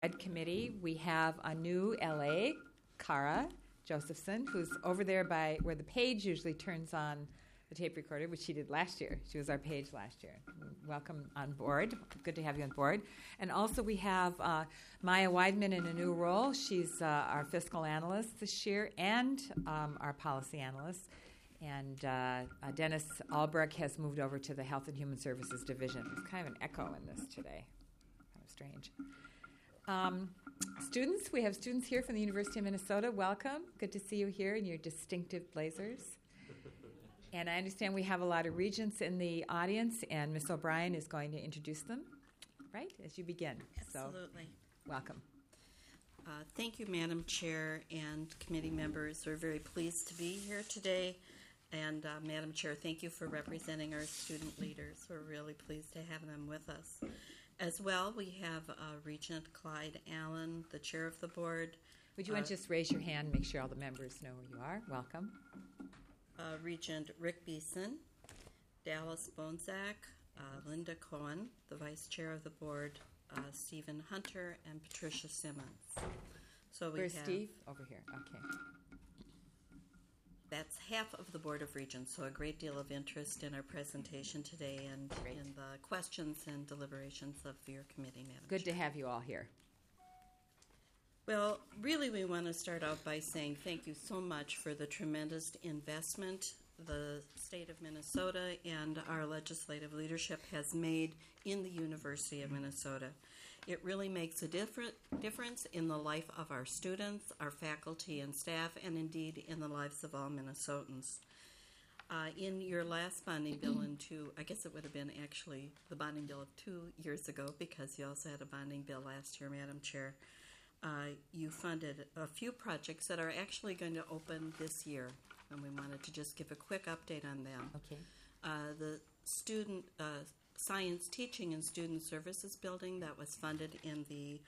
Ed Committee, we have a new LA, Cara Josephson, who's over there by where the page usually turns on the tape recorder, which she did last year. She was our page last year. Welcome on board. Good to have you on board. And also we have Maya Weidman in a new role. She's our fiscal analyst this year and our policy analyst. And Dennis Albrecht has moved over to the Health and Human Services Division. There's kind of an echo in this today. Kind of strange. Students, we have students here from the University of Minnesota. Welcome. Good to see you here in your distinctive blazers. And I understand we have a lot of regents in the audience, and Ms. O'Brien is going to introduce them, right, as you begin. Absolutely. So, welcome. Thank you, Madam Chair and committee members. We're very pleased to be here today. And Madam Chair, thank you for representing our student leaders. We're really pleased to have them with us. As well, we have Regent Clyde Allen, the chair of the board. Would you want to just raise your hand and make sure all the members know who you are? Welcome. Regent Rick Beeson, Dallas Bonzak, Linda Cohen, the vice chair of the board, Stephen Hunter, and Patricia Simmons. So Where's Steve? Over here. Okay. That's half of the Board of Regents, so a great deal of interest in our presentation today and in the questions and deliberations of your committee, Madam Good Chair. to have you all here. Well, really we want to start out by saying thank you so much for the tremendous investment the state of Minnesota and our legislative leadership has made in the University of Minnesota. It really makes a difference in the life of our students, our faculty and staff, and indeed in the lives of all Minnesotans. In your last bonding bill I guess it would have been actually the bonding bill of 2 years ago because you also had a bonding bill last year, Madam Chair, you funded a few projects that are actually going to open this year, and we wanted to just give a quick update on them. Okay. The student science teaching and student services building that was funded in the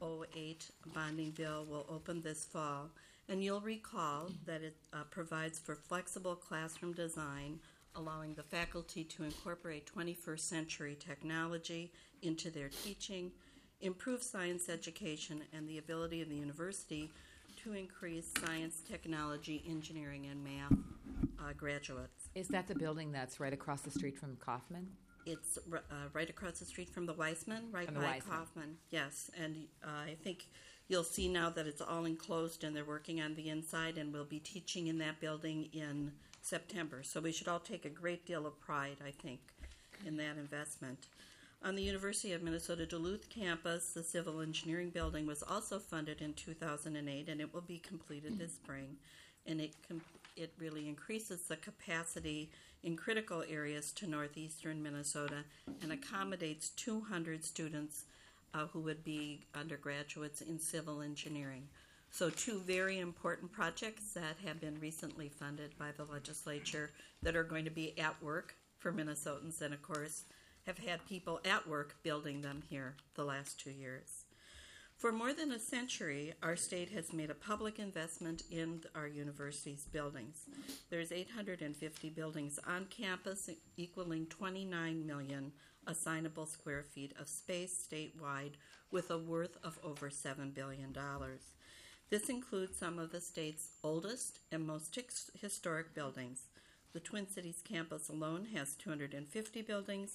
08 bonding bill will open this fall, and you'll recall that it provides for flexible classroom design, allowing the faculty to incorporate 21st century technology into their teaching, improve science education, and the ability of the university to increase science, technology, engineering, and math graduates. Is that the building that's right across the street from Kaufman? It's right across the street from the Weissman, right by Kaufman. Yes, and I think you'll see now that it's all enclosed and they're working on the inside, and we'll be teaching in that building in September. So we should all take a great deal of pride, I think, in that investment. On the University of Minnesota Duluth campus, the civil engineering building was also funded in 2008, and it will be completed this spring. And it really increases the capacity in critical areas to northeastern Minnesota and accommodates 200 students who would be undergraduates in civil engineering. So 2 very important projects that have been recently funded by the legislature that are going to be at work for Minnesotans, and of course have had people at work building them here the last 2 years. For more than a century, our state has made a public investment in our university's buildings. There's 850 buildings on campus, equaling 29 million assignable square feet of space statewide, with a worth of over $7 billion. This includes some of the state's oldest and most historic buildings. The Twin Cities campus alone has 250 buildings,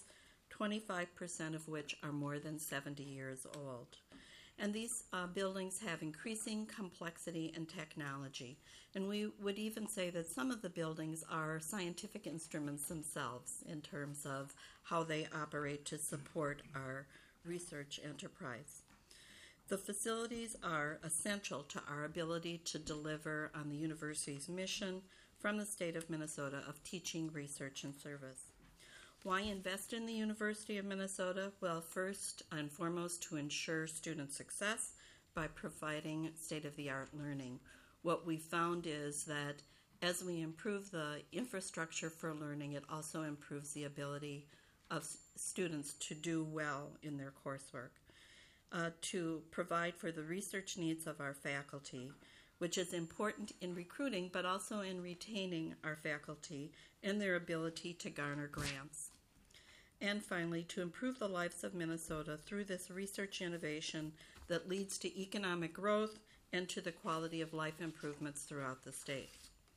25% of which are more than 70 years old. And these buildings have increasing complexity and technology. And we would even say that some of the buildings are scientific instruments themselves in terms of how they operate to support our research enterprise. The facilities are essential to our ability to deliver on the university's mission from the state of Minnesota of teaching, research, and service. Why invest in the University of Minnesota? Well, first and foremost, to ensure student success by providing state-of-the-art learning. What we found is that as we improve the infrastructure for learning, it also improves the ability of students to do well in their coursework. To provide for the research needs of our faculty, which is important in recruiting but also in retaining our faculty and their ability to garner grants. And finally, to improve the lives of Minnesota through this research innovation that leads to economic growth and to the quality of life improvements throughout the state.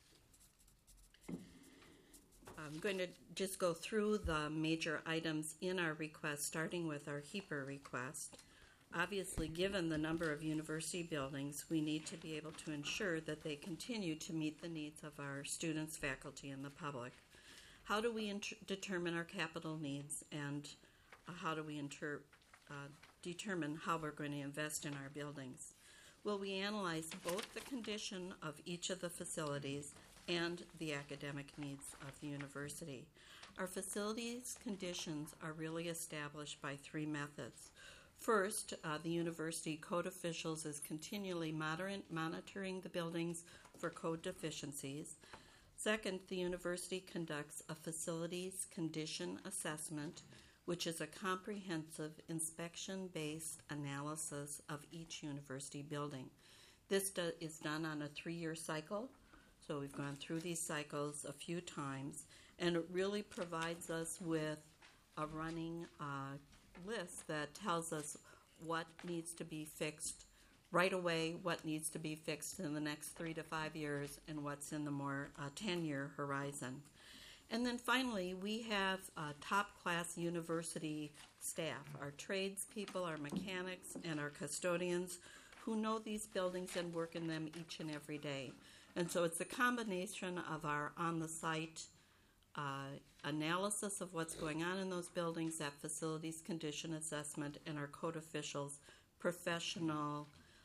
I'm going to just go through the major items in our request, starting with our HEAPR request. Obviously, given the number of university buildings, we need to be able to ensure that they continue to meet the needs of our students, faculty, and the public. How do we determine our capital needs, and how do we determine how we're going to invest in our buildings? Well, we analyze both the condition of each of the facilities and the academic needs of the university. Our facilities conditions are really established by three methods. First, the university code officials is continually monitoring the buildings for code deficiencies. Second, the university conducts a facilities condition assessment, which is a comprehensive inspection-based analysis of each university building. This is done on a 3-year cycle, so we've gone through these cycles a few times, and it really provides us with a running list that tells us what needs to be fixed right away, what needs to be fixed in the next 3 to 5 years, and what's in the more 10-year horizon. And then finally, we have top-class university staff, our tradespeople, our mechanics, and our custodians who know these buildings and work in them each and every day. And so it's a combination of our on-the-site analysis of what's going on in those buildings, that facilities condition assessment, and our code officials' professional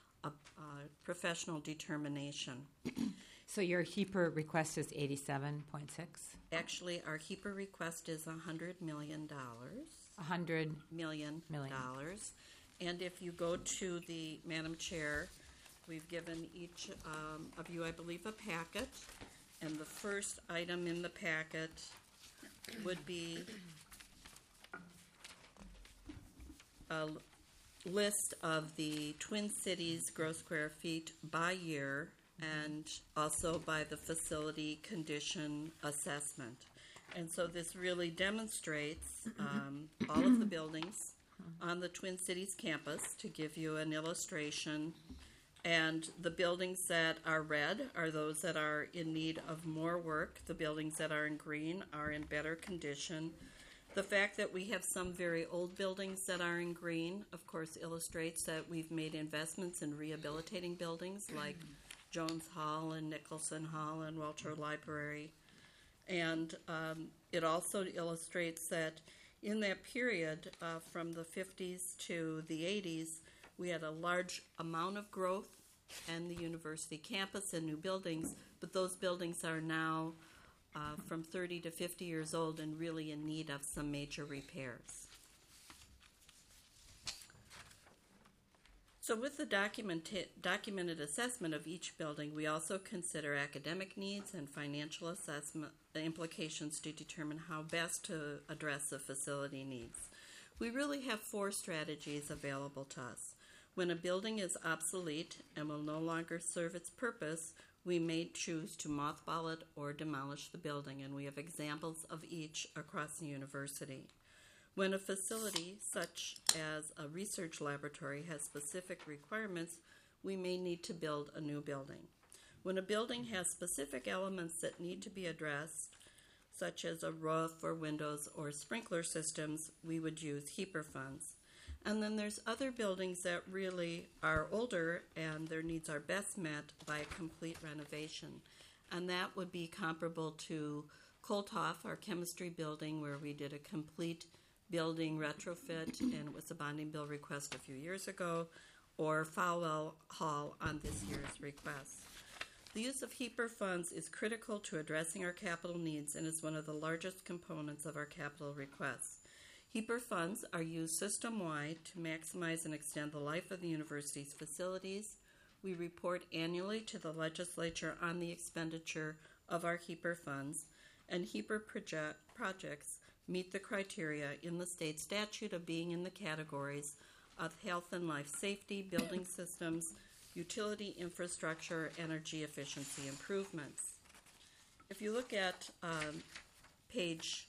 determination. So your HEAPR request is 87.6? Actually, our HEAPR request is $100 million. $100 million. And if you go to the Madam Chair, we've given each of you, I believe, a packet. And the first item in the packet would be a list of the Twin Cities gross square feet by year and also by the facility condition assessment. And so this really demonstrates all of the buildings on the Twin Cities campus to give you an illustration. And the buildings that are red are those that are in need of more work. The buildings that are in green are in better condition. The fact that we have some very old buildings that are in green, of course, illustrates that we've made investments in rehabilitating buildings like Jones Hall and Nicholson Hall and Welcher Library. And it also illustrates that in that period from the 50s to the 80s, we had a large amount of growth in the university campus and new buildings, but those buildings are now from 30 to 50 years old and really in need of some major repairs. So with the documented assessment of each building, we also consider academic needs and financial assessment implications to determine how best to address the facility needs. We really have 4 strategies available to us. When a building is obsolete and will no longer serve its purpose, we may choose to mothball it or demolish the building, and we have examples of each across the university. When a facility, such as a research laboratory, has specific requirements, we may need to build a new building. When a building has specific elements that need to be addressed, such as a roof or windows or sprinkler systems, we would use HEAPR funds. And then there's other buildings that really are older and their needs are best met by a complete renovation. And that would be comparable to Kolthoff, our chemistry building, where we did a complete building retrofit, and it was a bonding bill request a few years ago, or Falwell Hall on this year's request. The use of HEAPR funds is critical to addressing our capital needs and is one of the largest components of our capital requests. HEAPR funds are used system-wide to maximize and extend the life of the university's facilities. We report annually to the legislature on the expenditure of our HEAPR funds, and HEAPR projects meet the criteria in the state statute of being in the categories of health and life safety, building systems, utility infrastructure, energy efficiency improvements. If you look at page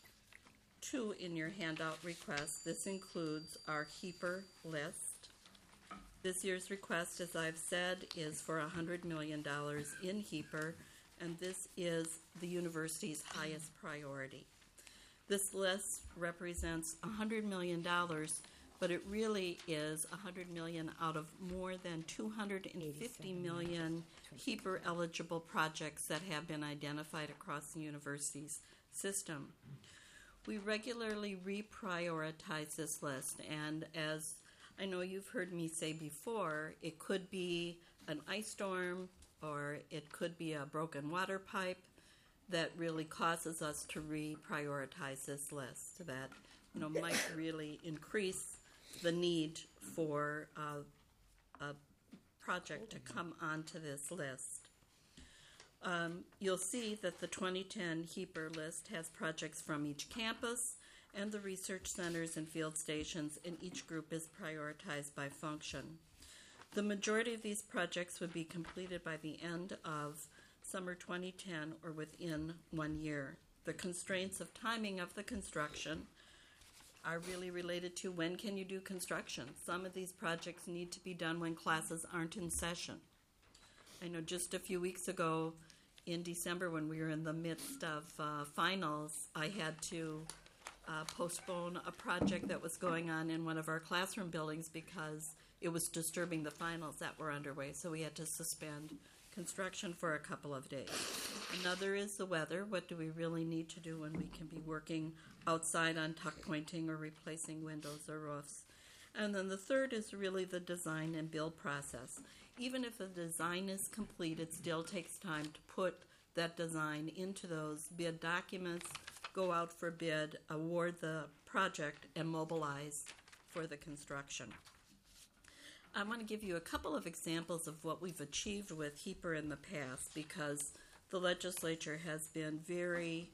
2 in your handout request, this includes our HEAPR list. This year's request, as I've said, is for $100 million in HEAPR, and this is the university's highest priority. This list represents $100 million, but it really is $100 million out of more than 250 million HEAPR eligible projects that have been identified across the university's system. We regularly reprioritize this list, and as I know you've heard me say before, it could be an ice storm or it could be a broken water pipe that really causes us to reprioritize this list that might really increase the need for a project to come onto this list. You'll see that the 2010 HEAPR list has projects from each campus and the research centers and field stations, and each group is prioritized by function. The majority of these projects would be completed by the end of summer 2010 or within 1 year. The constraints of timing of the construction are really related to when can you do construction. Some of these projects need to be done when classes aren't in session. I know just a few weeks ago in December when we were in the midst of finals, I had to postpone a project that was going on in one of our classroom buildings because it was disturbing the finals that were underway, so we had to suspend construction for a couple of days. Another is the weather. What do we really need to do when we can be working outside on tuck pointing or replacing windows or roofs? And then the third is really the design and build process. Even if the design is complete, it still takes time to put that design into those bid documents, go out for bid, award the project, and mobilize for the construction. I want to give you a couple of examples of what we've achieved with HEAPR in the past because the legislature has been very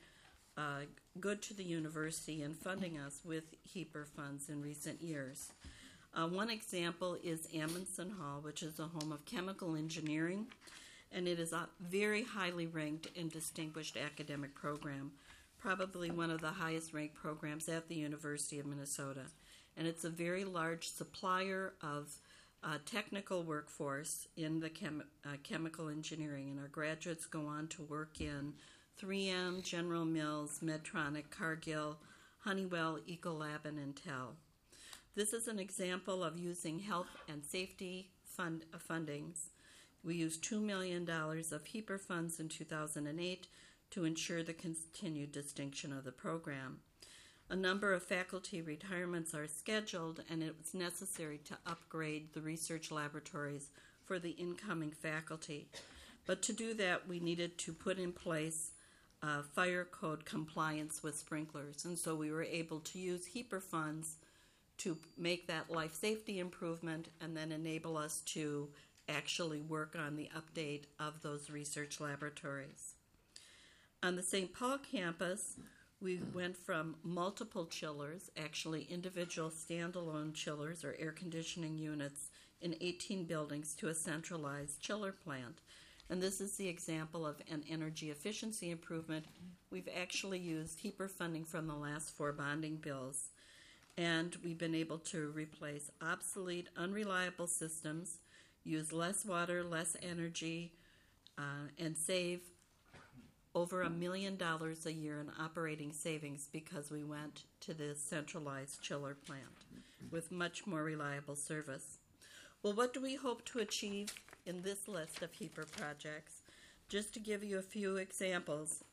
good to the university in funding us with HEAPR funds in recent years. One example is Amundsen Hall, which is a home of chemical engineering, and it is a very highly ranked and distinguished academic program, probably one of the highest ranked programs at the University of Minnesota. And it's a very large supplier of technical workforce in the chemical engineering, and our graduates go on to work in 3M, General Mills, Medtronic, Cargill, Honeywell, Ecolab, and Intel. This is an example of using health and safety fundings. We used $2 million of HEAPR funds in 2008 to ensure the continued distinction of the program. A number of faculty retirements are scheduled, and it was necessary to upgrade the research laboratories for the incoming faculty. But to do that, we needed to put in place fire code compliance with sprinklers, and so we were able to use HEAPR funds to make that life safety improvement and then enable us to actually work on the update of those research laboratories. On the St. Paul campus, we went from multiple chillers, actually individual standalone chillers or air conditioning units in 18 buildings, to a centralized chiller plant. And this is the example of an energy efficiency improvement. We've actually used HEAPR funding from the last 4 bonding bills. And we've been able to replace obsolete, unreliable systems, use less water, less energy, and save over $1 million a year in operating savings because we went to this centralized chiller plant with much more reliable service. Well, what do we hope to achieve in this list of HEAPR projects? Just to give you a few examples,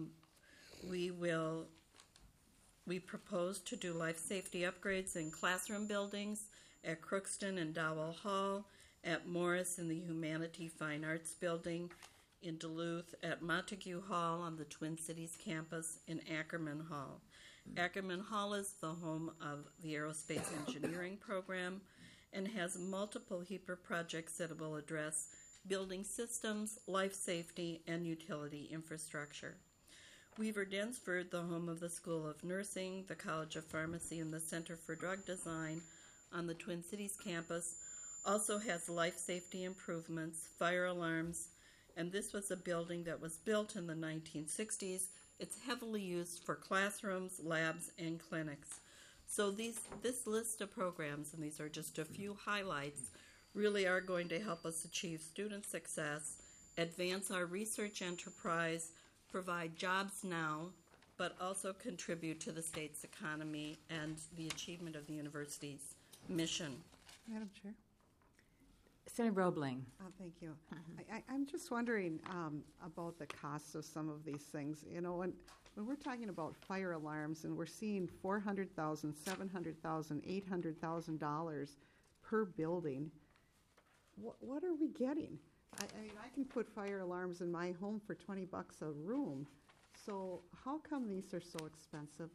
we propose to do life safety upgrades in classroom buildings at Crookston and Dowell Hall, at Morris in the Humanity Fine Arts Building, in Duluth, at Montague Hall on the Twin Cities campus, in Ackerman Hall. Ackerman Hall is the home of the Aerospace Engineering program and has multiple HEAPR projects that will address building systems, life safety, and utility infrastructure. Weaver Densford, the home of the School of Nursing, the College of Pharmacy, and the Center for Drug Design on the Twin Cities campus, also has life safety improvements, fire alarms, and this was a building that was built in the 1960s. It's heavily used for classrooms, labs, and clinics. So this list of programs, and these are just a few highlights, really are going to help us achieve student success, advance our research enterprise, provide jobs now, but also contribute to the state's economy and the achievement of the university's mission. Madam Chair? Senator Roebling. Thank you. I'm just wondering about the cost of some of these things. You know, when we're talking about fire alarms and we're seeing $400,000, $700,000, $800,000 per building, what are we getting? I mean, I can put fire alarms in my home for $20 a room. So how come these are so expensive?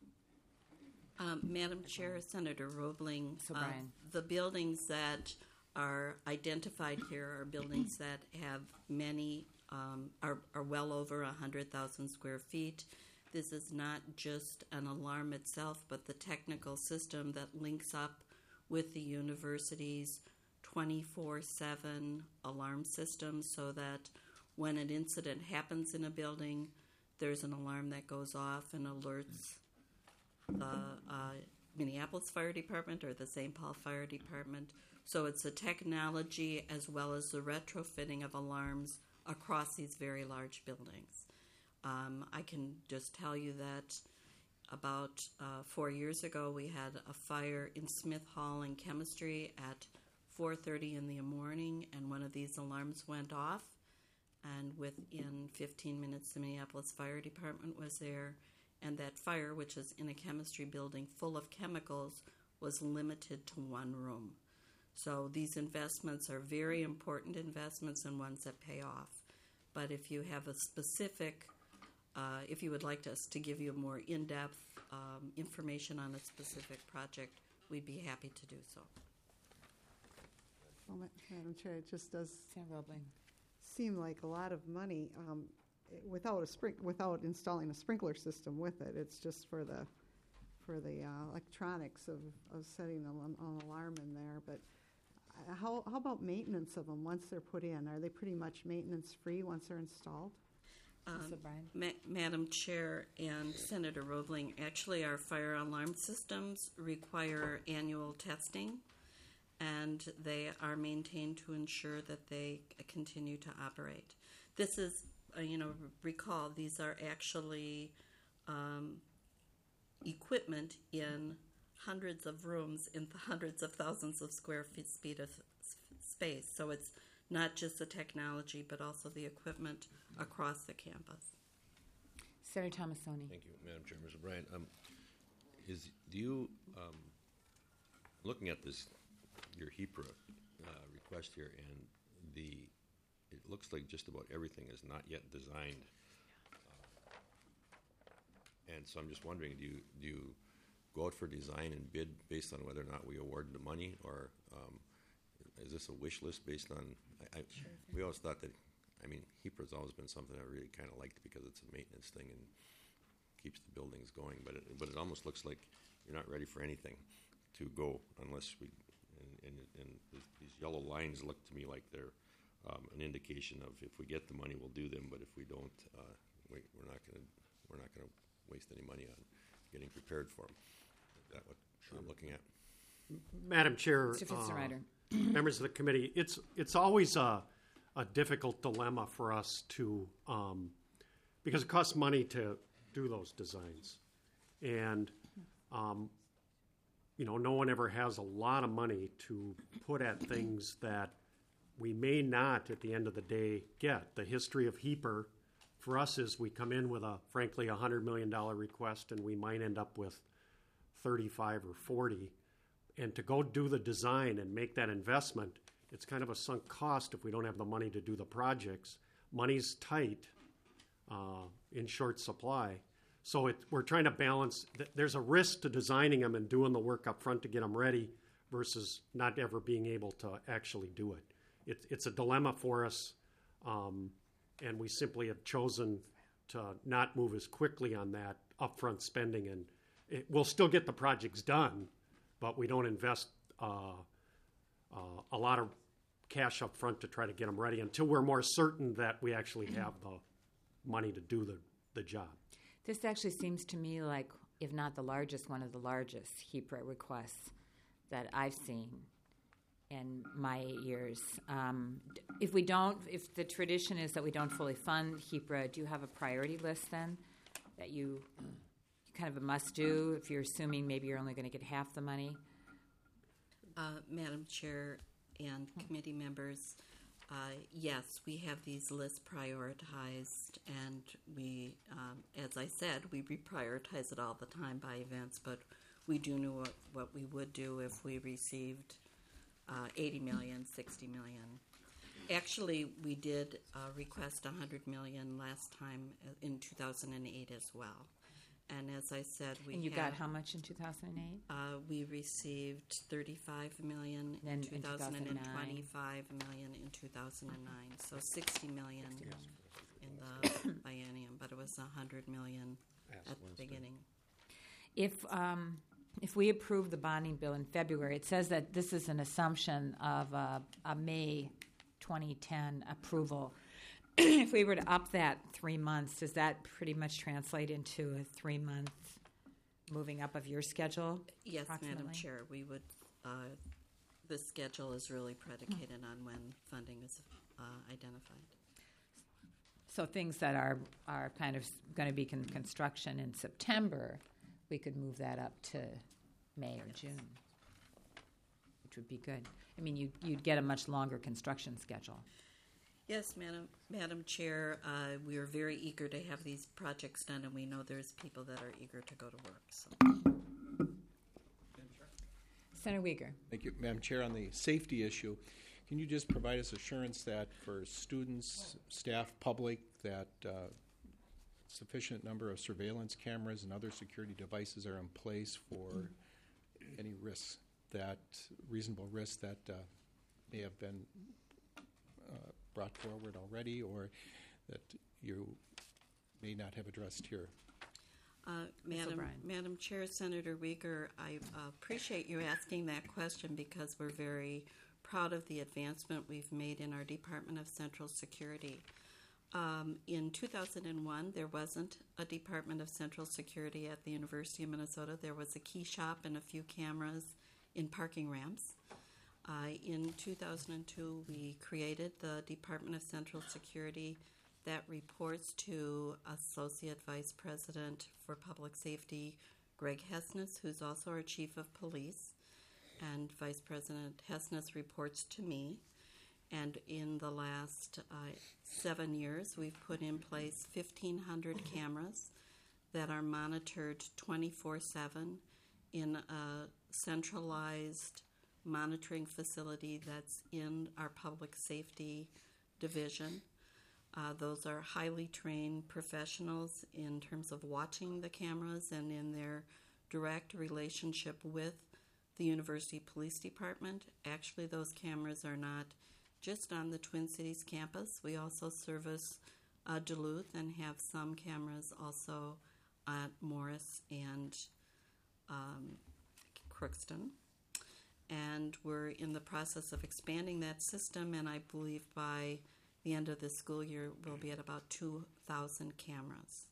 Madam Chair, Senator Roebling, So Brian. The buildings that are identified here are buildings that have many, are well over 100,000 square feet. This is not just an alarm itself, but the technical system that links up with the university's 24/7 alarm system so that when an incident happens in a building, there's an alarm that goes off and alerts the Minneapolis Fire Department or the St. Paul Fire Department. So it's the technology as well as the retrofitting of alarms across these very large buildings. I can just tell you that about 4 years ago we had a fire in Smith Hall in chemistry at 4:30 in the morning, and one of these alarms went off, and within 15 minutes the Minneapolis Fire Department was there, and that fire, which is in a chemistry building full of chemicals, was limited to one room. So these investments are very important investments and ones that pay off. But if you have a specific, if you would like us to give you more in-depth information on a specific project, we'd be happy to do so. Well, Madam Chair, it just does Senator Roebling. seem like a lot of money without installing a sprinkler system with it. It's just for the electronics of setting an alarm in there. But how about maintenance of them once they're put in? Are they pretty much maintenance free once they're installed? So Brian. Madam Chair and Senator Roebling, actually our fire alarm systems require annual testing, and they are maintained to ensure that they continue to operate. This is, recall, these are actually equipment in hundreds of rooms in hundreds of thousands of square feet of space. So it's not just the technology, but also the equipment across the campus. Senator Tomassoni. Thank you, Madam Chair. Mr. Bryant, do you, looking at this, your HEPRA request here, and it looks like just about everything is not yet designed. And so I'm just wondering, do you go out for design and bid based on whether or not we award the money, or is this a wish list based on? We always thought that. HEPRA's always been something I really kind of liked because it's a maintenance thing and keeps the buildings going. But it almost looks like you're not ready for anything to go unless we. And these yellow lines look to me like they're an indication of if we get the money, we'll do them. But if we don't, we're not going to waste any money on getting prepared for them. Is that what I'm looking at? Madam Chair, members of the committee, it's always a difficult dilemma for us to, because it costs money to do those designs. And, no one ever has a lot of money to put at things that we may not, at the end of the day, get. The history of HEPR for us is we come in with frankly, $100 million request, and we might end up with 35 or 40. And to go do the design and make that investment, it's kind of a sunk cost if we don't have the money to do the projects. Money's tight, in short supply. So we're trying to balance. There's a risk to designing them and doing the work up front to get them ready versus not ever being able to actually do it. It's a dilemma for us, and we simply have chosen to not move as quickly on that upfront spending. And we'll still get the projects done, but we don't invest a lot of cash up front to try to get them ready until we're more certain that we actually have the money to do the job. This actually seems to me like, if not the largest, one of the largest HEPRA requests that I've seen in my 8 years. If the tradition is that we don't fully fund HEPRA, do you have a priority list then that you kind of a must do if you're assuming maybe you're only going to get half the money? Madam Chair and committee members, yes, we have these lists prioritized, and we, as I said, we reprioritize it all the time by events, but we do know what we would do if we received 80 million, 60 million. Actually, we did request 100 million last time in 2008 as well. And as I said, And you got how much in 2008? We received 35 million in 2000 and 25 million in 2009. So 60 million in the biennium, but it was 100 million at the beginning. If we approve the bonding bill in February, it says that this is an assumption of a May 2010 approval. If we were to up that 3 months, does that pretty much translate into a 3 month moving up of your schedule? Yes, Madam Chair. We would. The schedule is really predicated on when funding is identified. So things that are kind of going to be construction in September, we could move that up to May or June, which would be good. I mean, you'd get a much longer construction schedule. Yes, Madam Chair, we are very eager to have these projects done, and we know there's people that are eager to go to work. So. Senator Uyghur. Thank you, Madam Chair. On the safety issue, can you just provide us assurance that for students, staff, public, that sufficient number of surveillance cameras and other security devices are in place for any risks, reasonable risks that may have been brought forward already, or that you may not have addressed here? Madam Chair, Senator Uyghur, I appreciate you asking that question because we're very proud of the advancement we've made in our Department of Central Security. In 2001, there wasn't a Department of Central Security at the University of Minnesota. There was a key shop and a few cameras in parking ramps. In 2002, we created the Department of Central Security that reports to Associate Vice President for Public Safety, Greg Hessness, who's also our Chief of Police, and Vice President Hessness reports to me. And in the last 7 years, we've put in place 1,500 cameras that are monitored 24/7 in a centralized monitoring facility that's in our public safety division. Those are highly trained professionals in terms of watching the cameras and in their direct relationship with the University Police Department. Actually, those cameras are not just on the Twin Cities campus. We also service Duluth and have some cameras also at Morris and Crookston. And we're in the process of expanding that system, and I believe by the end of the school year, we'll be at about 2,000 cameras.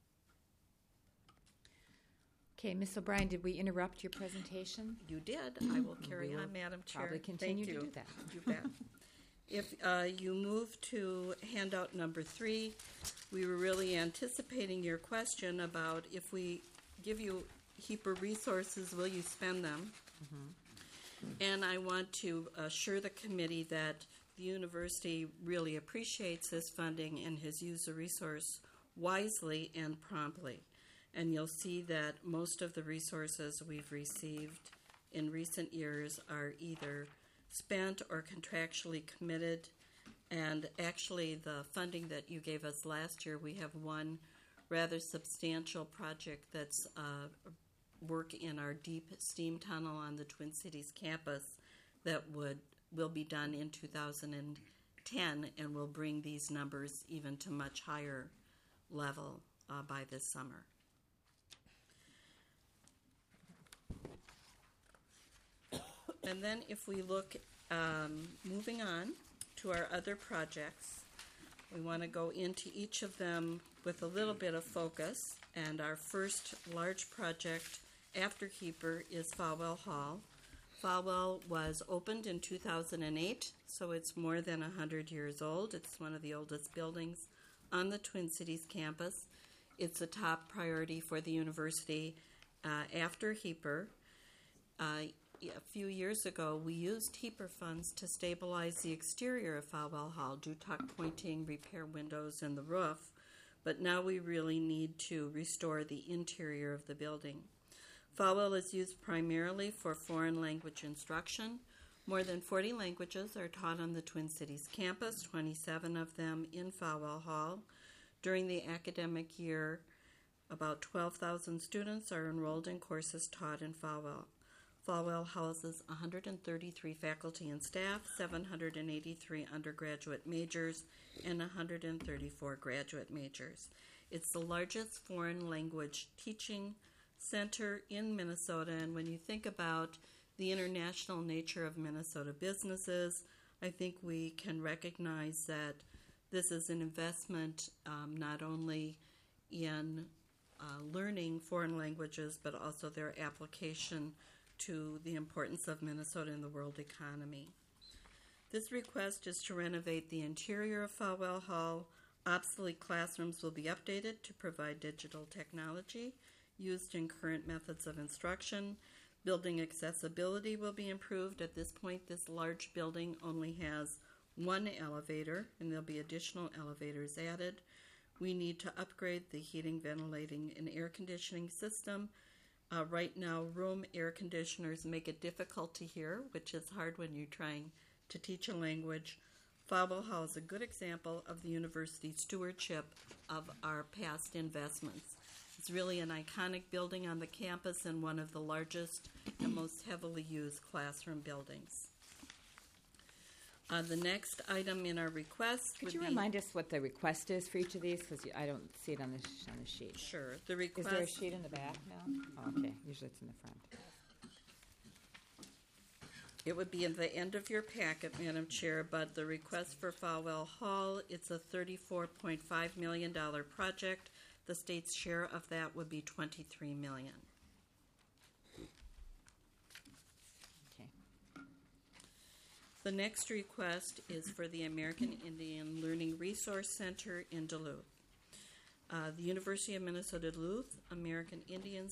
Okay, Ms. O'Brien, did we interrupt your presentation? You did. I will carry on, Madam Chair. Probably continue Thank to you. do that. You bet. If you move to handout number 3, we were really anticipating your question about if we give you HEPA resources, will you spend them? Mm-hmm. And I want to assure the committee that the university really appreciates this funding and has used the resource wisely and promptly. And you'll see that most of the resources we've received in recent years are either spent or contractually committed. And actually, the funding that you gave us last year, we have one rather substantial project that's work in our deep steam tunnel on the Twin Cities campus that will be done in 2010 and will bring these numbers even to much higher level by this summer. And then if we look, moving on to our other projects, we want to go into each of them with a little bit of focus. And our first large project after HEPR is Falwell Hall. Falwell was opened in 2008, so it's more than 100 years old. It's one of the oldest buildings on the Twin Cities campus. It's a top priority for the university after HEAPR. A few years ago, we used HEAPR funds to stabilize the exterior of Falwell Hall, do tuck pointing, repair windows and the roof, but now we really need to restore the interior of the building. Falwell is used primarily for foreign language instruction. More than 40 languages are taught on the Twin Cities campus, 27 of them in Falwell Hall. During the academic year, about 12,000 students are enrolled in courses taught in Falwell. Falwell houses 133 faculty and staff, 783 undergraduate majors, and 134 graduate majors. It's the largest foreign language teaching center in Minnesota, and when you think about the international nature of Minnesota businesses, I think we can recognize that this is an investment not only in learning foreign languages, but also their application to the importance of Minnesota in the world economy. This request is to renovate the interior of Falwell Hall. Obsolete classrooms will be updated to provide digital technology used in current methods of instruction. Building accessibility will be improved. At this point, this large building only has one elevator, and there'll be additional elevators added. We need to upgrade the heating, ventilating, and air conditioning system. Right now, room air conditioners make it difficult to hear, which is hard when you're trying to teach a language. Falwell Hall is a good example of the university's stewardship of our past investments. It's really an iconic building on the campus and one of the largest and most heavily used classroom buildings. The next item in our request Could you remind us what the request is for each of these? Because I don't see it on the sheet. Sure. The request. Is there a sheet in the back now? Oh, okay. Usually it's in the front. It would be at the end of your packet, Madam Chair, but the request for Falwell Hall, it's a $34.5 million project. The state's share of that would be $23 million. Okay. The next request is for the American Indian Learning Resource Center in Duluth. The University of Minnesota Duluth American Indian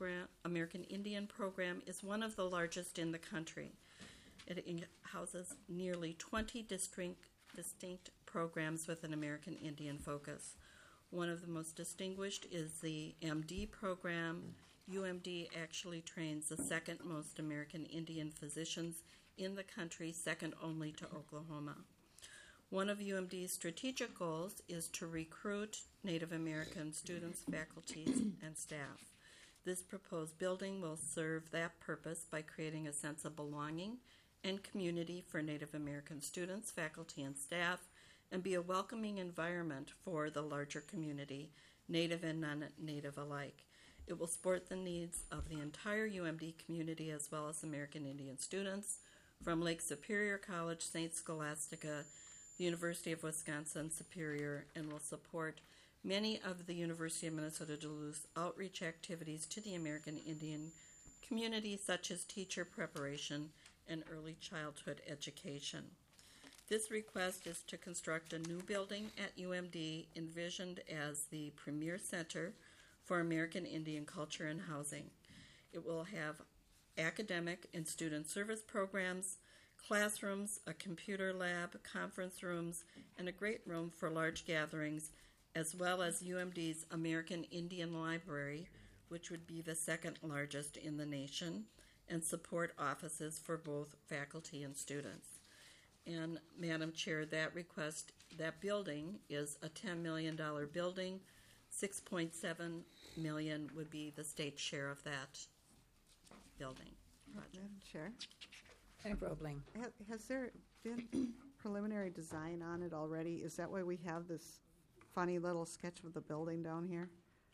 program is one of the largest in the country. It houses nearly 20 distinct programs with an American Indian focus. One of the most distinguished is the MD program. UMD actually trains the second most American Indian physicians in the country, second only to Oklahoma. One of UMD's strategic goals is to recruit Native American students, faculties, and staff. This proposed building will serve that purpose by creating a sense of belonging and community for Native American students, faculty, and staff, and be a welcoming environment for the larger community, Native and non-Native alike. It will support the needs of the entire UMD community as well as American Indian students from Lake Superior College, St. Scholastica, the University of Wisconsin-Superior, and will support many of the University of Minnesota Duluth's outreach activities to the American Indian community, such as teacher preparation and early childhood education. This request is to construct a new building at UMD envisioned as the premier center for American Indian culture and housing. It will have academic and student service programs, classrooms, a computer lab, conference rooms, and a great room for large gatherings, as well as UMD's American Indian Library, which would be the second largest in the nation, and support offices for both faculty and students. And Madam Chair, that building is a $10 million building. $6.7 million would be the state share of that building project. Madam Chair, Senator Roebling. has there been preliminary design on it already? Is that why we have this funny little sketch of the building down here?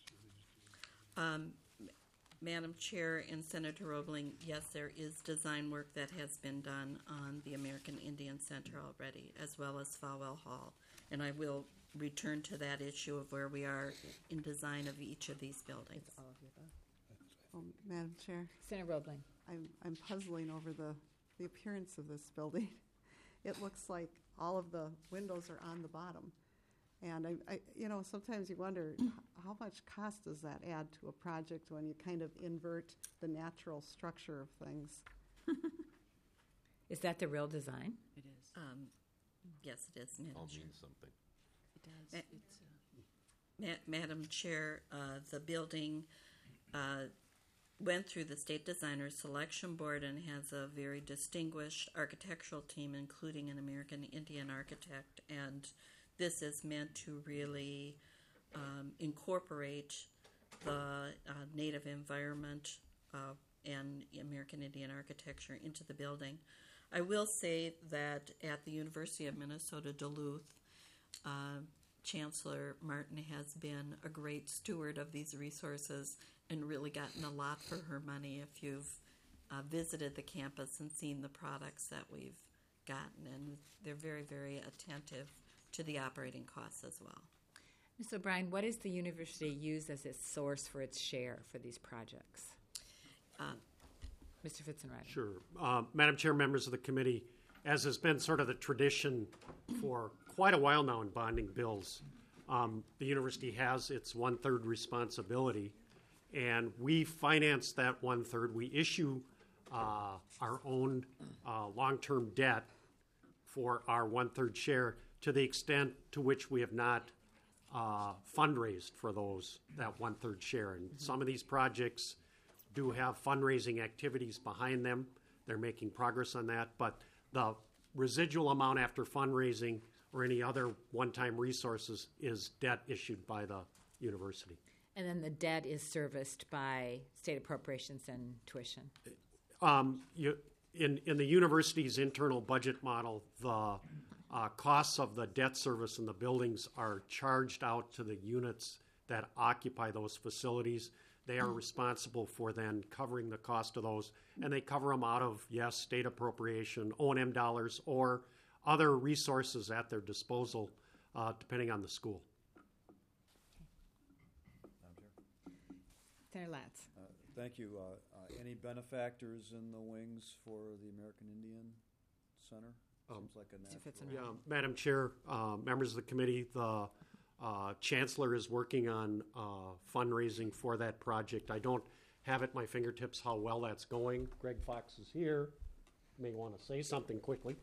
Madam Chair and Senator Roebling, yes, there is design work that has been done on the American Indian Center already, as well as Falwell Hall. And I will return to that issue of where we are in design of each of these buildings. Well, Madam Chair, Senator Roebling. I'm puzzling over the appearance of this building. It looks like all of the windows are on the bottom. And sometimes you wonder how much cost does that add to a project when you kind of invert the natural structure of things? Is that the real design? It is. Yes, it is, Madam All Chair. means something. It does. Ma- It's Madam Chair, the building went through the State Designer Selection Board and has a very distinguished architectural team, including an American Indian architect. And this is meant to really incorporate the native environment and American Indian architecture into the building. I will say that at the University of Minnesota Duluth, Chancellor Martin has been a great steward of these resources and really gotten a lot for her money if you've visited the campus and seen the products that we've gotten. And they're very, very attentive to the operating costs as well. Ms. O'Brien, what does the university use as its source for its share for these projects? Mr. Fitzenreiter. Sure. Madam Chair, members of the committee, as has been sort of the tradition for quite a while now in bonding bills, the university has its one-third responsibility, and we finance that one-third. We issue our own long-term debt for our one-third share to the extent to which we have not fundraised for that one-third share. And some of these projects do have fundraising activities behind them. They're making progress on that, but the residual amount after fundraising or any other one-time resources is debt issued by the university. And then the debt is serviced by state appropriations and tuition. In the university's internal budget model, the costs of the debt service in the buildings are charged out to the units that occupy those facilities. They are responsible for then covering the cost of those, and they cover them out of, yes, state appropriation, O&M dollars, or other resources at their disposal, depending on the school. Senator Latz. Thank you. Any benefactors in the wings for the American Indian Center? Seems like a natural. Yeah, Madam Chair, members of the committee, the Chancellor is working on fundraising for that project. I don't have at my fingertips how well that's going. Greg Fox is here. You may want to say something quickly.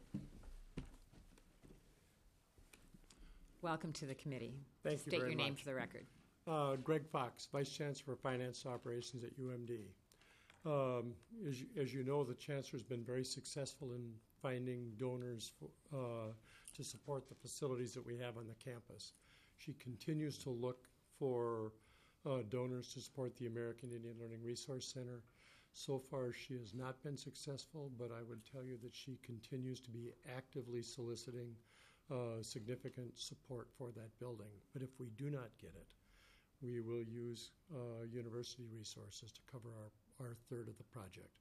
Welcome to the committee. Thank you State very your name much. for the record. Greg Fox, Vice Chancellor for Finance Operations at UMD. As you know, the Chancellor has been very successful in finding donors to support the facilities that we have on the campus. She continues to look for donors to support the American Indian Learning Resource Center. So far, she has not been successful, but I would tell you that she continues to be actively soliciting significant support for that building. But if we do not get it, we will use university resources to cover our third of the project.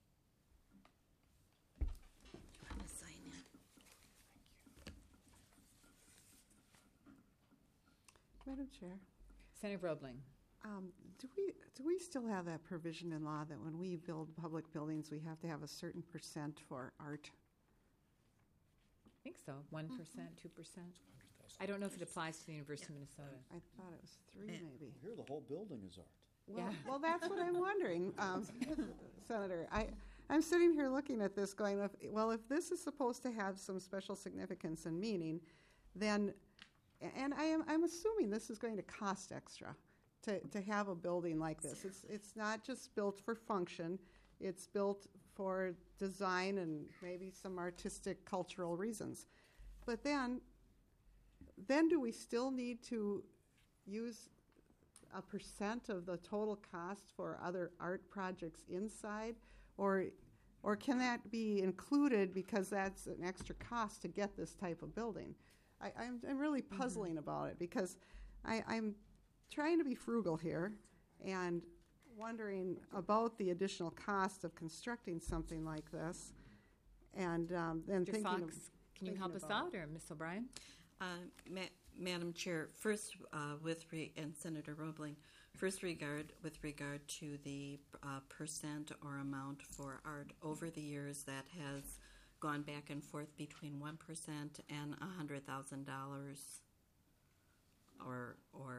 I'm gonna sign in. Madam Chair, Senator Roebling. do we still have that provision in law that when we build public buildings, we have to have a certain percent for art? I think so. 1%, 2%. I don't know if it applies to the University of Minnesota. I thought it was 3 maybe. Here, the whole building is art. Well, well, that's what I'm wondering, Senator. I'm sitting here looking at this going, if this is supposed to have some special significance and meaning, then, and I'm assuming this is going to cost extra to have a building like this. It's not just built for function. It's built for design and maybe some artistic, cultural reasons. But then do we still need to use a percent of the total cost for other art projects inside, or can that be included because that's an extra cost to get this type of building? I'm really puzzling about it because I'm trying to be frugal here and wondering about the additional cost of constructing something like this, and then Mr. thinking Fox, of, can you thinking help us about out, or Ms. O'Brien? Madam Chair, first and Senator Roebling, First, with regard to the percent or amount for art over the years, that has gone back and forth between 1% and $100,000, or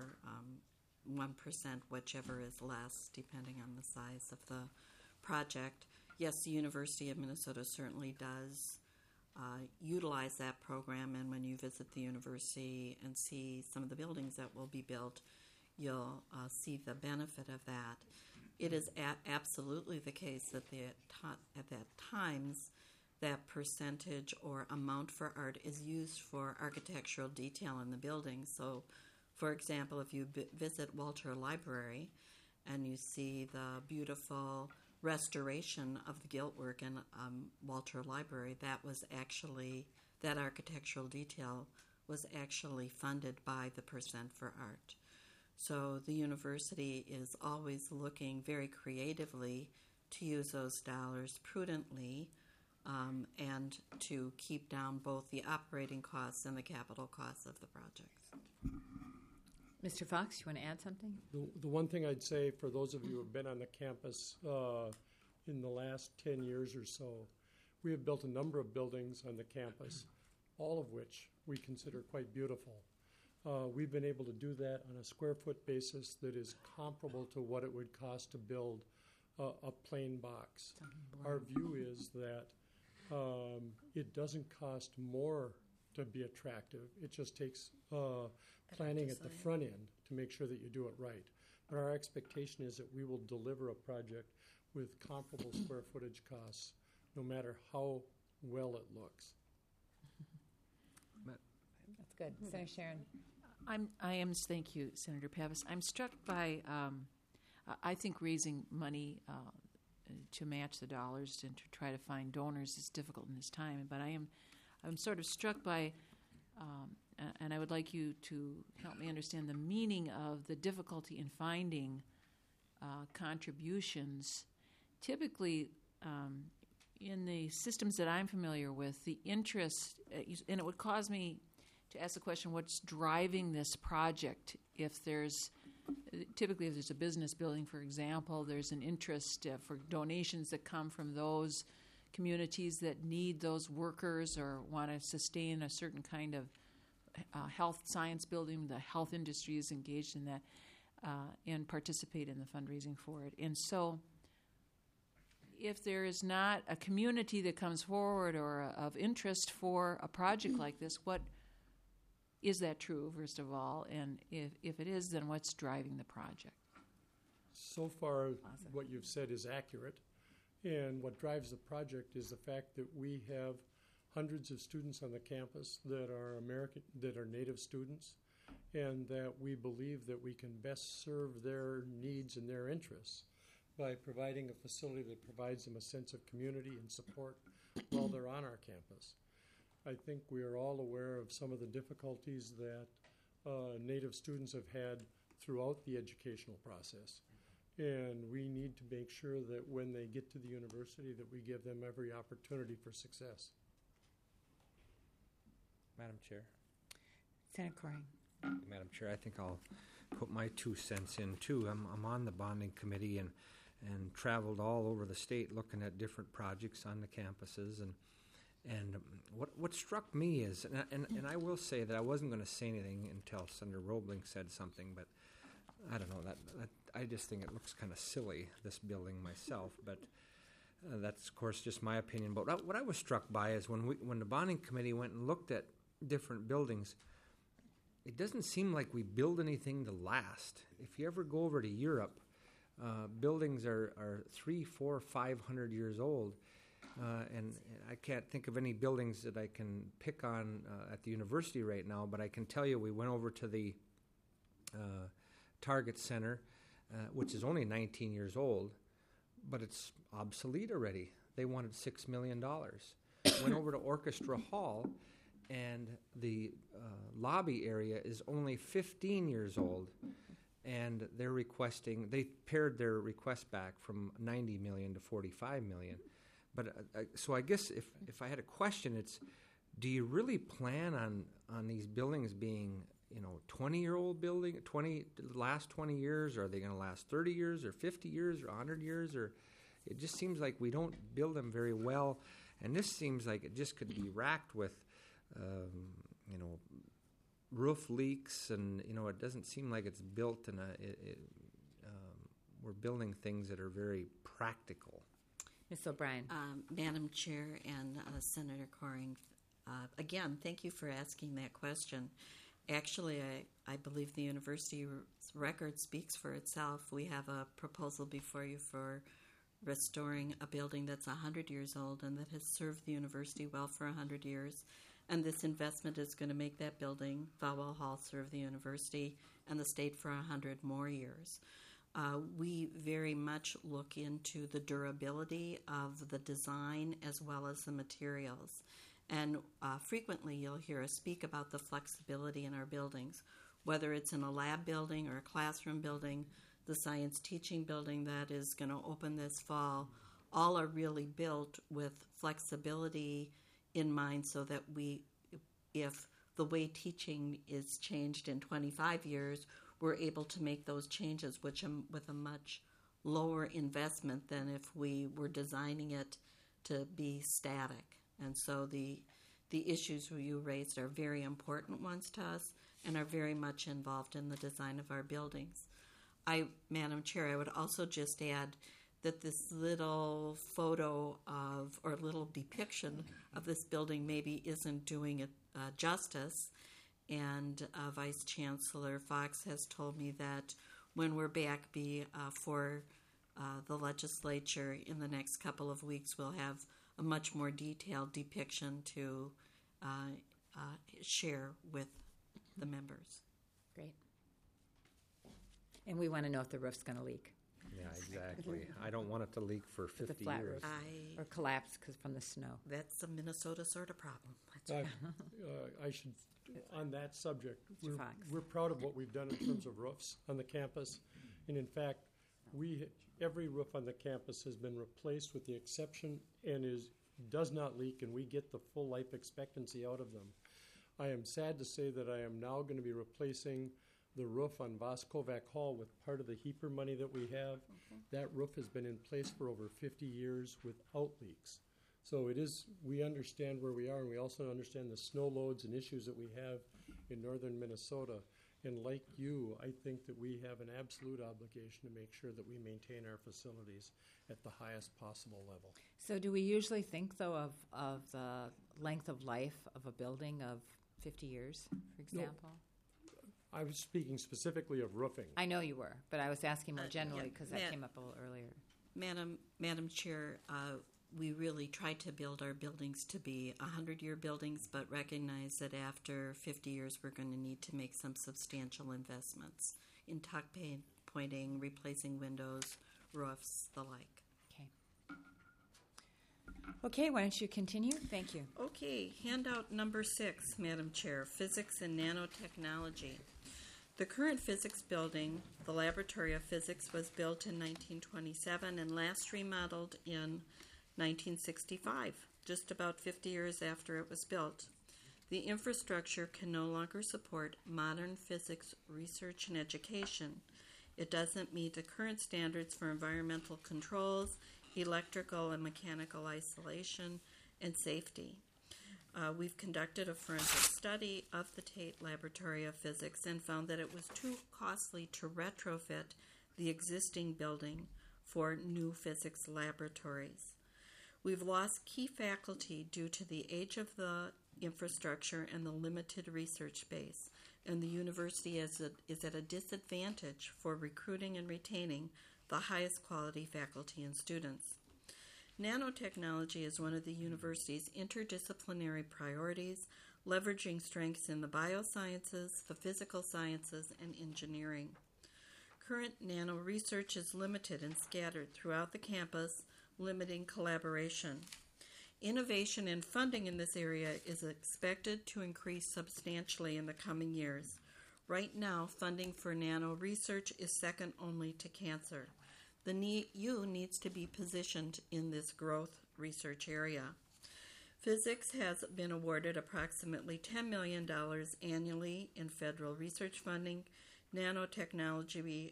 1%, whichever is less, depending on the size of the project. Yes, the University of Minnesota certainly does utilize that program, and when you visit the university and see some of the buildings that will be built, you'll see the benefit of that. It is absolutely the case that at times that percentage or amount for art is used for architectural detail in the building. So, for example, if you visit Walter Library and you see the beautiful restoration of the giltwork in Walter Library, that architectural detail was actually funded by the percent for art. So the university is always looking very creatively to use those dollars prudently and to keep down both the operating costs and the capital costs of the projects. Mr. Fox, you want to add something? The one thing I'd say for those of you who have been on the campus in the last 10 years or so, we have built a number of buildings on the campus, all of which we consider quite beautiful. We've been able to do that on a square foot basis that is comparable to what it would cost to build a plain box. Our view is that it doesn't cost more to be attractive. It just takes planning at the front end to make sure that you do it right. But our expectation is that we will deliver a project with comparable square footage costs, no matter how well it looks. That's good. Senator Sharon. Thank you, Senator Pappas. I'm struck by, I think raising money to match the dollars and to try to find donors is difficult in this time. But I'm sort of struck by, and I would like you to help me understand the meaning of the difficulty in finding contributions. Typically, in the systems that I'm familiar with, the interest, and it would cause me to ask the question, what's driving this project? Typically if there's a business building, for example, there's an interest for donations that come from those communities that need those workers or want to sustain a certain kind of health science building. The health industry is engaged in that and participate in the fundraising for it. And so if there is not a community that comes forward or of interest for a project like this, is that true, first of all? And if it is, then what's driving the project? So far, what you've said is accurate. And what drives the project is the fact that we have hundreds of students on the campus that are native students, and that we believe that we can best serve their needs and their interests by providing a facility that provides them a sense of community and support while they're on our campus. I think we are all aware of some of the difficulties that Native students have had throughout the educational process. And we need to make sure that when they get to the university that we give them every opportunity for success. Madam Chair. Senator Coring. Madam Chair, I think I'll put my 2 cents in too. I'm on the bonding committee and traveled all over the state looking at different projects on the campuses, and what struck me is, and I will say that I wasn't going to say anything until Senator Roebling said something, but I don't know, that I just think it looks kind of silly, this building myself, but that's of course just my opinion. But what I was struck by is when the bonding committee went and looked at different buildings, it doesn't seem like we build anything to last. If you ever go over to Europe, buildings are 300, 400, 500 years old. And I can't think of any buildings that I can pick on at the university right now, but I can tell you we went over to the Target Center, which is only 19 years old, but it's obsolete already. They wanted $6 million. Went over to Orchestra Hall, and the lobby area is only 15 years old, and they pared their request back from $90 million to $45 million. But so I guess if I had a question, it's, do you really plan on these buildings being 20-year-old building, last 20 years? Or are they going to last 30 years or 50 years or 100 years? Or it just seems like we don't build them very well. And this seems like it just could be racked with, roof leaks, and it doesn't seem like it's built in we're building things that are very practical. Ms. O'Brien. Madam Chair and Senator Coring, again, thank you for asking that question. Actually, I believe the university's record speaks for itself. We have a proposal before you for restoring a building that's 100 years old and that has served the university well for 100 years. And this investment is going to make that building, Falwell Hall, serve the university and the state for 100 more years. We very much look into the durability of the design as well as the materials. And frequently you'll hear us speak about the flexibility in our buildings, whether it's in a lab building or a classroom building, the science teaching building that is going to open this fall. All are really built with flexibility in mind so that if the way teaching is changed in 25 years, we're able to make those changes with a much lower investment than if we were designing it to be static. And so the issues you raised are very important ones to us and are very much involved in the design of our buildings. Madam Chair, I would also just add that this little photo or little depiction of this building maybe isn't doing it justice. And Vice Chancellor Fox has told me that when we're back for the legislature in the next couple of weeks, we'll have a much more detailed depiction to share with the members. Great. And we want to know if the roof's going to leak. Yeah, exactly. I don't want it to leak for 50 the flat years. roof. Or collapse from the snow. That's a Minnesota sort of problem. That's I should, on that subject, we're proud of what we've done in terms of roofs on the campus. And in fact, every roof on the campus has been replaced with the exception and does not leak, and we get the full life expectancy out of them. I am sad to say that I am now going to be replacing the roof on Voskovac Hall with part of the HEAPR money that we have. Okay. That roof has been in place for over 50 years without leaks. So we understand where we are, and we also understand the snow loads and issues that we have in northern Minnesota. And like you, I think that we have an absolute obligation to make sure that we maintain our facilities at the highest possible level. So do we usually think, though, of the length of life of a building of 50 years, for example? No. I was speaking specifically of roofing. I know you were, but I was asking more generally because that came up a little earlier. Madam Chair, we really try to build our buildings to be 100-year buildings, but recognize that after 50 years we're going to need to make some substantial investments in tuck pointing, replacing windows, roofs, the like. Okay, why don't you continue? Thank you. Okay, handout number 6, Madam Chair, Physics and Nanotechnology. The current physics building, the Laboratory of Physics, was built in 1927 and last remodeled in 1965, just about 50 years after it was built. The infrastructure can no longer support modern physics research and education. It doesn't meet the current standards for environmental controls, electrical and mechanical isolation, and safety. We've conducted a forensic study of the Tate Laboratory of Physics and found that it was too costly to retrofit the existing building for new physics laboratories. We've lost key faculty due to the age of the infrastructure and the limited research base, and the university is at a disadvantage for recruiting and retaining the highest quality faculty and students. Nanotechnology is one of the university's interdisciplinary priorities, leveraging strengths in the biosciences, the physical sciences, and engineering. Current nano research is limited and scattered throughout the campus, limiting collaboration. Innovation and funding in this area is expected to increase substantially in the coming years. Right now, funding for nano research is second only to cancer. The NEU needs to be positioned in this growth research area. Physics has been awarded approximately $10 million annually in federal research funding, nanotechnology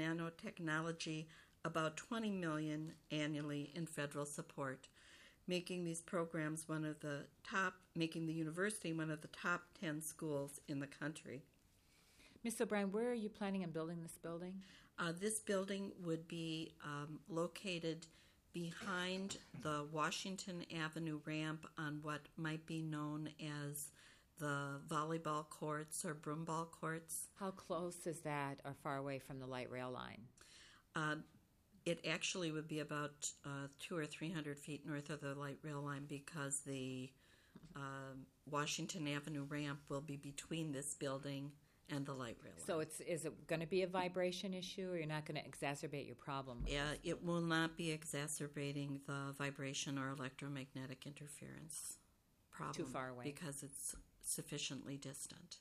about $20 million annually in federal support, making these programs making the university one of the top 10 schools in the country. Ms. O'Brien, where are you planning on building this building? This building would be located behind the Washington Avenue ramp on what might be known as the volleyball courts or broomball courts. How close is that or far away from the light rail line? It actually would be about 200 or 300 feet north of the light rail line because the Washington Avenue ramp will be between this building and the light rail line. So is it going to be a vibration issue, or you're not going to exacerbate your problem? Yeah, it will not be exacerbating the vibration or electromagnetic interference problem. Too far away. Because it's sufficiently distant.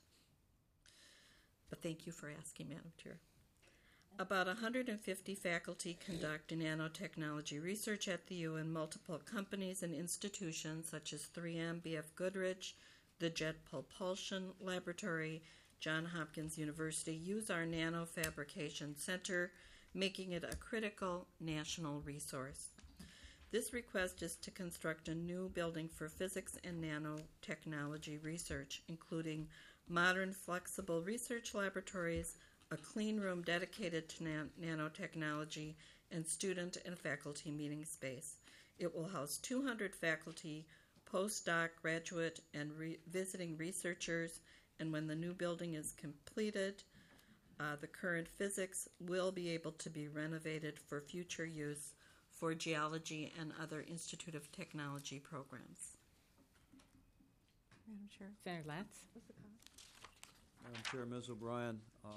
But thank you for asking, Madam Chair. About 150 faculty conduct nanotechnology research at the U, and multiple companies and institutions such as 3M, BF Goodrich, the Jet Propulsion Laboratory, Johns Hopkins University use our nanofabrication center, making it a critical national resource. This request is to construct a new building for physics and nanotechnology research, including modern flexible research laboratories, a clean room dedicated to nanotechnology, and student and faculty meeting space. It will house 200 faculty, postdoc, graduate, and visiting researchers, and when the new building is completed, the current physics will be able to be renovated for future use for geology and other Institute of Technology programs. Madam Chair. Senator Latz? Madam Chair, Ms. O'Brien,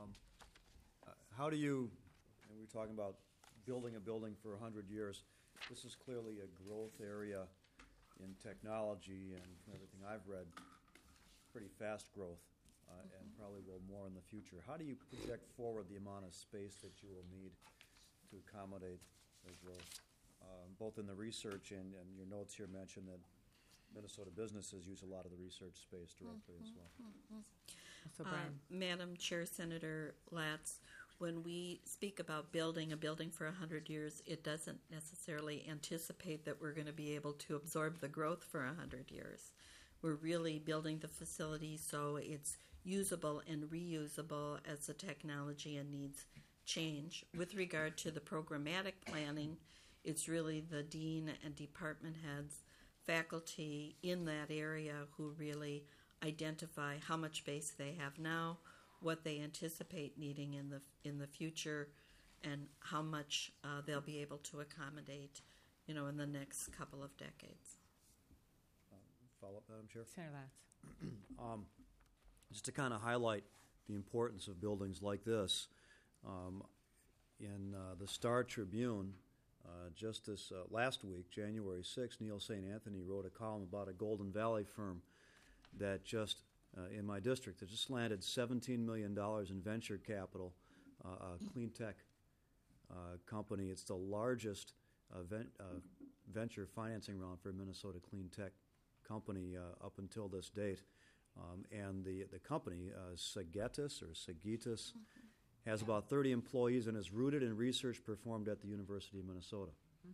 how do you, and we're talking about building a building for 100 years, this is clearly a growth area in technology, and from everything I've read, pretty fast growth, and probably will more in the future. How do you project forward the amount of space that you will need to accommodate the growth? Both in the research and your notes here mention that Minnesota businesses use a lot of the research space directly as well. Madam Chair, Senator Latz, when we speak about building a building for 100 years, it doesn't necessarily anticipate that we're going to be able to absorb the growth for 100 years. We're really building the facility so it's usable and reusable as the technology and needs change. With regard to the programmatic planning, it's really the dean and department heads, faculty in that area who really identify how much space they have now, what they anticipate needing in the future, and how much they'll be able to accommodate, in the next couple of decades. Follow up, Madam Chair? Senator Latz. Just to kind of highlight the importance of buildings like this, in the Star Tribune, just this last week, January 6th, Neil St. Anthony wrote a column about a Golden Valley firm that just, in my district, that just landed $17 million in venture capital, a clean tech company. It's the largest venture financing round for a Minnesota clean tech company up until this date. And the company, Sagetis, has about 30 employees and is rooted in research performed at the University of Minnesota.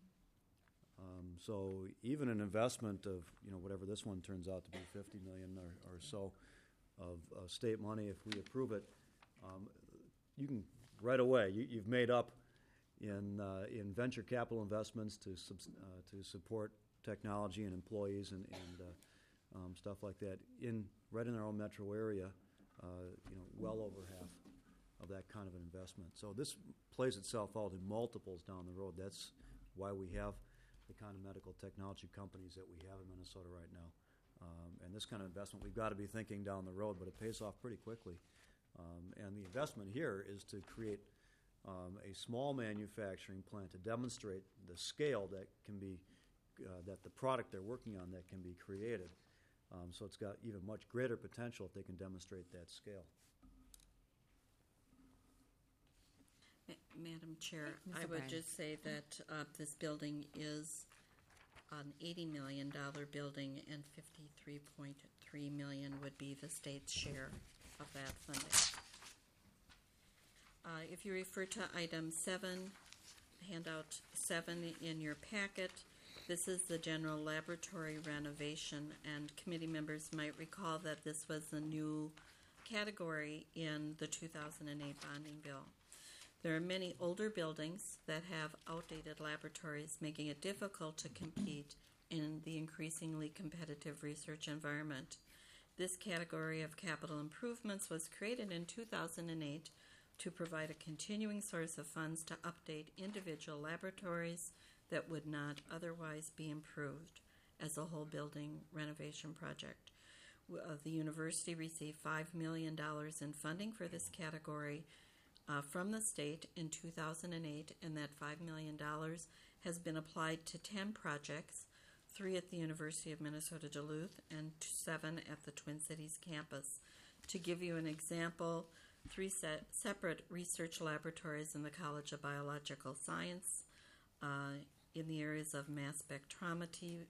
So even an investment of, whatever this one turns out to be, $50 million or so of state money, if we approve it, you can right away, you've made up in venture capital investments to support technology and employees and stuff like that right in our own metro area, well over half of that kind of an investment. So this plays itself out in multiples down the road. That's why we have the kind of medical technology companies that we have in Minnesota right now. And this kind of investment, we've got to be thinking down the road, but it pays off pretty quickly. And the investment here is to create a small manufacturing plant to demonstrate the scale that can be, that the product they're working on that can be created. So it's got even much greater potential if they can demonstrate that scale. Madam Chair, I would just say that this building is an $80 million building, and $53.3 million would be the state's share of that funding. If you refer to item 7, handout 7 in your packet, this is the general laboratory renovation, and committee members might recall that this was a new category in the 2008 bonding bill. There are many older buildings that have outdated laboratories, making it difficult to compete in the increasingly competitive research environment. This category of capital improvements was created in 2008 to provide a continuing source of funds to update individual laboratories that would not otherwise be improved as a whole building renovation project. The university received $5 million in funding for this category from the state in 2008, and that $5 million has been applied to 10 projects, 3 at the University of Minnesota Duluth and 7 at the Twin Cities campus. To give you an example, 3 separate research laboratories in the College of Biological Science in the areas of mass spectrometry,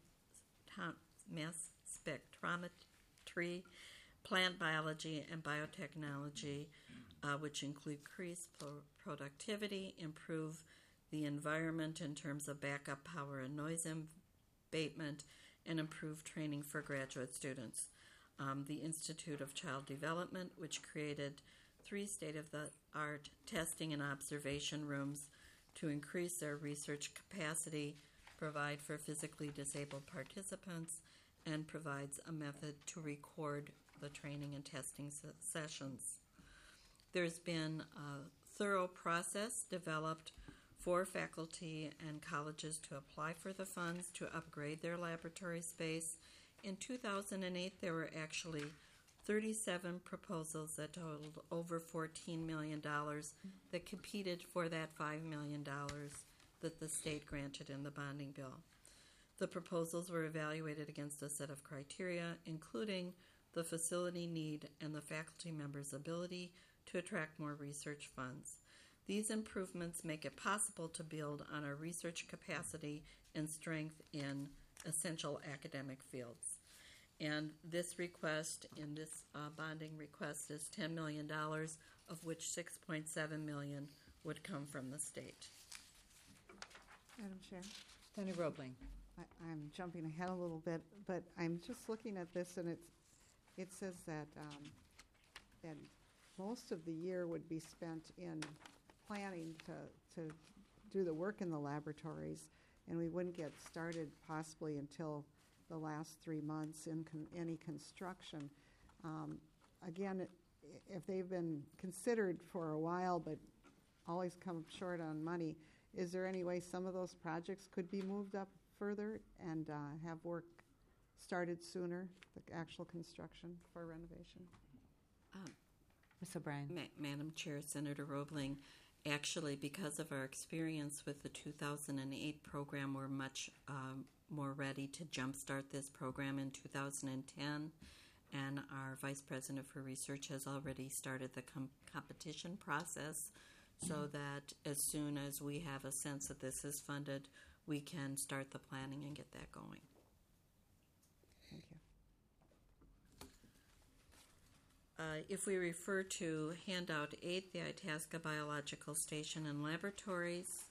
plant biology, and biotechnology, which increase productivity, improve the environment in terms of backup power and noise abatement, and improve training for graduate students. The Institute of Child Development, which created 3 state-of-the-art testing and observation rooms to increase their research capacity, provide for physically disabled participants, and provides a method to record the training and testing sessions. There's been a thorough process developed for faculty and colleges to apply for the funds to upgrade their laboratory space. In 2008, there were actually 37 proposals that totaled over $14 million that competed for that $5 million that the state granted in the bonding bill. The proposals were evaluated against a set of criteria, including the facility need and the faculty members' ability to attract more research funds. These improvements make it possible to build on our research capacity and strength in essential academic fields. And this request, in this bonding request, is $10 million, of which $6.7 million would come from the state. Madam Chair? Senator Roebling. I'm jumping ahead a little bit, but I'm just looking at this, and it says that that most of the year would be spent in planning to do the work in the laboratories, and we wouldn't get started possibly until the last 3 months in any construction. Again, if they've been considered for a while but always come short on money, is there any way some of those projects could be moved up further and have work started sooner, the actual construction for renovation? Ms. O'Brien. Madam Chair, Senator Roebling, actually, because of our experience with the 2008 program, we're much more ready to jumpstart this program in 2010, and our Vice President for Research has already started the competition process so that as soon as we have a sense that this is funded, we can start the planning and get that going. Thank you. If we refer to handout 8, the Itasca Biological Station and Laboratories,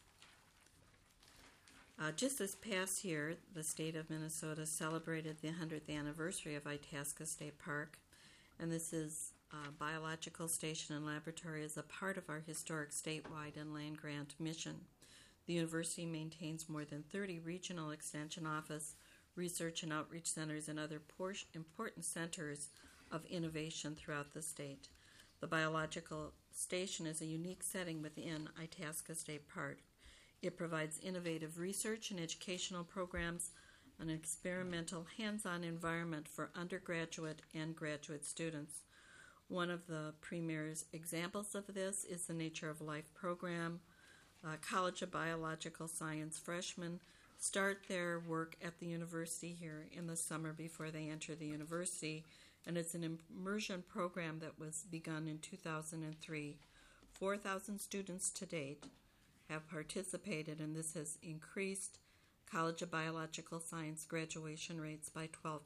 just this past year, the state of Minnesota celebrated the 100th anniversary of Itasca State Park, and this is Biological Station and Laboratory is a part of our historic statewide and land grant mission. The university maintains more than 30 regional extension office, research and outreach centers, and other important centers of innovation throughout the state. The Biological Station is a unique setting within Itasca State Park. It provides innovative research and educational programs, an experimental hands-on environment for undergraduate and graduate students. One of the premier examples of this is the Nature of Life program. College of Biological Science freshmen start their work at the university here in the summer before they enter the university, and it's an immersion program that was begun in 2003. 4,000 students to date have participated, and this has increased College of Biological Science graduation rates by 12%.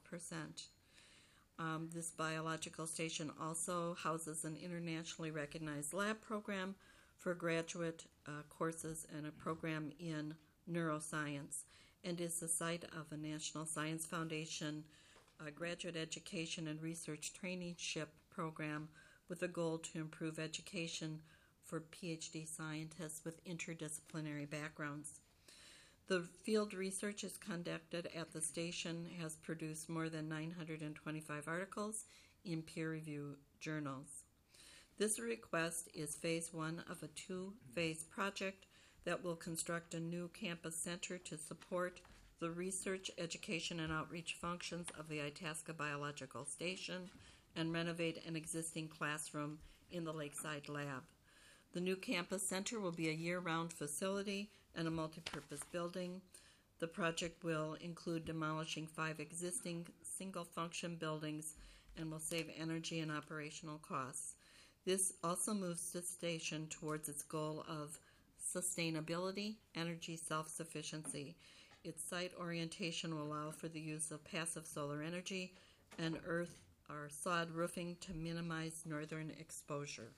This biological station also houses an internationally recognized lab program for graduate courses and a program in neuroscience, and is the site of a National Science Foundation graduate education and research traineeship program with a goal to improve education for PhD scientists with interdisciplinary backgrounds. The field research is conducted at the station has produced more than 925 articles in peer-reviewed journals. This request is phase one of a two-phase project that will construct a new campus center to support the research, education, and outreach functions of the Itasca Biological Station and renovate an existing classroom in the Lakeside Lab. The new campus center will be a year-round facility and a multipurpose building. The project will include demolishing 5 existing single-function buildings and will save energy and operational costs. This also moves the station towards its goal of sustainability, energy self-sufficiency. Its site orientation will allow for the use of passive solar energy and earth or sod roofing to minimize northern exposure.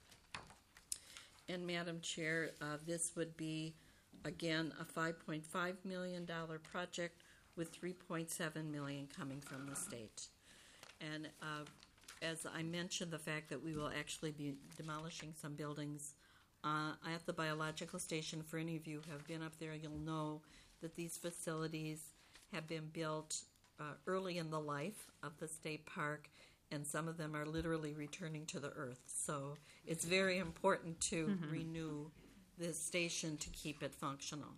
And Madam Chair, this would be, again, a $5.5 million project with $3.7 million coming from the state. And as I mentioned, the fact that we will actually be demolishing some buildings at the biological station. For any of you who have been up there, you'll know that these facilities have been built early in the life of the state park, and some of them are literally returning to the earth. So it's very important to renew this station to keep it functional.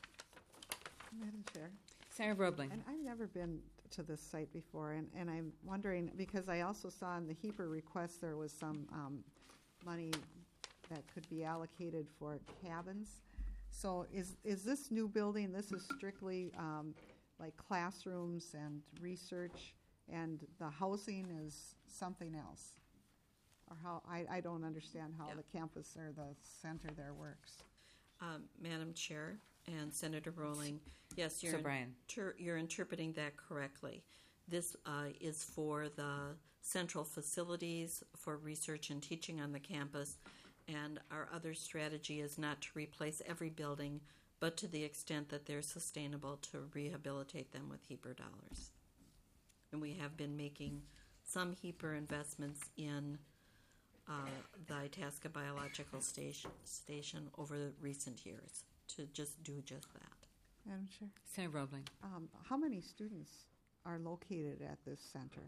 Madam Chair. Senator Roebling. And I've never been to this site before, and I'm wondering, because I also saw in the HEPR request there was some money that could be allocated for cabins. So is this new building, this is strictly like classrooms and research, and the housing is something else? Or how, I don't understand how the campus or the center there works. Madam Chair and Senator Rowling, yes, you're, you're interpreting that correctly. This is for the central facilities for research and teaching on the campus, and our other strategy is not to replace every building, but to the extent that they're sustainable, to rehabilitate them with HEPR dollars. And we have been making some HEPR investments in the Itasca Biological Station over the recent years to just do just that. Madam Chair? Senator Roebling. How many students are located at this center?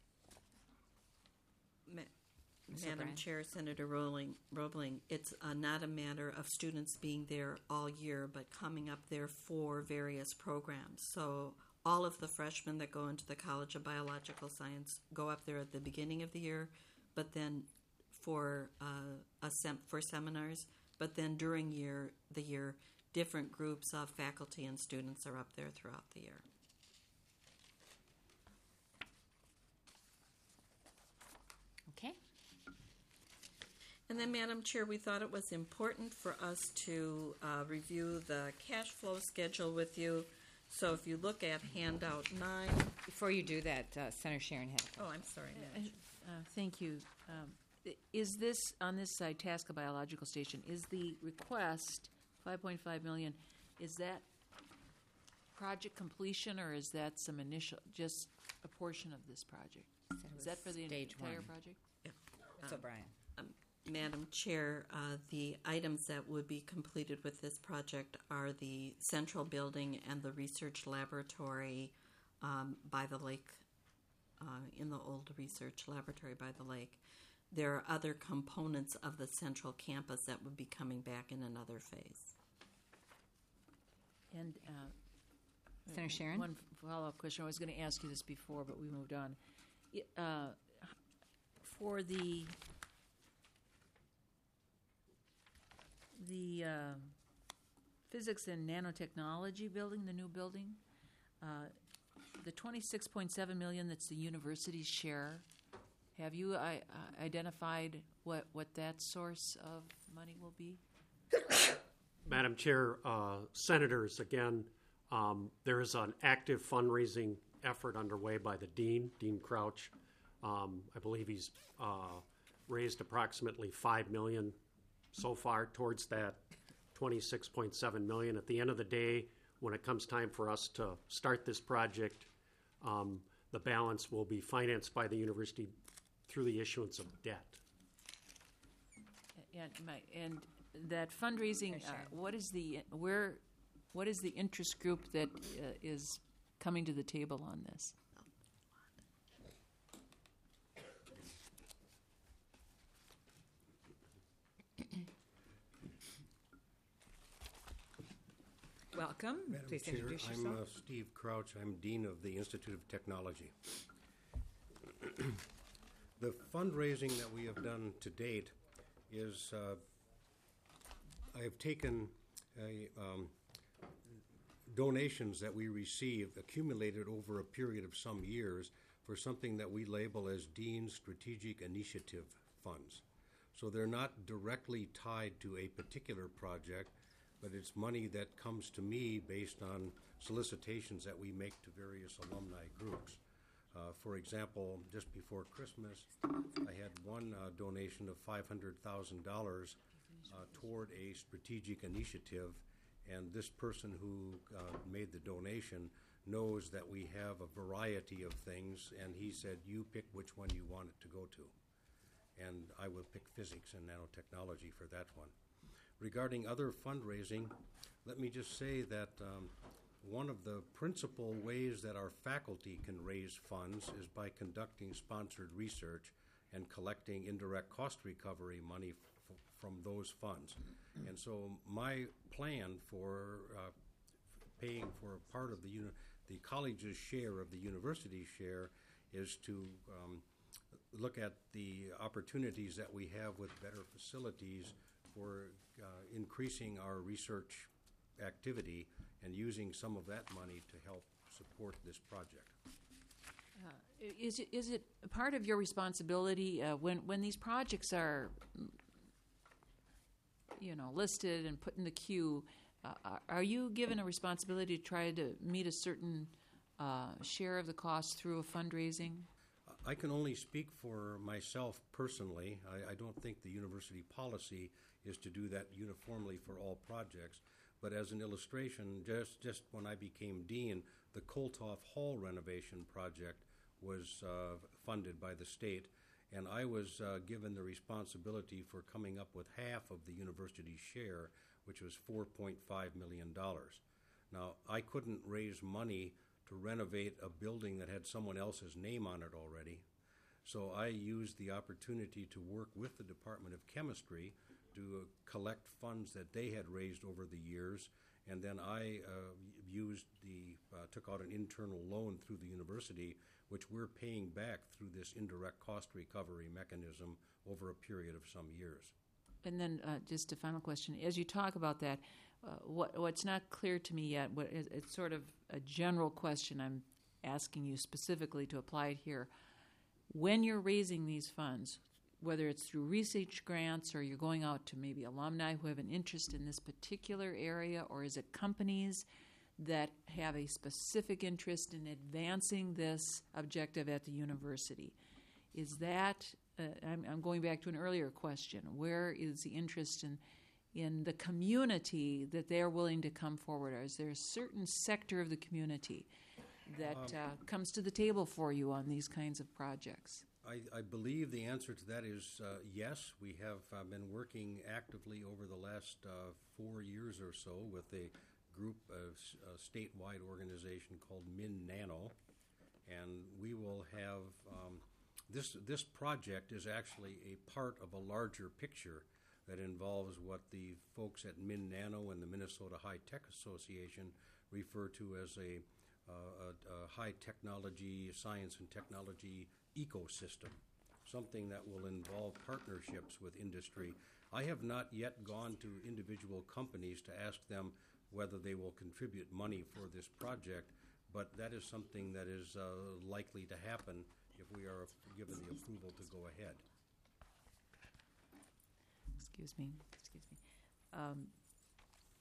Madam Chair, Senator Roebling, it's not a matter of students being there all year, but coming up there for various programs. So all of the freshmen that go into the College of Biological Science go up there at the beginning of the year, but then for seminars, but then during the year, different groups of faculty and students are up there throughout the year. Okay. And then, Madam Chair, we thought it was important for us to review the cash flow schedule with you. So if you look at handout 9. Before you do that, Senator Sharon had. Oh, I'm sorry, Madam Chair. Thank you. Is this, on this Itasca Biological Station, is the request, $5.5 million, is that project completion, or is that some initial, just a portion of this project? Is that for the entire project? Yeah. So, Brian. Madam Chair, the items that would be completed with this project are the central building and the research laboratory by the lake, in the old research laboratory by the lake. There are other components of the central campus that would be coming back in another phase. And Senator Sharon? One follow-up question. I was going to ask you this before, but we moved on. For the physics and nanotechnology building, the new building, the $26.7 million that's the university's share, have you identified what that source of money will be? Madam Chair, senators, again, There is an active fundraising effort underway by the Dean Crouch. I believe he's raised approximately $5 million so far towards that $26.7 million. At the end of the day, when it comes time for us to start this project, the balance will be financed by the university through the issuance of debt. And that fundraising, what is the interest group that is coming to the table on this? Welcome. Madam Please Chair, introduce yourself. I'm Steve Crouch. I'm Dean of the Institute of Technology. The fundraising that we have done to date is I have taken donations that we received accumulated over a period of some years for something that we label as Dean Strategic Initiative Funds. So they're not directly tied to a particular project, but it's money that comes to me based on solicitations that we make to various alumni groups. For example, just before Christmas, I had one donation of $500,000 toward a strategic initiative, and this person who made the donation knows that we have a variety of things, and he said, you pick which one you want it to go to. And I will pick physics and nanotechnology for that one. Regarding other fundraising, let me just say that one of the principal ways that our faculty can raise funds is by conducting sponsored research and collecting indirect cost recovery money from those funds. And so my plan for paying for a part of the college's share of the university's share is to look at the opportunities that we have with better facilities for increasing our research activity and using some of that money to help support this project. Is it part of your responsibility when these projects are, listed and put in the queue? Are you given a responsibility to try to meet a certain share of the cost through a fundraising? I can only speak for myself personally. I don't think the university policy is to do that uniformly for all projects. But as an illustration, just when I became dean, the Kolthoff Hall renovation project was funded by the state, and I was given the responsibility for coming up with half of the university's share, which was $4.5 million. Now, I couldn't raise money to renovate a building that had someone else's name on it already, so I used the opportunity to work with the Department of Chemistry to collect funds that they had raised over the years, and then I took out an internal loan through the university, which we're paying back through this indirect cost recovery mechanism over a period of some years. And then just a final question. As you talk about that, what's not clear to me yet, it's sort of a general question I'm asking you specifically to apply it here. When you're raising these funds, whether it's through research grants or you're going out to maybe alumni who have an interest in this particular area, or is it companies that have a specific interest in advancing this objective at the university? Is that, I'm going back to an earlier question, where is the interest in the community that they're willing to come forward? Or is there a certain sector of the community that comes to the table for you on these kinds of projects? I believe the answer to that is yes. We have been working actively over the last 4 years or so with a group, a statewide organization called MinNano, and we will have this project is actually a part of a larger picture that involves what the folks at MinNano and the Minnesota High Tech Association refer to as a high technology, science and technology ecosystem, something that will involve partnerships with industry. I have not yet gone to individual companies to ask them whether they will contribute money for this project, but that is something that is likely to happen if we are given the approval to go ahead. Excuse me.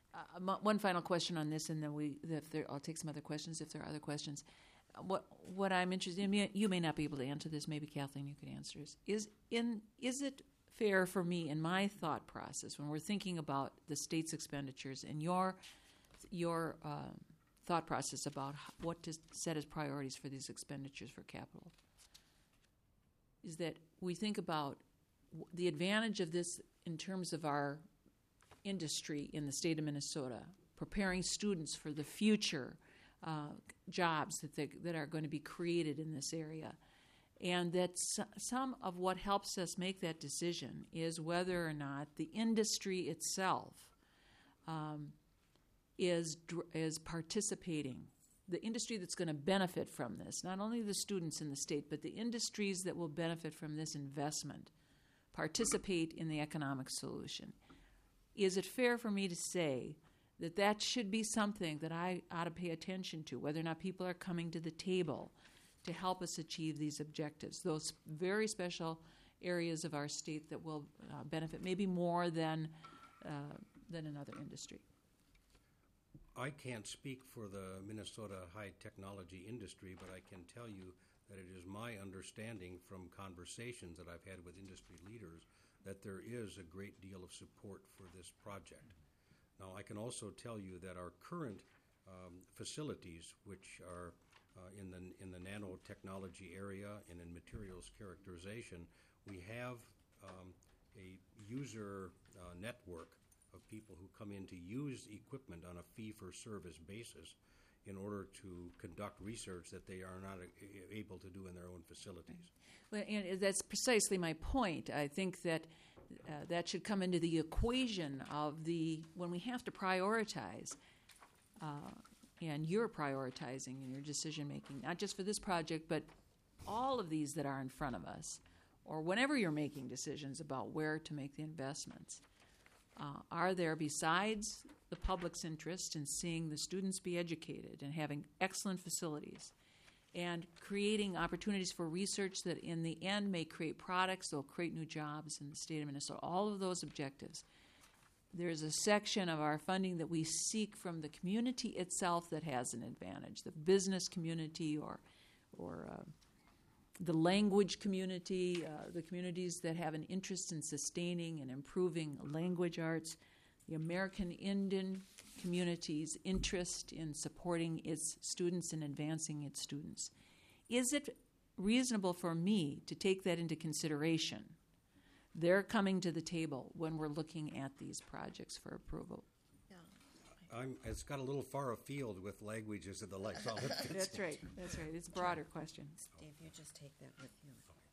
One final question on this, and then I'll take some other questions if there are other questions. What I'm interested in, you may not be able to answer this. Maybe Kathleen, you could answer this. Is it fair for me in my thought process when we're thinking about the state's expenditures and your thought process about what to set as priorities for these expenditures for capital, is that we think about the advantage of this in terms of our industry in the state of Minnesota, preparing students for the future jobs that are going to be created in this area. And that some of what helps us make that decision is whether or not the industry itself is participating. The industry that's going to benefit from this, not only the students in the state, but the industries that will benefit from this investment, participate in the economic solution. Is it fair for me to say that that should be something that I ought to pay attention to, whether or not people are coming to the table to help us achieve these objectives, those very special areas of our state that will benefit maybe more than another industry? I can't speak for the Minnesota high technology industry, but I can tell you that it is my understanding from conversations that I've had with industry leaders that there is a great deal of support for this project. Now, I can also tell you that our current facilities, which are in the nanotechnology area and in materials characterization, we have a user network of people who come in to use equipment on a fee-for-service basis in order to conduct research that they are not able to do in their own facilities. Well, and that's precisely my point. I think that that should come into the equation of when we have to prioritize, and you're prioritizing in your decision-making, not just for this project, but all of these that are in front of us, or whenever you're making decisions about where to make the investments. Are there, besides the public's interest in seeing the students be educated and having excellent facilities and creating opportunities for research that in the end may create products that will create new jobs in the state of Minnesota, all of those objectives, there's a section of our funding that we seek from the community itself that has an advantage, the business community or the language community, the communities that have an interest in sustaining and improving language arts, the American Indian community's interest in supporting its students and advancing its students. Is it reasonable for me to take that into consideration? They're coming to the table when we're looking at these projects for approval. It's got a little far afield with languages and the like. That's right. It's a broader question. Dave, you just take that with you.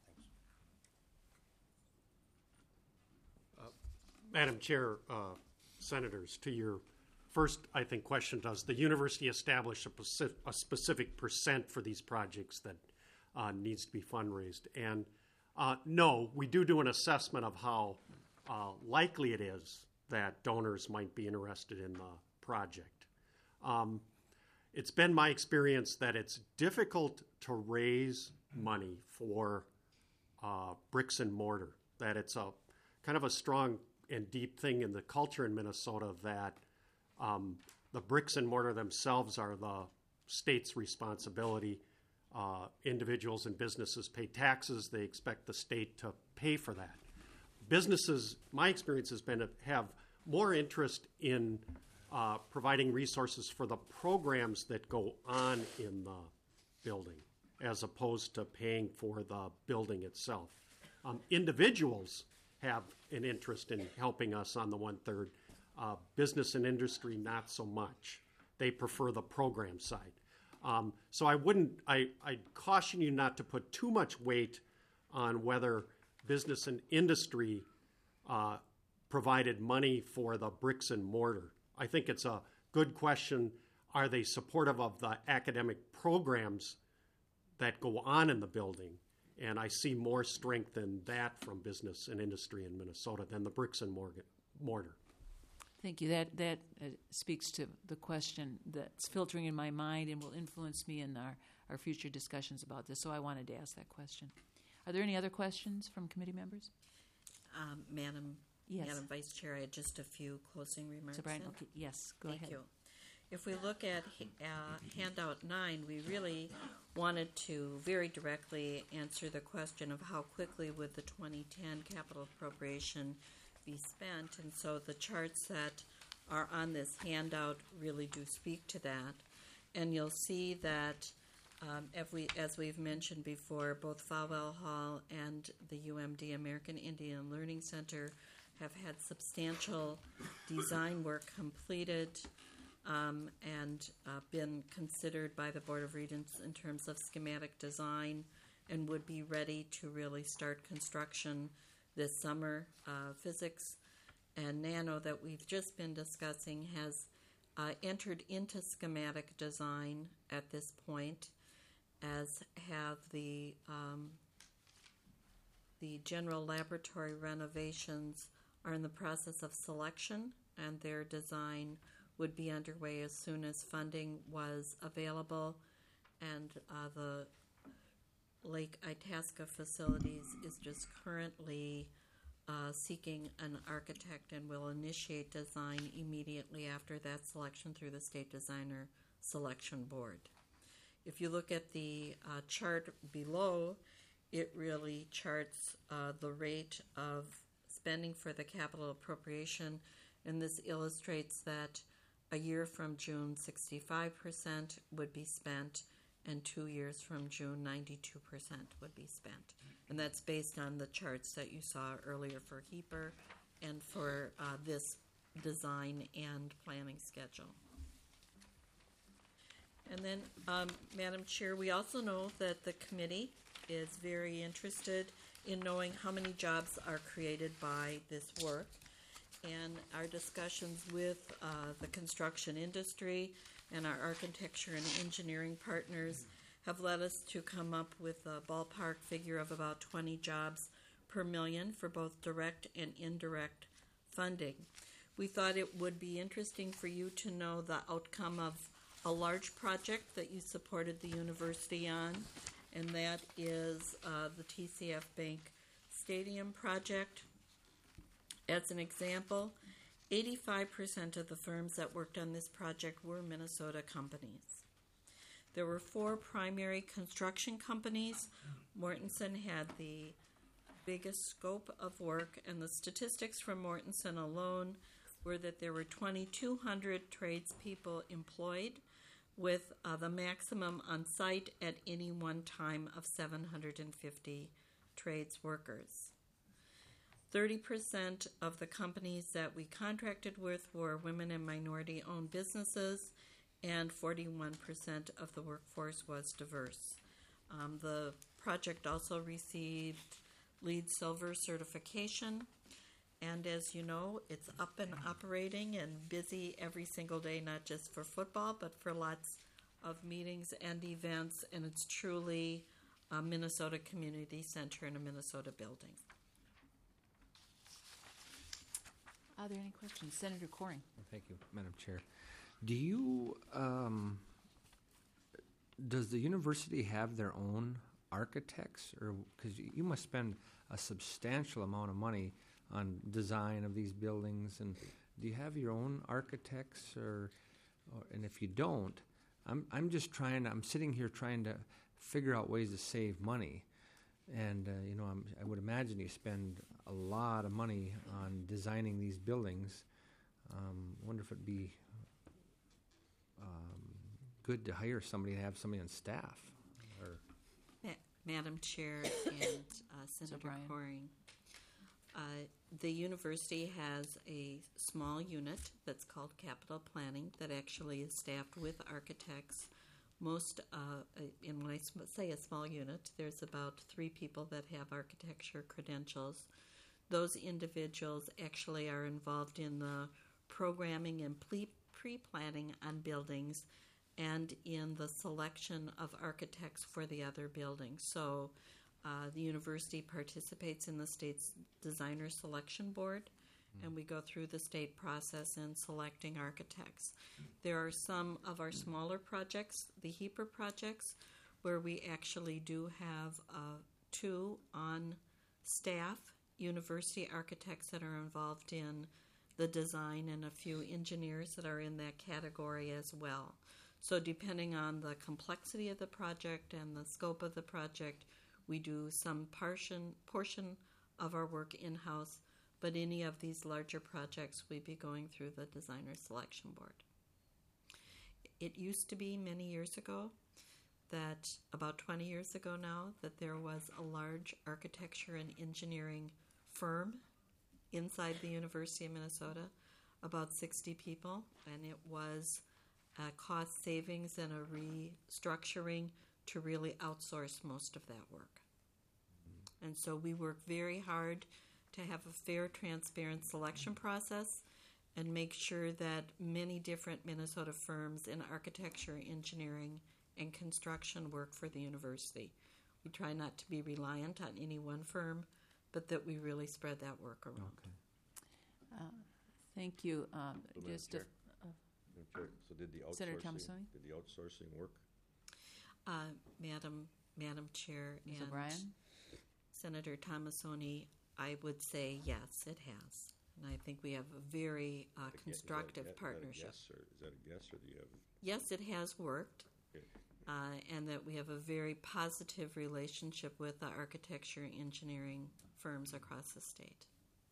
Madam Chair, Senators, to your first, I think, question, does the university establish a specific percent for these projects that needs to be fundraised? And no, we do an assessment of how likely it is that donors might be interested in the project. It's been my experience that it's difficult to raise money for bricks and mortar, that it's a kind of a strong and deep thing in the culture in Minnesota that the bricks and mortar themselves are the state's responsibility. Individuals and businesses pay taxes. They expect the state to pay for that. Businesses, my experience has been to have more interest in providing resources for the programs that go on in the building as opposed to paying for the building itself. Individuals have an interest in helping us on the 1/3. Business and industry, not so much. They prefer the program side. So I'd caution you not to put too much weight on whether business and industry provided money for the bricks and mortar. I think it's a good question. Are they supportive of the academic programs that go on in the building? And I see more strength in that from business and industry in Minnesota than the bricks and mortar. Thank you. That speaks to the question that's filtering in my mind and will influence me in our future discussions about this. So I wanted to ask that question. Are there any other questions from committee members? Madam Yes. Madam Vice Chair, I had just a few closing remarks. So Brian, then. okay, yes, go Thank ahead. you. If we look at handout 9, we really wanted to very directly answer the question of how quickly would the 2010 capital appropriation be spent. And so the charts that are on this handout really do speak to that. And you'll see that as we've mentioned before, both Falwell Hall and the UMD American Indian Learning Center have had substantial design work completed and been considered by the Board of Regents in terms of schematic design and would be ready to really start construction this summer. Physics and Nano that we've just been discussing has entered into schematic design at this point, as have the general laboratory renovations are in the process of selection, and their design would be underway as soon as funding was available. And the Lake Itasca facilities is just currently seeking an architect and will initiate design immediately after that selection through the State Designer Selection Board. If you look at the chart below, it really charts the rate of spending for the capital appropriation, and this illustrates that a year from June, 65% would be spent, and 2 years from June, 92% would be spent. And that's based on the charts that you saw earlier for HEAPR and for this design and planning schedule. And then, Madam Chair, we also know that the committee is very interested in knowing how many jobs are created by this work. And our discussions with the construction industry and our architecture and engineering partners have led us to come up with a ballpark figure of about 20 jobs per million for both direct and indirect funding. We thought it would be interesting for you to know the outcome of a large project that you supported the university on, and that is the TCF Bank Stadium project. As an example, 85% of the firms that worked on this project were Minnesota companies. There were 4 primary construction companies. Mortenson had the biggest scope of work, and the statistics from Mortenson alone were that there were 2,200 tradespeople employed, with the maximum on site at any one time of 750 trades workers. 30% of the companies that we contracted with were women and minority-owned businesses, and 41% of the workforce was diverse. The project also received LEED Silver certification, and as you know, it's up and operating and busy every single day, not just for football, but for lots of meetings and events, and it's truly a Minnesota Community Center and a Minnesota building. Are there any questions? Senator Coring. Thank you, Madam Chair. Do you, does the university have their own architects? Or, because you must spend a substantial amount of money on design of these buildings, and do you have your own architects? And if you don't, I'm sitting here trying to figure out ways to save money. And, I would imagine you spend a lot of money on designing these buildings. Wonder if it'd be good to hire somebody, to have somebody on staff. Madam Chair and Senator Coring, the university has a small unit that's called capital planning that actually is staffed with architects. Most, and when I say a small unit, there's about 3 people that have architecture credentials. Those individuals actually are involved in the programming and pre-planning on buildings and in the selection of architects for the other buildings. So the university participates in the state's designer selection board, and we go through the state process in selecting architects. There are some of our smaller projects, the HEAPR projects, where we actually do have 2 on staff university architects that are involved in the design and a few engineers that are in that category as well. So depending on the complexity of the project and the scope of the project, we do some portion of our work in-house, but any of these larger projects, we'd be going through the designer selection board. It used to be many years ago, that about 20 years ago now, that there was a large architecture and engineering firm inside the University of Minnesota, about 60 people, and it was a cost savings and a restructuring to really outsource most of that work. And so we work very hard to have a fair, transparent selection process and make sure that many different Minnesota firms in architecture, engineering, and construction work for the university. We try not to be reliant on any one firm, but that we really spread that work around. Okay. Thank you. So Just Madam Chair, so did the Senator outsourcing, Tomassoni? did the outsourcing work? Madam Chair Ms. and O'Brien? Senator Tomassoni, I would say yes, it has. And I think we have a very constructive partnership. Is that a guess, or do you have? Yes, it has worked. Okay. And that we have a very positive relationship with the architecture and engineering firms across the state.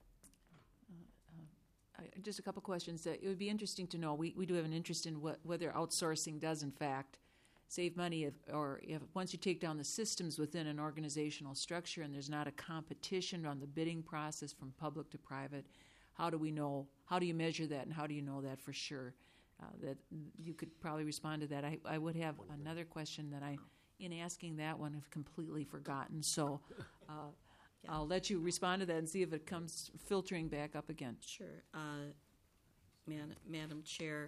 Just a couple questions. It would be interesting to know, we do have an interest in whether outsourcing does in fact save money, if once you take down the systems within an organizational structure and there's not a competition on the bidding process from public to private, how do you measure that, and how do you know that for sure? That you could probably respond to that. I would have another question that in asking that one, have completely forgotten. So I'll let you respond to that and see if it comes filtering back up again. Sure. Madam Chair,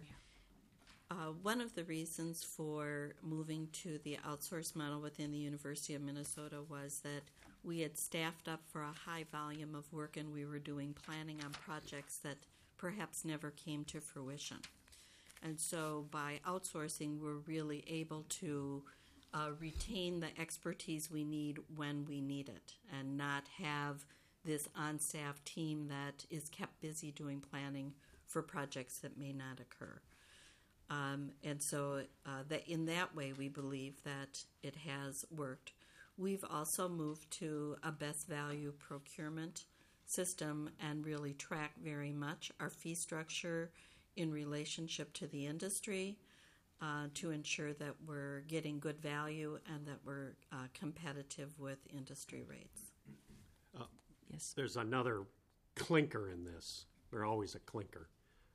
one of the reasons for moving to the outsource model within the University of Minnesota was that we had staffed up for a high volume of work and we were doing planning on projects that perhaps never came to fruition. And so by outsourcing, we're really able to retain the expertise we need when we need it and not have this on-staff team that is kept busy doing planning for projects that may not occur. And so that in that way, we believe that it has worked. We've also moved to a best value procurement system and really track very much our fee structure in relationship to the industry to ensure that we're getting good value and that we're competitive with industry rates. Yes. There's another clinker in this. There's always a clinker.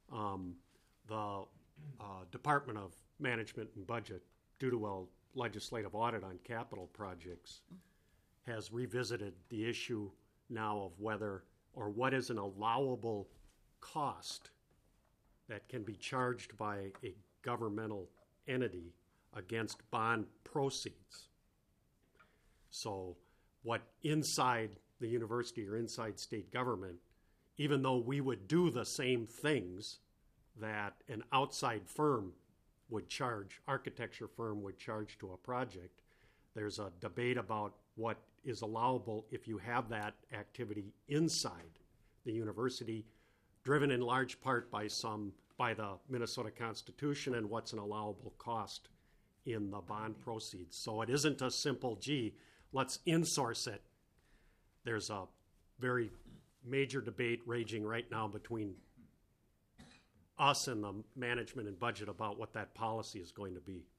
The Department of Management and Budget, due to a legislative audit on capital projects, has revisited the issue now of whether or what is an allowable cost that can be charged by a governmental entity against bond proceeds. So what inside the university or inside state government, even though we would do the same things that an outside firm would charge, architecture firm would charge to a project, there's a debate about what is allowable if you have that activity inside the university, driven in large part by the Minnesota Constitution and what's an allowable cost in the bond proceeds. So it isn't a simple, gee, let's insource it. There's a very major debate raging right now between us and the management and budget about what that policy is going to be.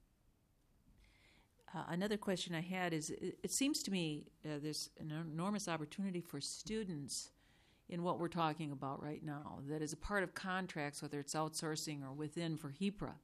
Another question I had is, it seems to me there's an enormous opportunity for students in what we're talking about right now, that is a part of contracts, whether it's outsourcing or within for HEPRA,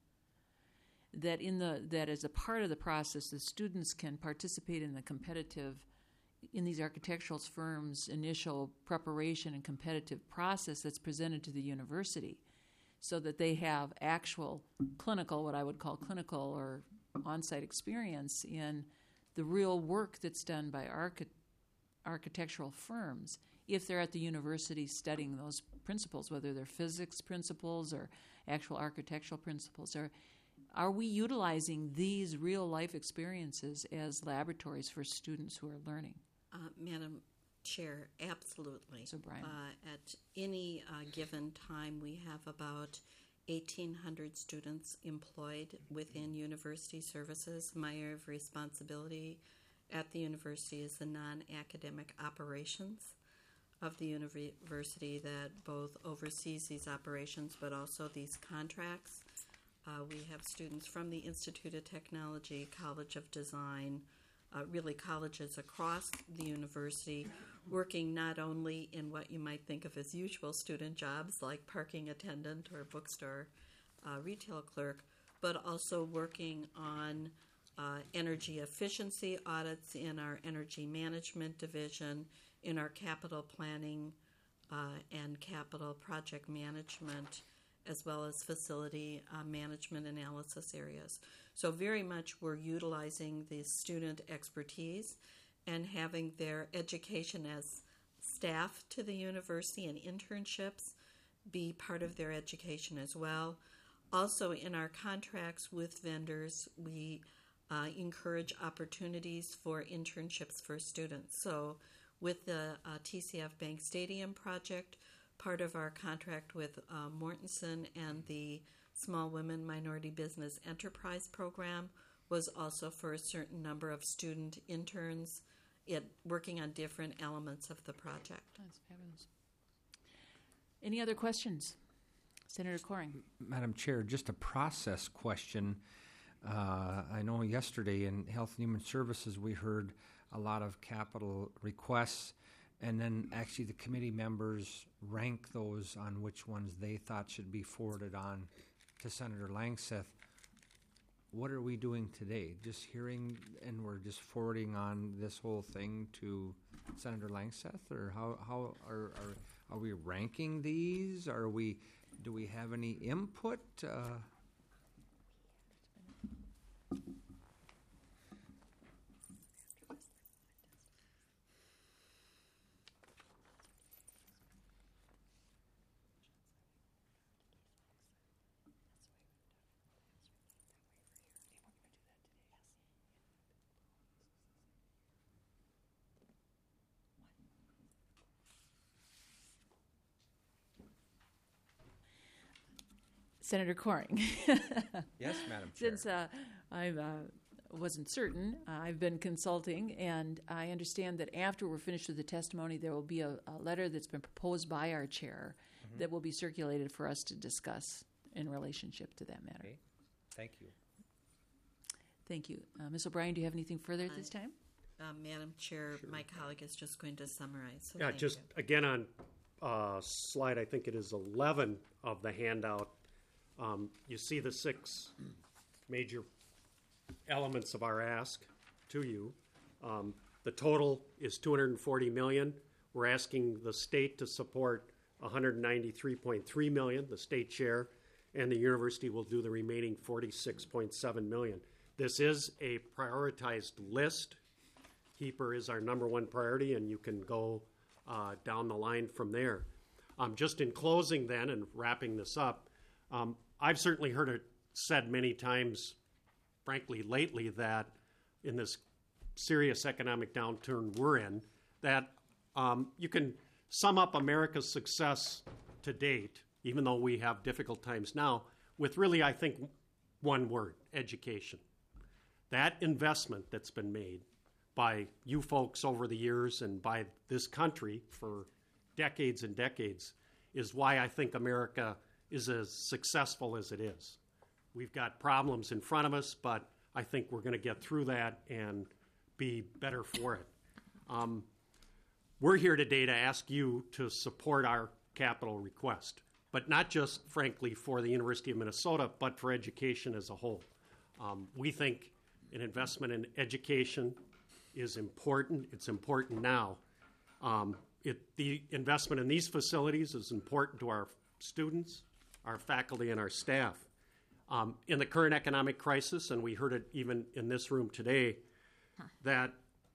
that as a part of the process, the students can participate in these architectural firms' initial preparation and competitive process that's presented to the university, so that they have actual clinical, what I would call clinical or on-site experience in the real work that's done by architectural firms if they're at the university studying those principles, whether they're physics principles or actual architectural principles. Are we utilizing these real-life experiences as laboratories for students who are learning? Madam Chair, absolutely. So, Brian. At any given time, we have about 1,800 students employed within university services. My area of responsibility at the university is the non-academic operations of the university that both oversees these operations but also these contracts. We have students from the Institute of Technology, College of Design, really colleges across the university, working not only in what you might think of as usual student jobs like parking attendant or bookstore retail clerk, but also working on energy efficiency audits in our energy management division, in our capital planning and capital project management, as well as facility management analysis areas. So very much we're utilizing the student expertise and having their education as staff to the university and internships be part of their education as well. Also in our contracts with vendors, we encourage opportunities for internships for students. So with the TCF Bank Stadium project, part of our contract with Mortensen and the Small Women Minority Business Enterprise Program was also for a certain number of student interns working on different elements of the project. That's fabulous. Any other questions? Senator Coring. Madam Chair, just a process question. I know yesterday in Health and Human Services we heard a lot of capital requests, and then actually the committee members rank those on which ones they thought should be forwarded on to Senator Langseth. What are we doing today? Just hearing and we're just forwarding on this whole thing to Senator Langseth, or how are we ranking these? Do we have any input? Senator Coring. Yes, Madam Chair. Since I wasn't certain, I've been consulting, and I understand that after we're finished with the testimony, there will be a letter that's been proposed by our chair that will be circulated for us to discuss in relationship to that matter. Okay. Thank you. Thank you. Ms. O'Brien, do you have anything further at this time? Madam Chair, my colleague is just going to summarize. So Yeah, just again on slide, I think it is 11 of the handout, you see the 6 major elements of our ask to you. The total is $240 million. We're asking the state to support $193.3 million, the state share, and the university will do the remaining $46.7 million. This is a prioritized list. HEAPR is our number one priority, and you can go down the line from there. Just in closing then and wrapping this up, I've certainly heard it said many times, frankly, lately, that in this serious economic downturn we're in, that you can sum up America's success to date, even though we have difficult times now, with really, I think, one word: education. That investment that's been made by you folks over the years and by this country for decades and decades is why I think America is as successful as it is. We've got problems in front of us, but I think we're going to get through that and be better for it. We're here today to ask you to support our capital request, but not just, frankly, for the University of Minnesota, but for education as a whole. We think an investment in education is important. It's important now. The investment in these facilities is important to our students, our faculty, and our staff. In the current economic crisis, and we heard it even in this room today, that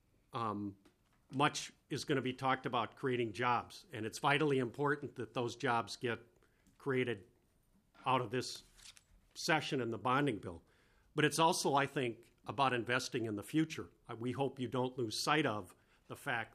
much is going to be talked about creating jobs, and it's vitally important that those jobs get created out of this session in the bonding bill. But it's also, I think, about investing in the future. We hope you don't lose sight of the fact that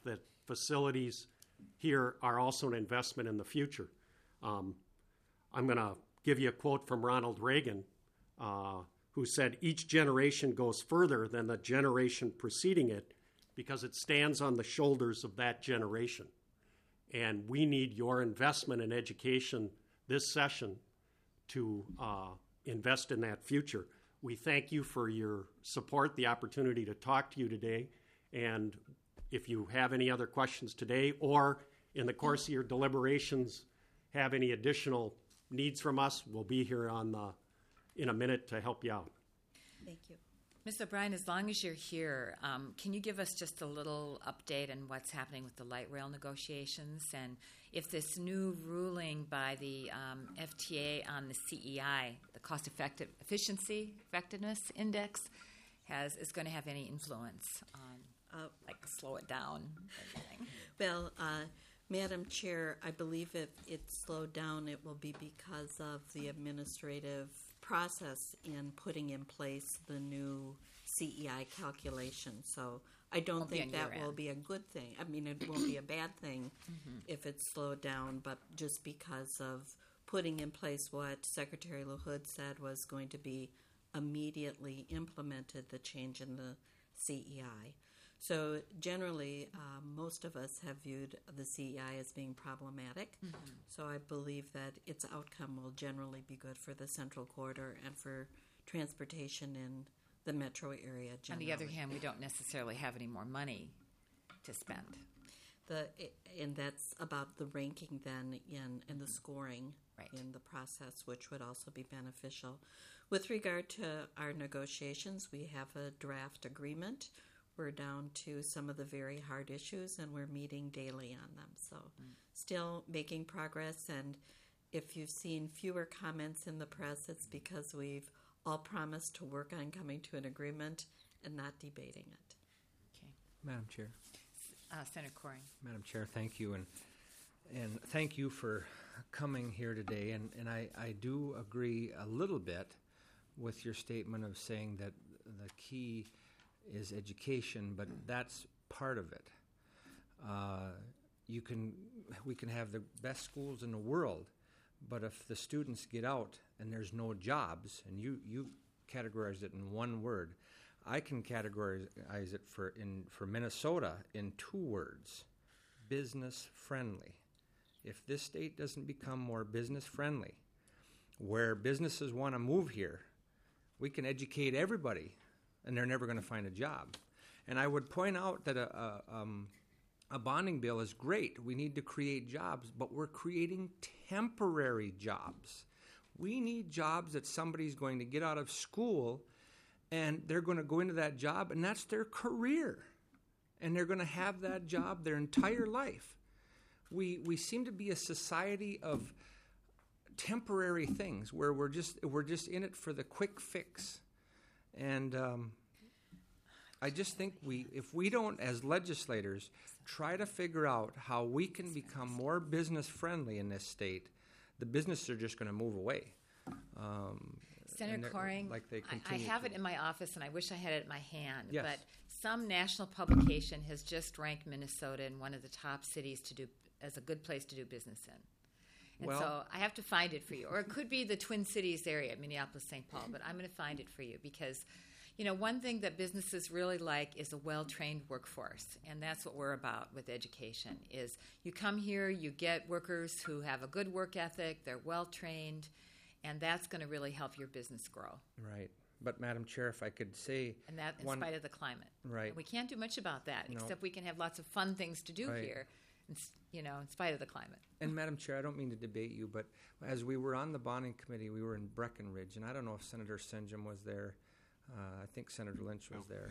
facilities here are also an investment in the future. I'm going to give you a quote from Ronald Reagan, who said, "Each generation goes further than the generation preceding it because it stands on the shoulders of that generation." And we need your investment in education this session to invest in that future. We thank you for your support, the opportunity to talk to you today. And if you have any other questions today or in the course of your deliberations have any additional needs from us, we'll be here in a minute to help you out. Thank you. Ms. O'Brien, as long as you're here, can you give us just a little update on what's happening with the light rail negotiations, and if this new ruling by the FTA on the CEI, the cost effectiveness index, is going to have any influence on, slow it down? Well, Madam Chair, I believe if it's slowed down, it will be because of the administrative process in putting in place the new CEI calculation. So I don't think that will be a good thing. I mean, it won't be a bad thing if it's slowed down, but just because of putting in place what Secretary LaHood said was going to be immediately implemented, the change in the CEI. So generally, most of us have viewed the CEI as being problematic. So I believe that its outcome will generally be good for the Central Corridor and for transportation in the metro area generally. On the other hand, we don't necessarily have any more money to spend. And that's about the ranking then and the scoring in the process, which would also be beneficial. With regard to our negotiations, we have a draft agreement. We're down to some of the very hard issues, and we're meeting daily on them. So still making progress, and if you've seen fewer comments in the press, it's because we've all promised to work on coming to an agreement and not debating it. Okay. Madam Chair. Senator Coring. Madam Chair, thank you, and thank you for coming here today. And I do agree a little bit with your statement of saying that the key is education, but that's part of it. We can have the best schools in the world, but if the students get out and there's no jobs, and you categorized it in one word, I can categorize it for Minnesota in 2 words: business friendly. If this state doesn't become more business friendly, where businesses want to move here, we can educate everybody, and they're never going to find a job. And I would point out that a bonding bill is great. We need to create jobs, but we're creating temporary jobs. We need jobs that somebody's going to get out of school, and they're going to go into that job, and that's their career. And they're going to have that job their entire life. We seem to be a society of temporary things where we're just in it for the quick fix. And I just think if we don't, as legislators, try to figure out how we can become more business friendly in this state, the businesses are just going to move away. Senator Coring, I have it in my office, and I wish I had it in my hand. Yes. But some national publication has just ranked Minnesota in one of the top cities as a good place to do business in. And so I have to find it for you. Or it could be the Twin Cities area, Minneapolis, St. Paul, but I'm going to find it for you because, one thing that businesses really like is a well-trained workforce, and that's what we're about with education, is you come here, you get workers who have a good work ethic, they're well-trained, and that's going to really help your business grow. Right. But, Madam Chair, if I could say... And that in spite of the climate. Right. And we can't do much about that, except we can have lots of fun things to do here, in spite of the climate. And, Madam Chair, I don't mean to debate you, but as we were on the bonding committee, we were in Breckenridge, and I don't know if Senator Senjum was there. I think Senator Lynch was there.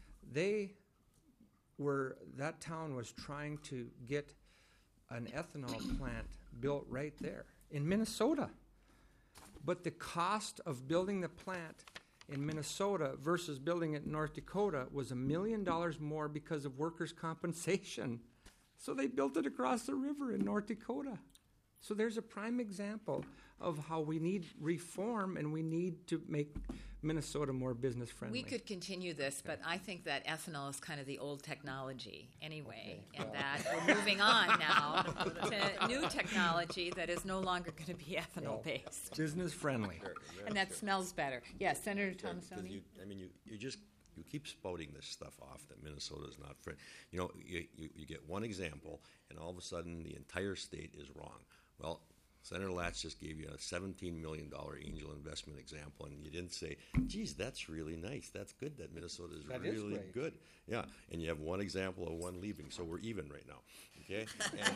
That town was trying to get an ethanol plant built right there in Minnesota. But the cost of building the plant in Minnesota versus building it in North Dakota was $1 million more because of workers' compensation. So they built it across the river in North Dakota. So there's a prime example of how we need reform and we need to make Minnesota more business friendly. We could continue this, but I think that ethanol is kind of the old technology anyway, and that we're moving on now to new technology that is no longer going to be ethanol-based. Business friendly. And that smells better. Yes, Senator Thomasoni? You keep spouting this stuff off that Minnesota is not friendly. You know, you get one example, and all of a sudden the entire state is wrong. Well, Senator Latz just gave you a $17 million angel investment example, and you didn't say, geez, that's really nice. That's good that Minnesota is really good. Yeah, and you have one example of one leaving, so we're even right now. Okay?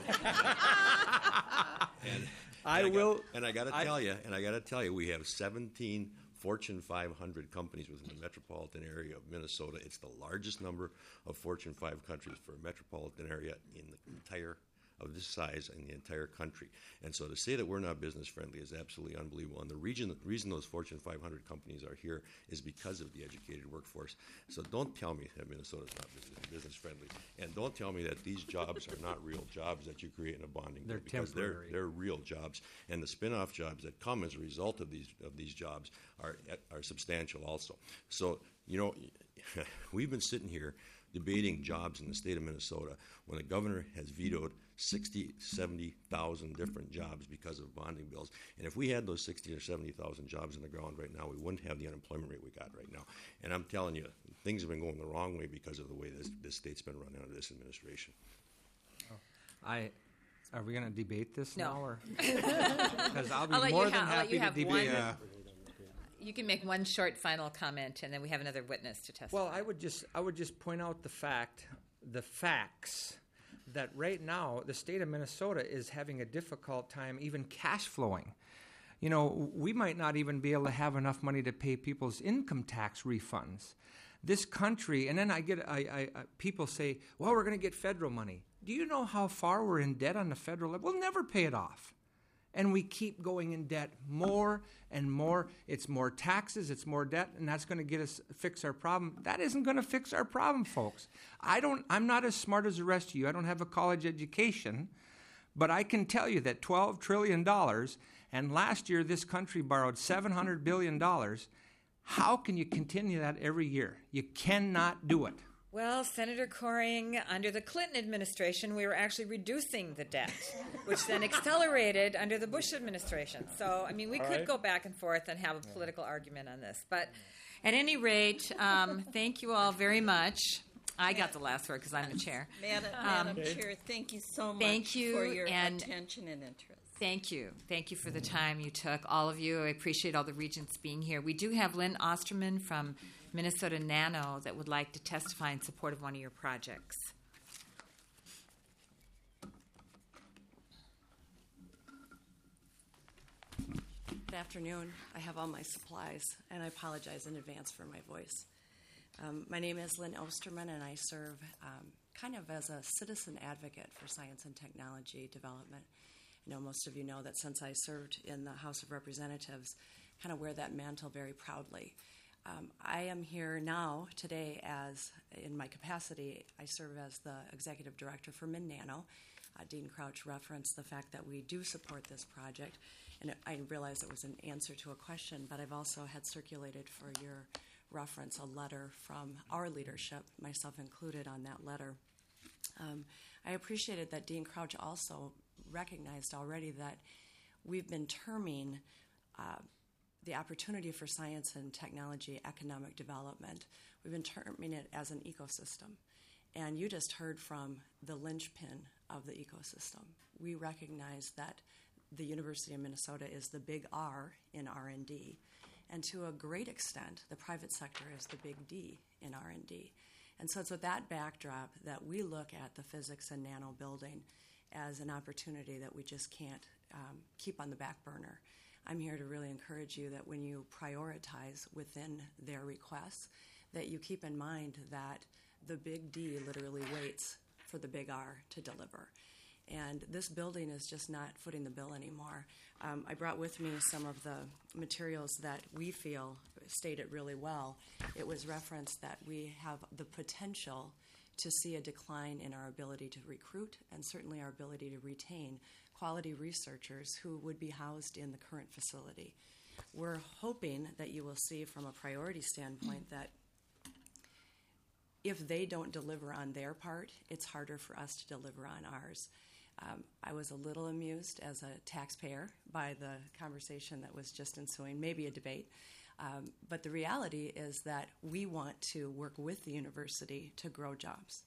And I got to tell you, we have 17 Fortune 500 companies within the metropolitan area of Minnesota. It's the largest number of Fortune 5 countries for a metropolitan area in the entire of this size in the entire country. And so to say that we're not business friendly is absolutely unbelievable. And the reason those Fortune 500 companies are here is because of the educated workforce. So don't tell me that Minnesota is not business friendly. And don't tell me that these jobs are not real jobs that you create in a bonding bill, because temporary. they're real jobs. And the spin-off jobs that come as a result of these jobs are substantial also. So, you know, we've been sitting here debating jobs in the state of Minnesota when the governor has vetoed 60, 70,000 different jobs because of bonding bills. And if we had those 60 or 70,000 jobs in the ground right now, we wouldn't have the unemployment rate we got right now. And I'm telling you, things have been going the wrong way because of the way this state's been run under this administration. Are we going to debate this No. now? Because I'll be more than happy to debate it. You can make one short final comment, and then we have another witness to testify. Well, I would just point out the facts that right now the state of Minnesota is having a difficult time even cash flowing. You know, we might not even be able to have enough money to pay people's income tax refunds. This country, and then people say, well, we're going to get federal money. Do you know how far we're in debt on the federal level? We'll never pay it off. And we keep going in debt more and more. It's more taxes, it's more debt, and that's going to fix our problem. That isn't going to fix our problem, folks. I'm not as smart as the rest of you. I don't have a college education, but I can tell you that $12 trillion, and last year this country borrowed $700 billion. How can you continue that every year? You cannot do it. Well, Senator Coring, under the Clinton administration, we were actually reducing the debt, which then accelerated under the Bush administration. So, I mean, we could go back and forth and have a political argument on this. But at any rate, thank you all very much. I got the last word because I'm the chair. Madam Chair, thank you so much for your attention and interest. Thank you. Thank you for the time you took, all of you. I appreciate all the regents being here. We do have Lynn Osterman from Minnesota Nano that would like to testify in support of one of your projects. Good afternoon. I have all my supplies, and I apologize in advance for my voice. My name is Lynn Osterman, and I serve kind of as a citizen advocate for science and technology development. I know most of you know that since I served in the House of Representatives, kind of wear that mantle very proudly. I am here now today as, in my capacity, I serve as the executive director for MinNano. Dean Crouch referenced the fact that we do support this project, and I realized it was an answer to a question, but I've also had circulated for your reference a letter from our leadership, myself included on that letter. I appreciated that Dean Crouch also recognized already that we've been terming the opportunity for science and technology economic development. We've been terming it as an ecosystem. And you just heard from the linchpin of the ecosystem. We recognize that the University of Minnesota is the big R in R&D. And to a great extent, the private sector is the big D in R&D. And so it's with that backdrop that we look at the physics and nano building as an opportunity that we just can't keep on the back burner. I'm here to really encourage you that when you prioritize within their requests, that you keep in mind that the big D literally waits for the big R to deliver. And this building is just not footing the bill anymore. I brought with me some of the materials that we feel state it really well. It was referenced that we have the potential to see a decline in our ability to recruit and certainly our ability to retain quality researchers who would be housed in the current facility. We're hoping that you will see from a priority standpoint that if they don't deliver on their part, it's harder for us to deliver on ours. I was a little amused as a taxpayer by the conversation that was just ensuing, maybe a debate. But the reality is that we want to work with the university to grow jobs.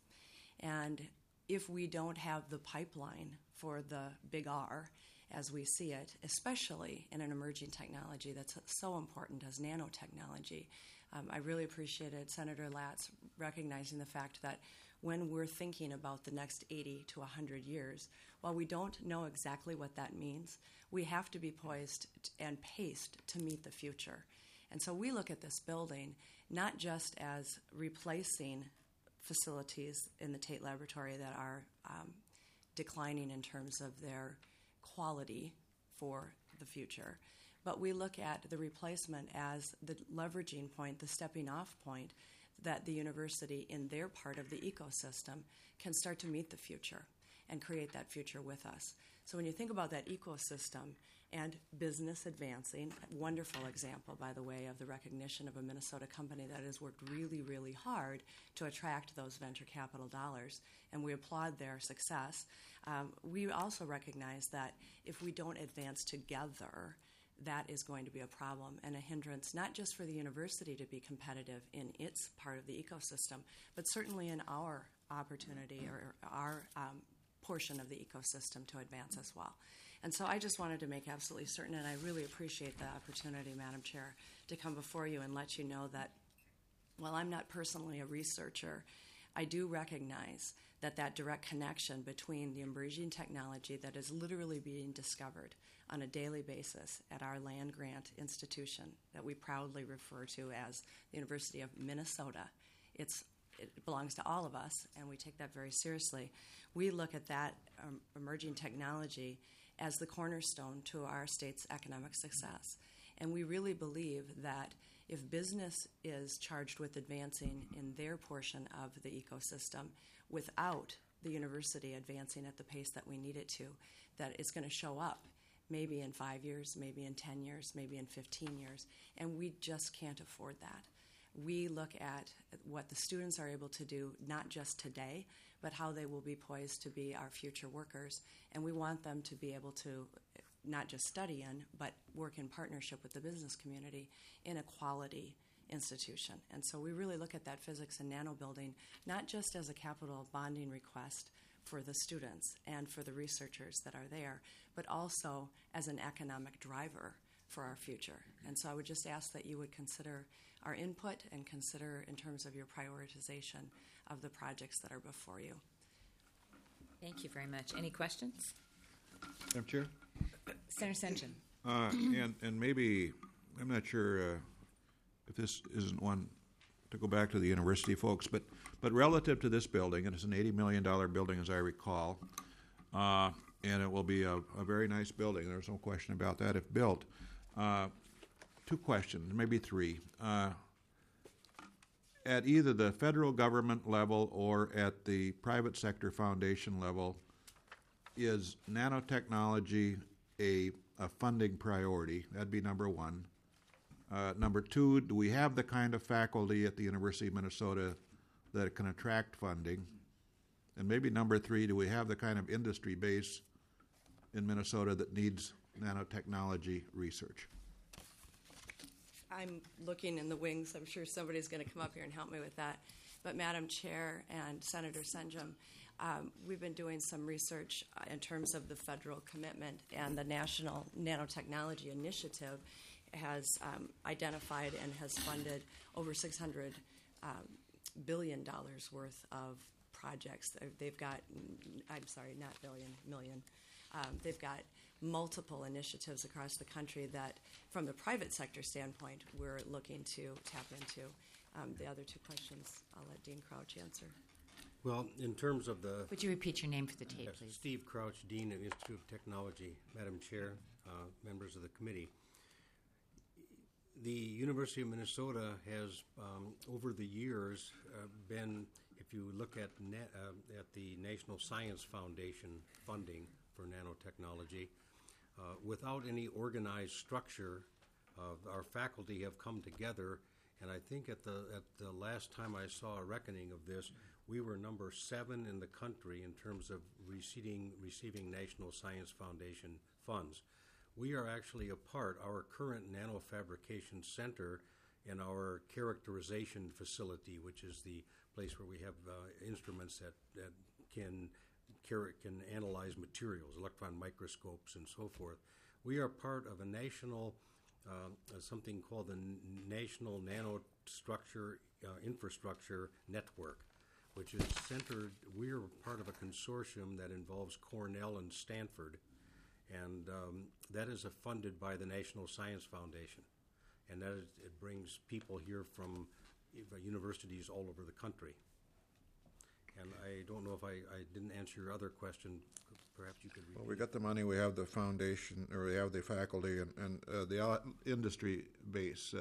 And if we don't have the pipeline for the big R as we see it, especially in an emerging technology that's so important as nanotechnology, I really appreciated Senator Latz recognizing the fact that when we're thinking about the next 80 to 100 years, while we don't know exactly what that means, we have to be poised and paced to meet the future. And so we look at this building not just as replacing facilities in the Tate Laboratory that are declining in terms of their quality for the future, but we look at the replacement as the leveraging point, the stepping off point that the university in their part of the ecosystem can start to meet the future and create that future with us. So when you think about that ecosystem and business advancing, wonderful example, by the way, of the recognition of a Minnesota company that has worked really, really hard to attract those venture capital dollars, and we applaud their success. We also recognize that if we don't advance together, that is going to be a problem and a hindrance, not just for the university to be competitive in its part of the ecosystem, but certainly in our opportunity or our portion of the ecosystem to advance as well. And so I just wanted to make absolutely certain, and I really appreciate the opportunity, Madam Chair, to come before you and let you know that while I'm not personally a researcher, I do recognize that direct connection between the emerging technology that is literally being discovered on a daily basis at our land-grant institution that we proudly refer to as the University of Minnesota. It belongs to all of us, and we take that very seriously. We look at that emerging technology as the cornerstone to our state's economic success. And we really believe that if business is charged with advancing in their portion of the ecosystem without the university advancing at the pace that we need it to, that it's going to show up maybe in 5 years, maybe in 10 years, maybe in 15 years, and we just can't afford that. We look at what the students are able to do, not just today, but how they will be poised to be our future workers, and we want them to be able to not just study in, but work in partnership with the business community in a quality institution. And so we really look at that physics and nano building not just as a capital bonding request for the students and for the researchers that are there, but also as an economic driver for our future. And so I would just ask that you would consider our input and consider in terms of your prioritization of the projects that are before you. Thank you very much. Any questions? Madam Chair? Senator Sengen. And maybe, I'm not sure if this isn't one to go back to the university folks, but relative to this building, and it's an $80 million building as I recall, and it will be a very nice building, there's no question about that if built. Two questions, maybe three. At either the federal government level or at the private sector foundation level, is nanotechnology a funding priority? That'd be number one. Number two, do we have the kind of faculty at the University of Minnesota that can attract funding? And maybe number three, do we have the kind of industry base in Minnesota that needs nanotechnology research? I'm looking in the wings. I'm sure somebody's going to come up here and help me with that. But Madam Chair and Senator Sengen, we've been doing some research in terms of the federal commitment, and the National Nanotechnology Initiative has identified and has funded over $600 billion worth of projects. They've got, I'm sorry, not billion, million. They've got multiple initiatives across the country that, from the private sector standpoint, we're looking to tap into. The other two questions, I'll let Dean Crouch answer. Well, in terms of the... Would you repeat your name for the tape, yes, please? Steve Crouch, Dean at Institute of Technology. Madam Chair, members of the committee. The University of Minnesota has, over the years, been, if you look at the National Science Foundation funding for nanotechnology. Without any organized structure, our faculty have come together, and I think at the last time I saw a reckoning of this, we were number 7 in the country in terms of receiving National Science Foundation funds. We are actually our current nanofabrication center and our characterization facility, which is the place where we have instruments that can analyze materials, electron microscopes and so forth. We are part of a national, something called the National Nanostructure Infrastructure Network, which is centered, we're part of a consortium that involves Cornell and Stanford, and that is funded by the National Science Foundation. And it brings people here from universities all over the country. And I don't know if I didn't answer your other question. Perhaps you could repeat. Well, we got the money, we have the foundation, or we have the faculty, and the industry base.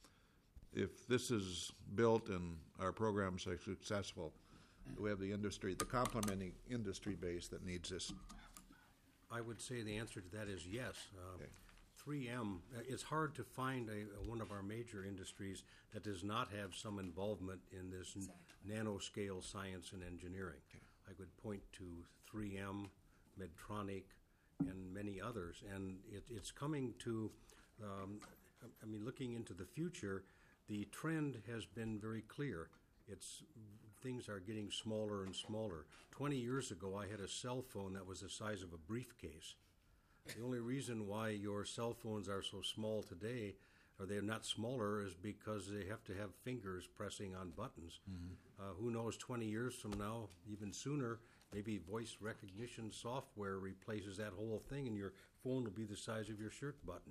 If this is built and our programs are successful, we have the industry, the complementing industry base that needs this. I would say the answer to that is yes. 3M, it's hard to find one of our major industries that does not have some involvement in this nanoscale science and engineering. I could point to 3M, Medtronic, and many others. And it's coming to, looking into the future, the trend has been very clear. Things are getting smaller and smaller. 20 years ago, I had a cell phone that was the size of a briefcase. The only reason why your cell phones are so small today, or they're not smaller, is because they have to have fingers pressing on buttons. Who knows, 20 years from now, even sooner, maybe voice recognition software replaces that whole thing, and your phone will be the size of your shirt button.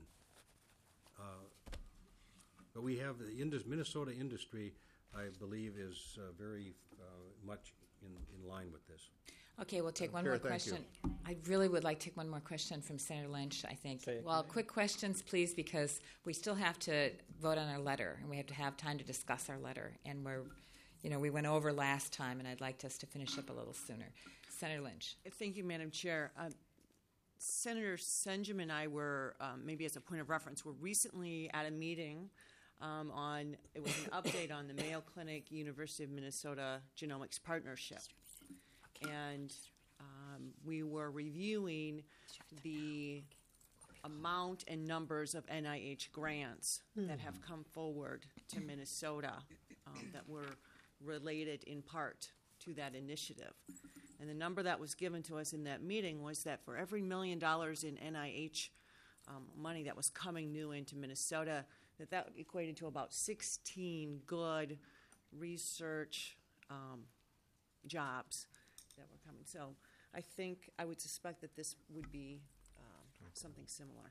But we have the Minnesota industry, I believe, is very much in line with this. Okay, we'll take one more question. I really would like to take one more question from Senator Lynch, I think. Well, quick questions, please, because we still have to vote on our letter, and we have to have time to discuss our letter. And we went over last time, and I'd like us to finish up a little sooner. Senator Lynch. Thank you, Madam Chair. Senator Senjum and I were, maybe as a point of reference, were recently at a meeting it was an update on the Mayo Clinic University of Minnesota Genomics Partnership. And we were reviewing the amount and numbers of NIH grants that have come forward to Minnesota that were related in part to that initiative. And the number that was given to us in that meeting was that for every $1 million in NIH money that was coming new into Minnesota, that equated to about 16 good research jobs that were coming. So I would suspect that this would be something similar.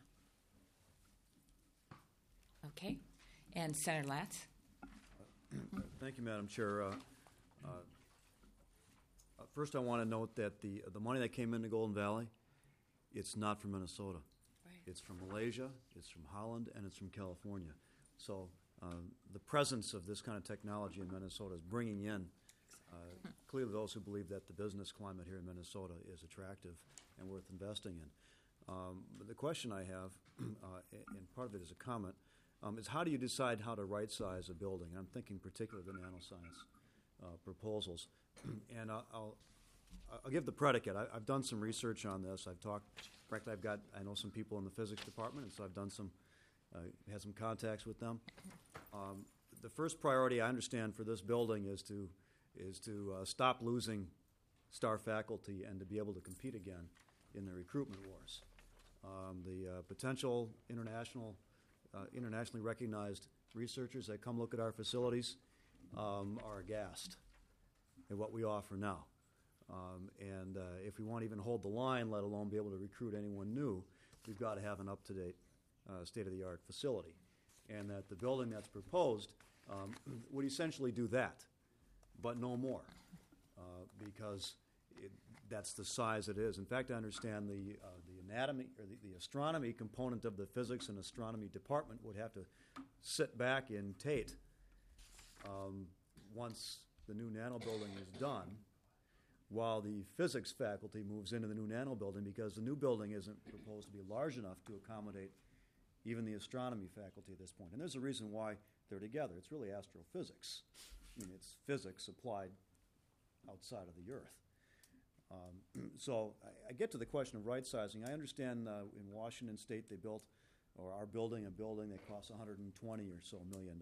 Okay. And Senator Latz. Thank you, Madam Chair. First, I want to note that the money that came into Golden Valley, it's not from Minnesota. Right. It's from Malaysia, it's from Holland, and it's from California. So the presence of this kind of technology in Minnesota is bringing in clearly those who believe that the business climate here in Minnesota is attractive and worth investing in. But the question I have, and part of it is a comment, is how do you decide how to right-size a building? I'm thinking particularly the nanoscience proposals. And I'll give the predicate. I've done some research on this. I've talked, frankly, I know some people in the physics department, and so I've done had some contacts with them. The first priority I understand for this building is to stop losing star faculty and to be able to compete again in the recruitment wars. The potential internationally recognized researchers that come look at our facilities are aghast at what we offer now. And if we want to even hold the line, let alone be able to recruit anyone new, we've got to have an up-to-date, state-of-the-art facility. And that the building that's proposed would essentially do that, but no more, because that's the size it is. In fact, I understand the anatomy or the astronomy component of the physics and astronomy department would have to sit back in Tate once the new nano building is done, while the physics faculty moves into the new Nano building, because the new building isn't proposed to be large enough to accommodate even the astronomy faculty at this point. And there's a reason why they're together. It's really astrophysics. I mean, it's physics applied outside of the Earth. So I get to the question of right sizing. I understand in Washington State they built, or are building a building that costs $120 or so million.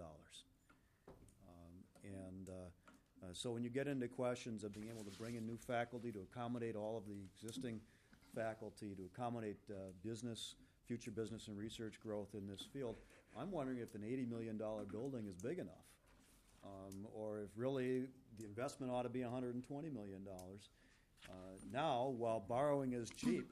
So when you get into questions of being able to bring in new faculty to accommodate all of the existing faculty, to accommodate future business and research growth in this field, I'm wondering if an $80 million building is big enough, or if really the investment ought to be $120 million. Now, while borrowing is cheap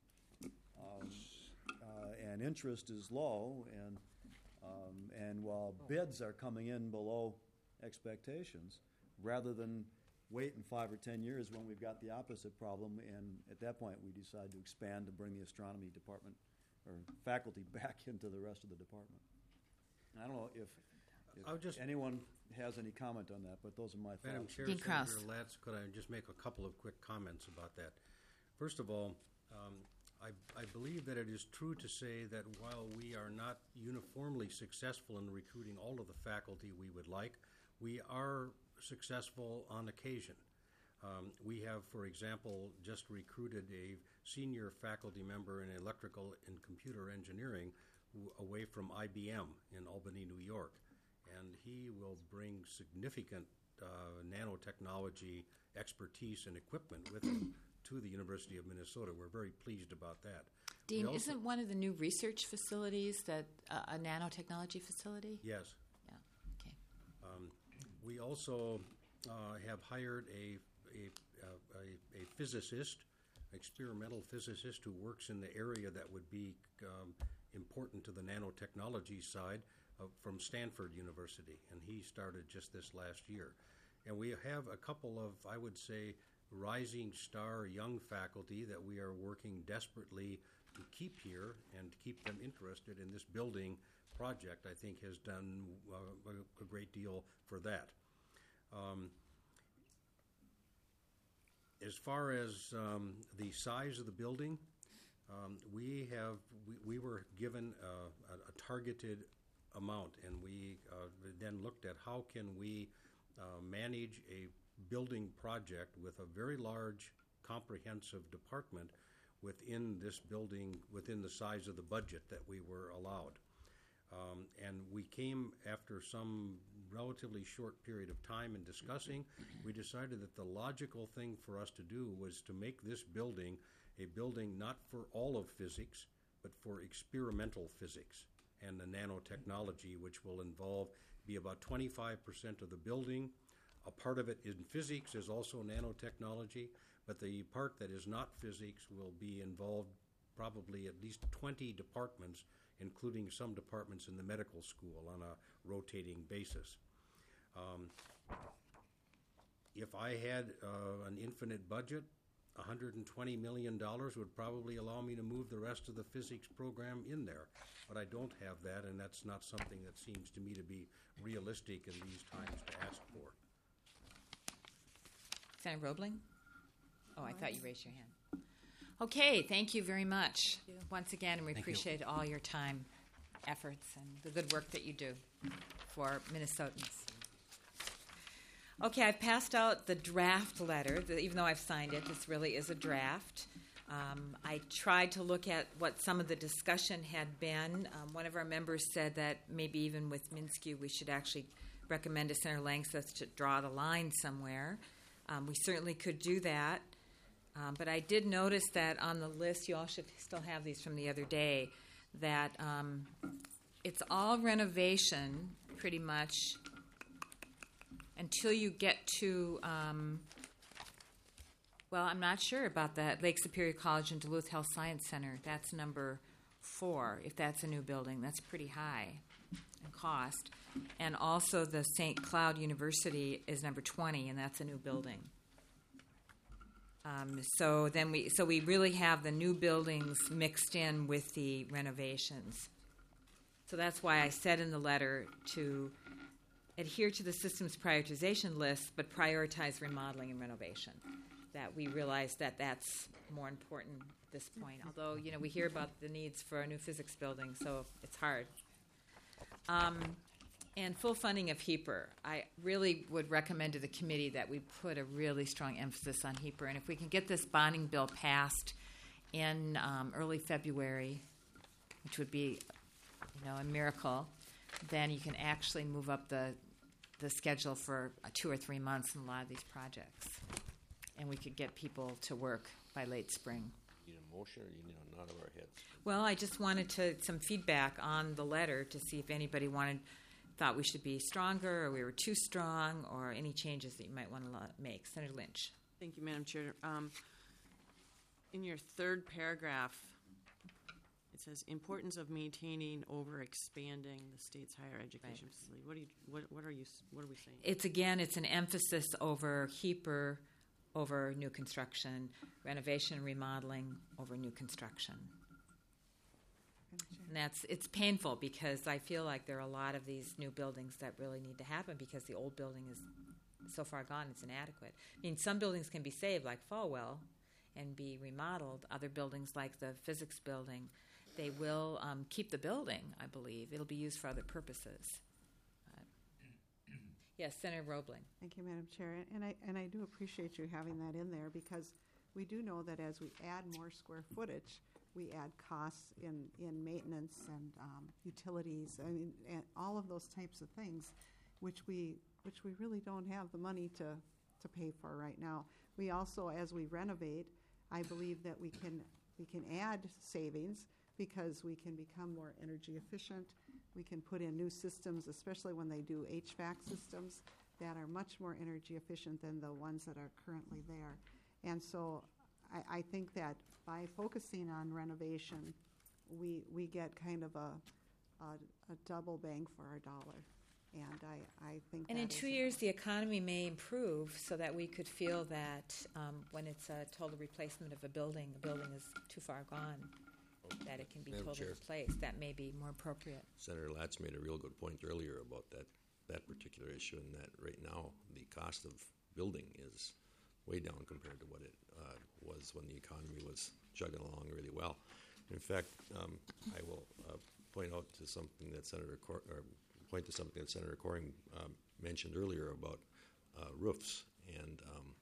and interest is low, and while bids are coming in below expectations, rather than wait in 5 or 10 years when we've got the opposite problem, and at that point we decide to expand to bring the astronomy department or faculty back into the rest of the department. I don't know if anyone has any comment on that, but those are my thoughts. Madam Chair, Senator Latz, could I just make a couple of quick comments about that? First of all, I believe that it is true to say that while we are not uniformly successful in recruiting all of the faculty we would like, we are successful on occasion. We have, for example, just recruited a senior faculty member in electrical and computer engineering away from IBM in Albany, New York, and he will bring significant nanotechnology expertise and equipment with him to the University of Minnesota. We're very pleased about that. Dean, isn't one of the new research facilities that a nanotechnology facility? Yes. Yeah. Okay. We also have hired a physicist, experimental physicist, who works in the area that would be important to the nanotechnology side from Stanford University, and he started just this last year. And we have a couple of, I would say, rising star young faculty that we are working desperately to keep here and to keep them interested in this building project. I think has done a great deal for that. As far as the size of the building, we were given a targeted amount, and we then looked at how can we manage a building project with a very large, comprehensive department within this building, within the size of the budget that we were allowed. And we came, after some relatively short period of time in discussing, we decided that the logical thing for us to do was to make this building a building not for all of physics, but for experimental physics and the nanotechnology, which will be about 25% of the building. A part of it in physics is also nanotechnology, but the part that is not physics will be involved probably at least 20 departments, including some departments in the medical school on a rotating basis. If I had an infinite budget, $120 million would probably allow me to move the rest of the physics program in there. But I don't have that, and that's not something that seems to me to be realistic in these times to ask for. Senator Roebling? Oh, I thought you raised your hand. Okay, thank you very much once again, and we appreciate all your time, efforts, and the good work that you do for Minnesotans. Okay, I've passed out the draft letter. Even though I've signed it, this really is a draft. I tried to look at what some of the discussion had been. One of our members said that maybe even with Minsky, we should actually recommend to Senator Langseth to draw the line somewhere. We certainly could do that. But I did notice that on the list, you all should still have these from the other day, that it's all renovation pretty much until you get to, well, I'm not sure about that, Lake Superior College and Duluth Health Science Center. That's number 4, if that's a new building. That's pretty high in cost. And also the St. Cloud University is number 20, and that's a new building. So we really have the new buildings mixed in with the renovations. So that's why I said in the letter to adhere to the systems prioritization list, but prioritize remodeling and renovation. that we realize that that's more important at this point. Although, we hear about the needs for a new physics building, so it's hard. And full funding of HEAPR. I really would recommend to the committee that we put a really strong emphasis on HEAPR. And if we can get this bonding bill passed in early February, which would be, a miracle, then you can actually move up the schedule for 2 or 3 months in a lot of these projects. And we could get people to work by late spring. You need a motion or you need a nod of our heads? Well, I just wanted some feedback on the letter to see if anybody thought we should be stronger or we were too strong or any changes that you might want to make. Senator Lynch. Thank you, Madam Chair. In your third paragraph, it says importance of maintaining over expanding the state's higher education facility. What are we saying? It's an emphasis over HEAPR over new construction, renovation and remodeling over new construction. And it's painful because I feel like there are a lot of these new buildings that really need to happen because the old building is so far gone it's inadequate. I mean, some buildings can be saved, like Falwell, and be remodeled. Other buildings, like the physics building, they will keep the building, I believe. It'll be used for other purposes. Yes, Senator Roebling. Thank you, Madam Chair. And I do appreciate you having that in there because we do know that as we add more square footage, we add costs in maintenance and utilities, and all of those types of things, which we really don't have the money to pay for right now. We also, as we renovate, I believe that we can add savings because we can become more energy efficient. We can put in new systems, especially when they do HVAC systems that are much more energy efficient than the ones that are currently there. And so I think that by focusing on renovation, we get kind of a double bang for our dollar. And I think and in 2 years, the economy may improve so that we could feel that when it's a total replacement of the building is too far gone, that it can be totally replaced. That may be more appropriate. Senator Latz made a real good point earlier about that particular issue, and that right now the cost of building is way down compared to what it was when the economy was chugging along really well. In fact, I will point to something that Senator Coring mentioned earlier about roofs, and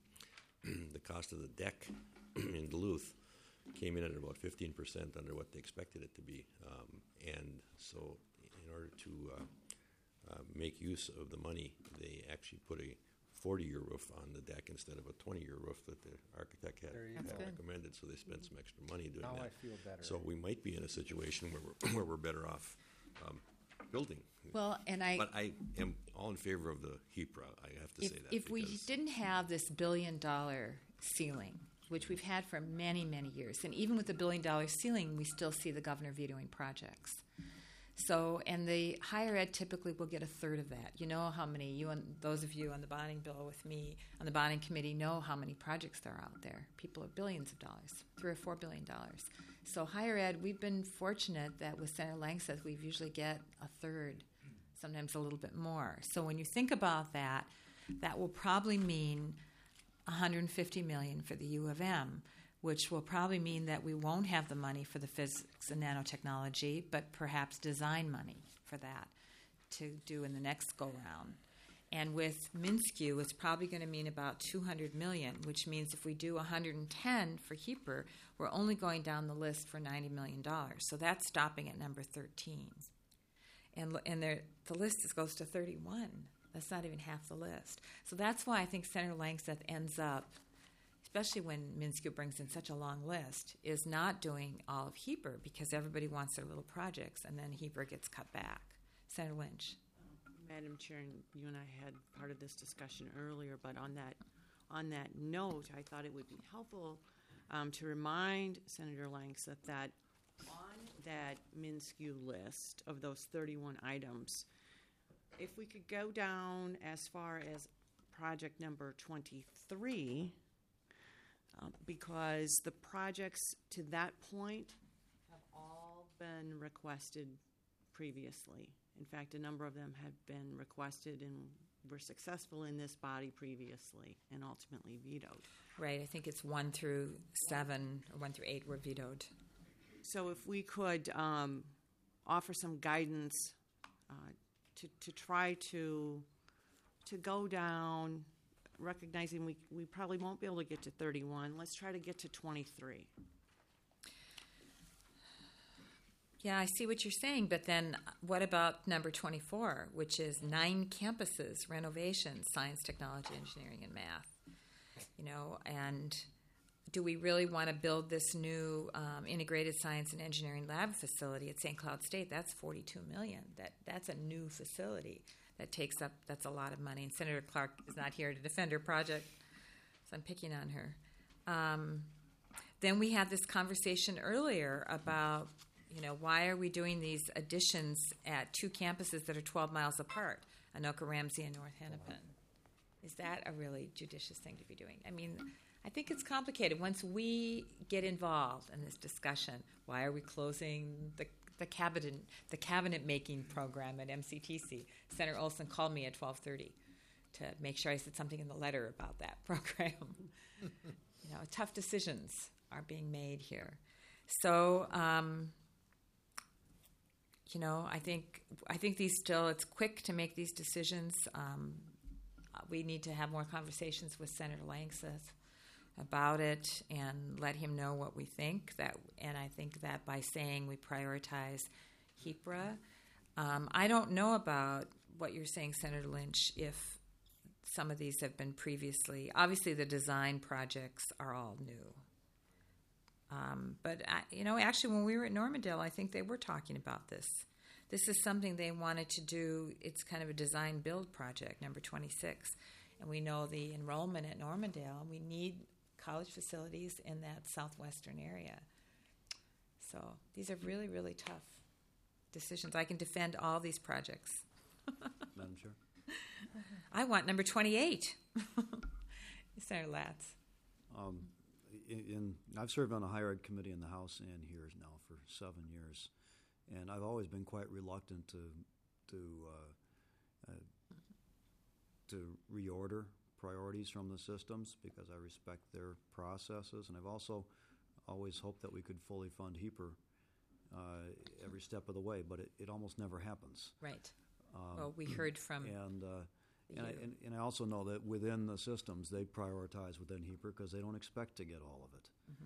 the cost of the deck in Duluth came in at about 15% under what they expected it to be. And so in order to make use of the money, they actually put a 40-year roof on the deck instead of a 20-year roof that the architect had recommended, so they spent some extra money doing that. Now I feel better. So we might be in a situation where we're better off building. Well, and But I am all in favor of the HEAPR, I have to say that. If we didn't have this $1 billion ceiling, which we've had for many, many years, and even with the $1 billion ceiling, we still see the governor vetoing projects. So, and the higher ed typically will get a third of that. You know how many, you and those of you on the bonding bill with me on the bonding committee know how many projects there are out there. People have billions of dollars, $3 or $4 billion. So higher ed, we've been fortunate that with Senator Langseth, we usually get a third, sometimes a little bit more. So when you think about that, that will probably mean $150 million for the U of M, which will probably mean that we won't have the money for the physics and nanotechnology, but perhaps design money for that to do in the next go-round. And with MnSCU, it's probably going to mean about $200 million, which means if we do $110 for HEAPR, we're only going down the list for $90 million. So that's stopping at number 13. And the list goes to 31. That's not even half the list. So that's why I think Senator Langseth ends up, especially when MnSCU brings in such a long list, is not doing all of HEAPR because everybody wants their little projects, and then HEAPR gets cut back. Senator Lynch. Madam Chair, you and I had part of this discussion earlier, but on that note, I thought it would be helpful to remind Senator Langseth that on that MnSCU list of those 31 items, if we could go down as far as project number 23, because the projects to that point have all been requested previously. In fact, a number of them have been requested and were successful in this body previously and ultimately vetoed. Right, I think it's 1 through 7 or 1 through 8 were vetoed. So if we could offer some guidance to try to go down, recognizing we probably won't be able to get to 31, let's try to get to 23. Yeah, I see what you're saying, but then what about number 24, which is 9 campuses, renovation, science, technology, engineering, and math? You know, and do we really want to build this new integrated science and engineering lab facility at St. Cloud State? That's $42 million. That's a new facility that's a lot of money. And Senator Clark is not here to defend her project, so I'm picking on her. Then we had this conversation earlier about, you know, why are we doing these additions at 2 campuses that are 12 miles apart, Anoka Ramsey and North Hennepin? Is that a really judicious thing to be doing? I mean, I think it's complicated. Once we get involved in this discussion, why are we closing the cabinet making program at MCTC? Senator Olson called me at 12:30 to make sure I said something in the letter about that program. You know, tough decisions are being made here. So, you know, I think it's quick to make these decisions. We need to have more conversations with Senator Langseth about it and let him know what we think. And I think that by saying we prioritize HEPRA, I don't know about what you're saying, Senator Lynch, if some of these have been previously. Obviously, the design projects are all new. But, you know, actually, when we were at Normandale, I think they were talking about this. This is something they wanted to do. It's kind of a design-build project, number 26. And we know the enrollment at Normandale. We need college facilities in that southwestern area. So these are really, really tough decisions. I can defend all these projects. Madam Chair? I want number 28. Senator Latz. I've served on a higher ed committee in the House and here now for 7 years, and I've always been quite reluctant to reorder priorities from the systems because I respect their processes, and I've also always hoped that we could fully fund HEPR every step of the way, but it almost never happens. Right. Well, we heard from And I also know that within the systems, they prioritize within HEPR because they don't expect to get all of it.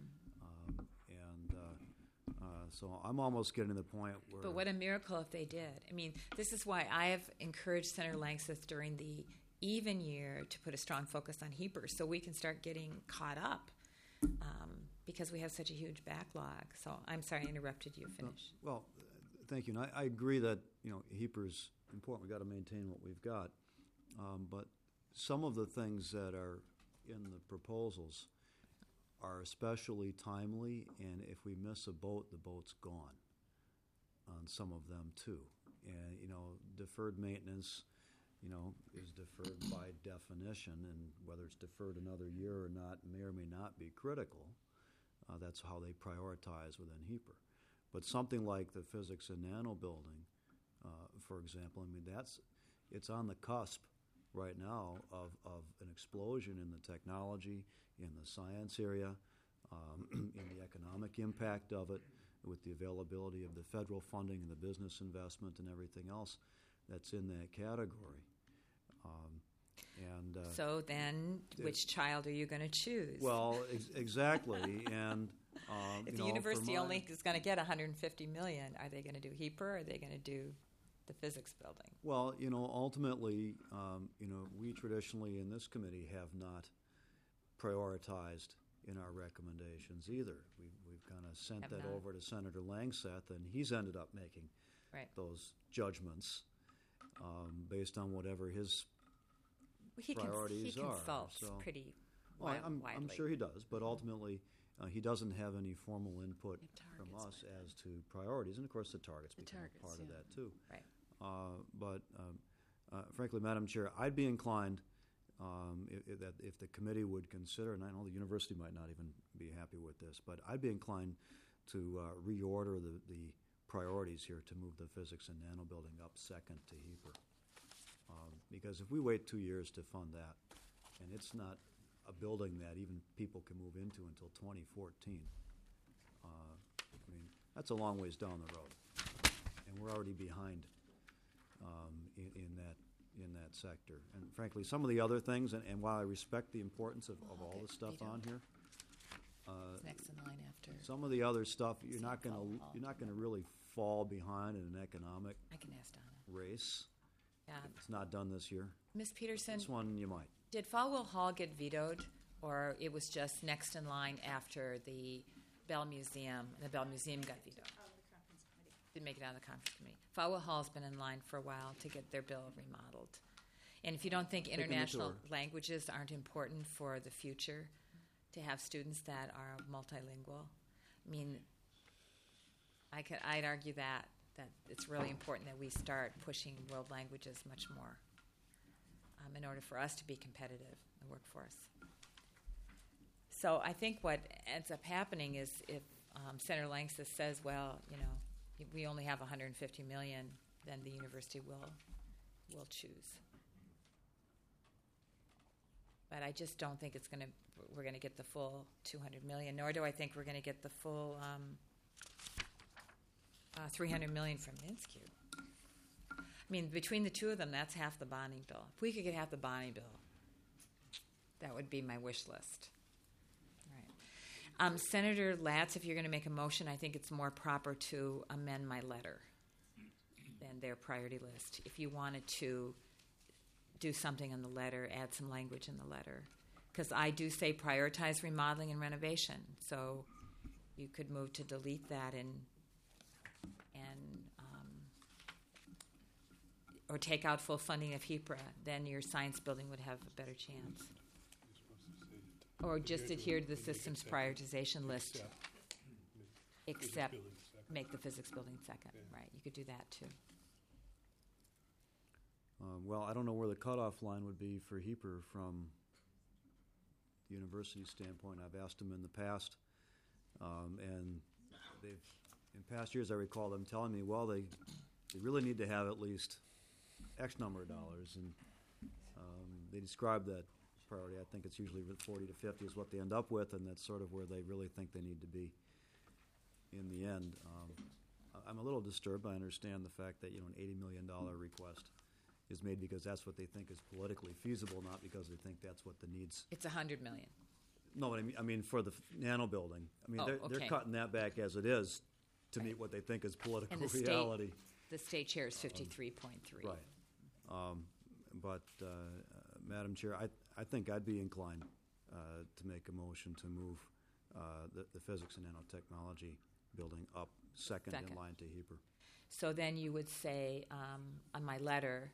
So I'm almost getting to the point where... But what a miracle if they did. I mean, this is why I have encouraged Senator Langseth during the even year to put a strong focus on HEPR so we can start getting caught up because we have such a huge backlog. So I'm sorry I interrupted you. Finish. Well, thank you. And I agree that, you know, HEPR is important. We've got to maintain what we've got. But some of the things that are in the proposals are especially timely, and if we miss a boat, the boat's gone on some of them too. And, you know, deferred maintenance, you know, is deferred by definition, and whether it's deferred another year or not may or may not be critical. That's how they prioritize within HEPR. But something like the physics and nano building, for example, I mean, it's on the cusp right now of an explosion in the technology, in the science area, in the economic impact of it, with the availability of the federal funding and the business investment and everything else that's in that category. So then, which child are you going to choose? Well, exactly. And if the university only is going to get $150 million, are they going to do HEPR or are they going to do the physics building? Well, you know, ultimately, you know, we traditionally in this committee have not prioritized in our recommendations either. We've kind of sent that over to Senator Langseth, and he's ended up making those judgments based on whatever his priorities are. He consults pretty widely. I'm sure he does, but Mm-hmm. ultimately he doesn't have any formal input from us as to priorities, and of course the targets become a part of that too. Right. But frankly, Madam Chair, I'd be inclined if the committee would consider, and I know the university might not even be happy with this, but I'd be inclined to reorder the priorities here to move the physics and nano building up second to HEPR. Because if we wait 2 years to fund that, and it's not a building that even people can move into until 2014, I mean, that's a long ways down the road. And we're already behind in that sector. And frankly, some of the other things, and while I respect the importance of all the stuff on here, It's next in line after. some of the other stuff, you're not St. gonna Paul. you're not gonna really fall behind in an economic I can ask Donna. race. Yeah. It's not done this year. Ms. Peterson, This one, you might. did Falwell Hall get vetoed, or it was just next in line after the Bell Museum? The Bell Museum got vetoed. Didn't make it out of the conference committee. Falwell Hall's been in line for a while to get their bill remodeled. And if you don't think Taking the international tour. languages aren't important for the future, to have students that are multilingual, I mean, I'd argue that it's really important that we start pushing world languages much more in order for us to be competitive in the workforce. So I think what ends up happening is if Senator Langston says, well, we only have 150 million, then the university will choose. But I just don't think we're going to get the full 200 million, nor do I think we're going to get the full 300 million from Inskew. I mean, between the two of them, that's half the bonding bill. If we could get half the bonding bill, that would be my wish list. Right. Senator Latz, if you're going to make a motion, I think it's more proper to amend my letter than their priority list. If you wanted to do something in the letter, add some language in the letter. Because I do say prioritize remodeling and renovation. So you could move to delete that or take out full funding of HEPRA, then your science building would have a better chance. Or just adhere to the systems prioritization list, except make the physics building second. Right, you could do that too. Well, I don't know where the cutoff line would be for HEPR from the university standpoint. I've asked them in the past, and they've, in past years, I recall them telling me, well, they really need to have at least X number of dollars, and they describe that priority. I think it's usually 40 to 50 is what they end up with, and that's sort of where they really think they need to be in the end. I'm a little disturbed. I understand the fact that an $80 million request is made because that's what they think is politically feasible, not because they think that's what the needs. It's $100 million. No, but I mean for the Nano building. I mean, they're cutting that back as it is to meet what they think is political and the reality. The state chair is 53.3. Right. But Madam Chair, I think I'd be inclined to make a motion to move the physics and nanotechnology building up second in line to HEPR. So then you would say on my letter,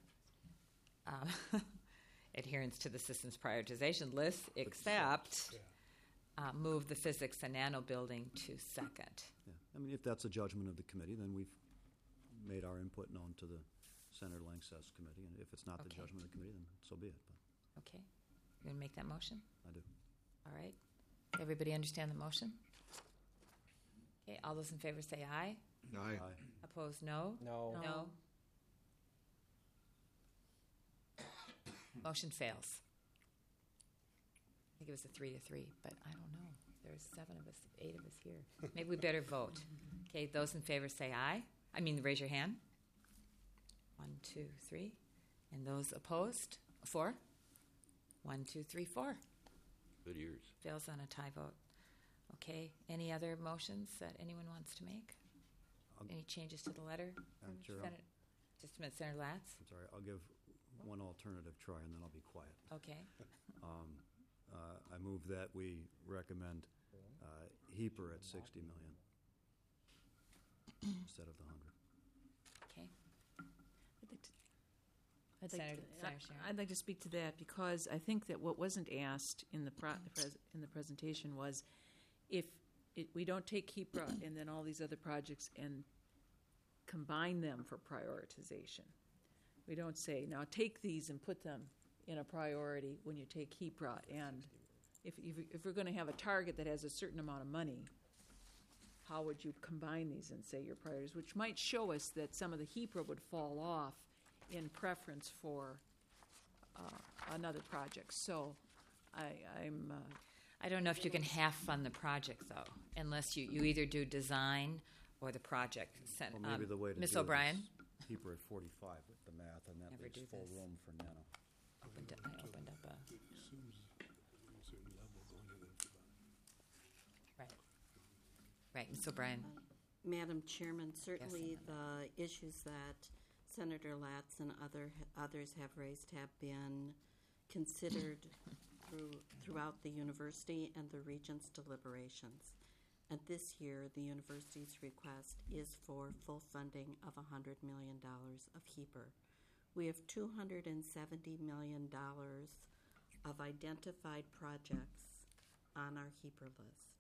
adherence to the systems prioritization list, except move the physics and nano building to second. Yeah. I mean, if that's a judgment of the committee, then we've made our input known to the Senator Langsess committee, and if it's not the judgment of the committee, then so be it. But okay. You going to make that motion? I do. All right. Everybody understand the motion? Okay, all those in favor say aye. Aye. Opposed, no? No. No. Motion fails. I think it was a 3-3, but I don't know. There's 8 of us here. Maybe we better vote. Okay, those in favor say aye. Raise your hand. 1, 2, 3. And those opposed? 4. 1, 2, 3, 4. Good years. Fails on a tie vote. Okay, any other motions that anyone wants to make? Any changes to the letter? Sure. Just a minute, Senator Latz. I'm sorry, I'll give one alternative try, and then I'll be quiet. Okay. I move that we recommend HEPR at 60 million instead of the 100. Okay. I'd like to speak to that because I think that what wasn't asked in the presentation was if we don't take HEPRA and then all these other projects and combine them for prioritization. We don't say, now take these and put them in a priority when you take HEPRA. And if we're going to have a target that has a certain amount of money, how would you combine these and say your priorities, which might show us that some of the HEPRA would fall off in preference for another project. So I'm. I don't know if you can half fund the project though, unless you either do design or the project. Well, maybe the way to Ms. do it O'Brien is keep her at 45 with the math, and that Never leaves do full this. room for nano. I opened up a right, Ms. O'Brien. Madam Chairman, certainly Yes, the issues that Senator Latz and others have raised have been considered throughout the university and the Regents' deliberations. And this year, the university's request is for full funding of $100 million of HEAPR. We have $270 million of identified projects on our HEAPR list.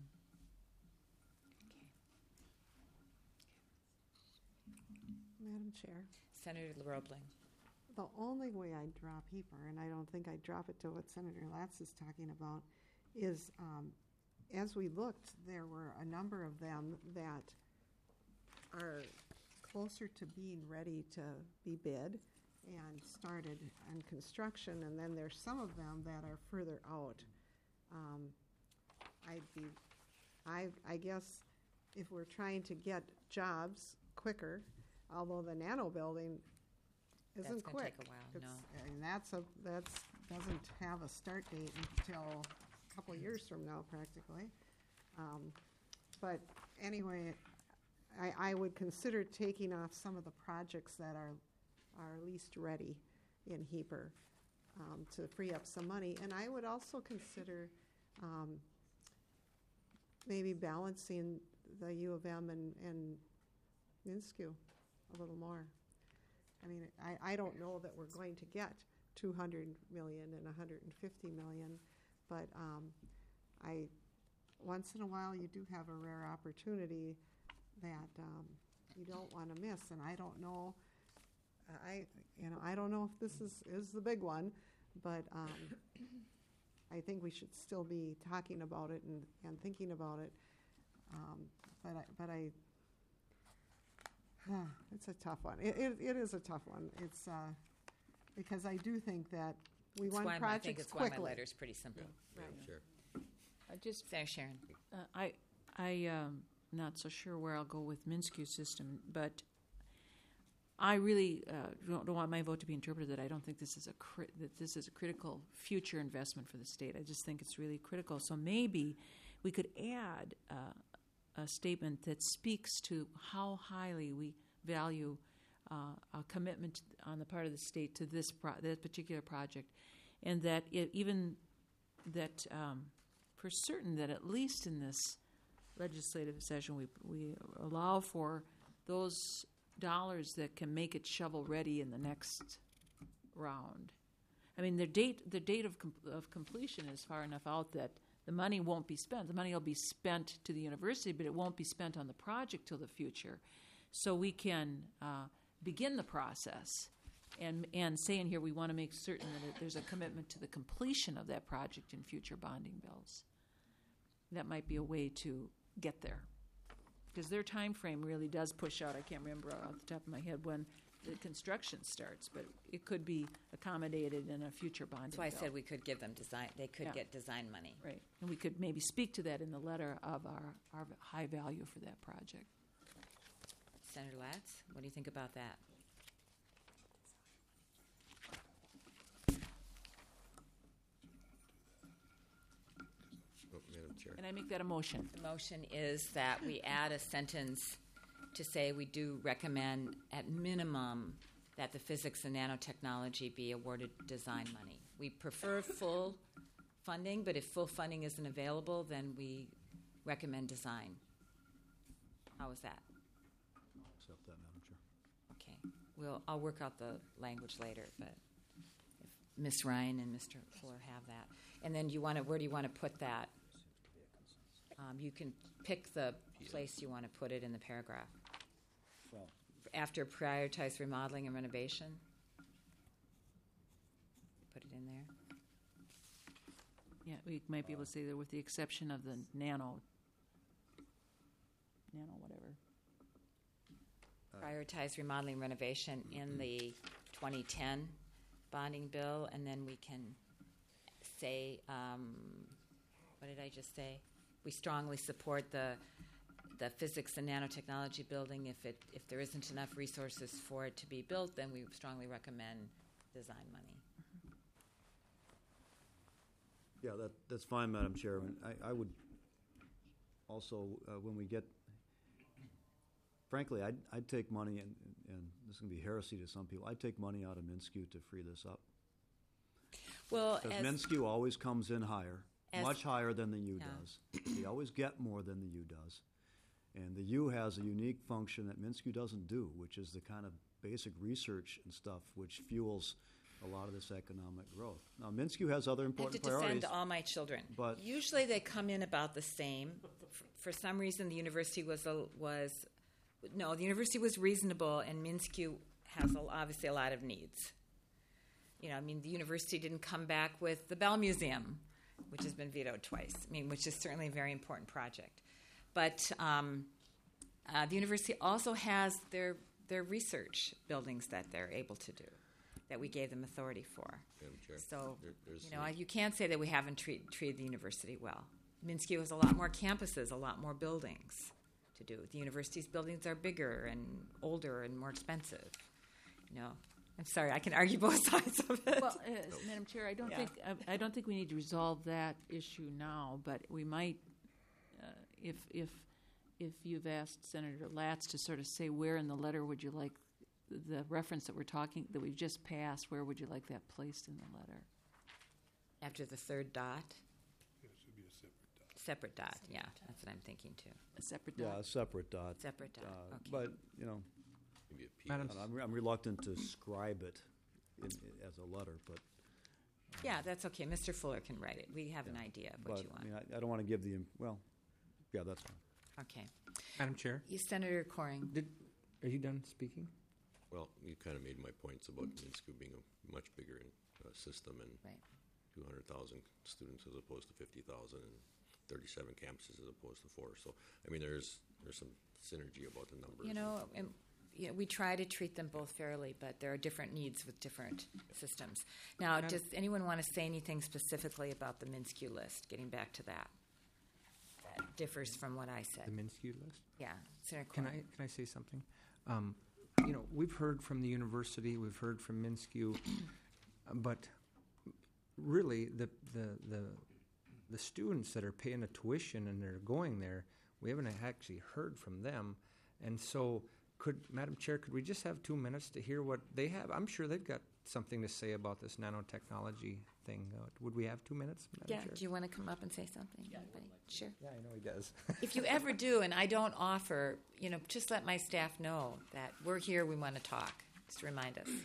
Madam Chair, Senator Roebling. the only way I'd drop HEAPR, and I don't think I'd drop it to what Senator Latz is talking about, is as we looked, there were a number of them that are closer to being ready to be bid and started on construction, and then there's some of them that are further out. I guess if we're trying to get jobs quicker, although the nano building isn't That's gonna quick. take a while, no. And that's doesn't have a start date until a couple of years from now, practically. But anyway, I would consider taking off some of the projects that are least ready in HEAPR to free up some money. And I would also consider maybe balancing the U of M and MNSCU a little more. I mean, I don't know that we're going to get 200 million and 150 million, but once in a while you do have a rare opportunity that you don't want to miss, and I don't know. I don't know if this is the big one, but I think we should still be talking about it and thinking about it. It's a tough one. It is a tough one. It's because I do think that we want projects I think it's quickly. why my letter's pretty simple. Right. Sure. Senator Sharon. I'm not so sure where I'll go with MNSCU system, but I really don't want my vote to be interpreted that I don't think this is a critical future investment for the state. I just think it's really critical. So maybe we could add a statement that speaks to how highly we value a commitment on the part of the state to this particular project, and that for certain that at least in this legislative session we allow for those dollars that can make it shovel ready in the next round. I mean, the date of completion is far enough out that the money won't be spent. The money will be spent to the university, but it won't be spent on the project till the future. So we can begin the process and say in here we want to make certain that there's a commitment to the completion of that project in future bonding bills. That might be a way to get there, because their time frame really does push out. I can't remember off the top of my head when the construction starts, but it could be accommodated in a future bonding That's why I bill. said we could give them design. They could Yeah. get design money. Right, and we could maybe speak to that in the letter of our high value for that project. Senator Latz, what do you think about that? Oh, Madam Chair. And I make that a motion. The motion is that we add a sentence to say we do recommend at minimum that the physics and nanotechnology be awarded design money. We prefer full funding, but if full funding isn't available, then we recommend design. How is that? Accept that, Madam Chair. Okay. I'll work out the language later, but if Ms. Ryan and Mr. Fuller have that. And then where do you want to put that? You can pick the place you want to put it in the paragraph. Well, After prioritize remodeling and renovation? Put it in there. Yeah, we might be able to say that with the exception of the nano whatever. Prioritize remodeling and renovation in the 2010 bonding bill, and then we can say, what did I just say? We strongly support the physics and nanotechnology building. If there isn't enough resources for it to be built, then we strongly recommend design money. Yeah, that's fine, Madam Chairman. I would also, when we get, frankly, I'd take money, and this is going to be heresy to some people, I'd take money out of MnSCU to free this up. Well, because MnSCU always comes in higher, much higher than the U does. They always get more than the U does. And the U has a unique function that MnSCU doesn't do, which is the kind of basic research and stuff which fuels a lot of this economic growth. Now, MnSCU has other important priorities. I have to defend all my children. But usually they come in about the same. For some reason, the university the university was reasonable, and MnSCU has obviously a lot of needs. You know, I mean, the university didn't come back with the Bell Museum, which has been vetoed twice. I mean, which is certainly a very important project. But the university also has their research buildings that they're able to do, that we gave them authority for. So, you can't say that we haven't treated the university well. MnSCU has a lot more campuses, a lot more buildings to do. The university's buildings are bigger and older and more expensive. You know, I'm sorry, I can argue both sides of it. Well, Madam Chair, I don't think we need to resolve that issue now, but we might, if you've asked Senator Latz to sort of say where in the letter would you like the reference that we've just passed, where would you like that placed in the letter? After the third dot? It should be a separate dot. Yeah, that's what I'm thinking too. A separate dot? Yeah, a separate dot. Separate dot, okay. But, you know, maybe a P. I'm reluctant to scribe it as a letter, but... yeah, that's okay. Mr. Fuller can write it. We have an idea of what you want. I mean, I don't want to give the... Well, yeah, that's fine. Okay. Madam Chair? Senator Coring. Are you done speaking? Well, you kind of made my points about MnSCU being a much bigger system and 200,000 students as opposed to 50,000 and 37 campuses as opposed to 4. So, I mean, there's some synergy about the numbers. You know, we try to treat them both fairly, but there are different needs with different systems. Now, does anyone want to say anything specifically about the MnSCU list, getting back to that? That differs from what I said. The MnSCU list? Yeah. Senator Can I say something? You know, we've heard from the university, we've heard from MnSCU, but really the students that are paying the tuition and they're going there, we haven't actually heard from them. And so, Madam Chair, could we just have 2 minutes to hear what they have? I'm sure they've got something to say about this nanotechnology thing. Would we have 2 minutes, Madam Chair? Do you want to come up and say something? Yeah, sure. Yeah, I know he does. If you ever do, and I don't offer, you know, just let my staff know that we're here, we want to talk. Just remind us.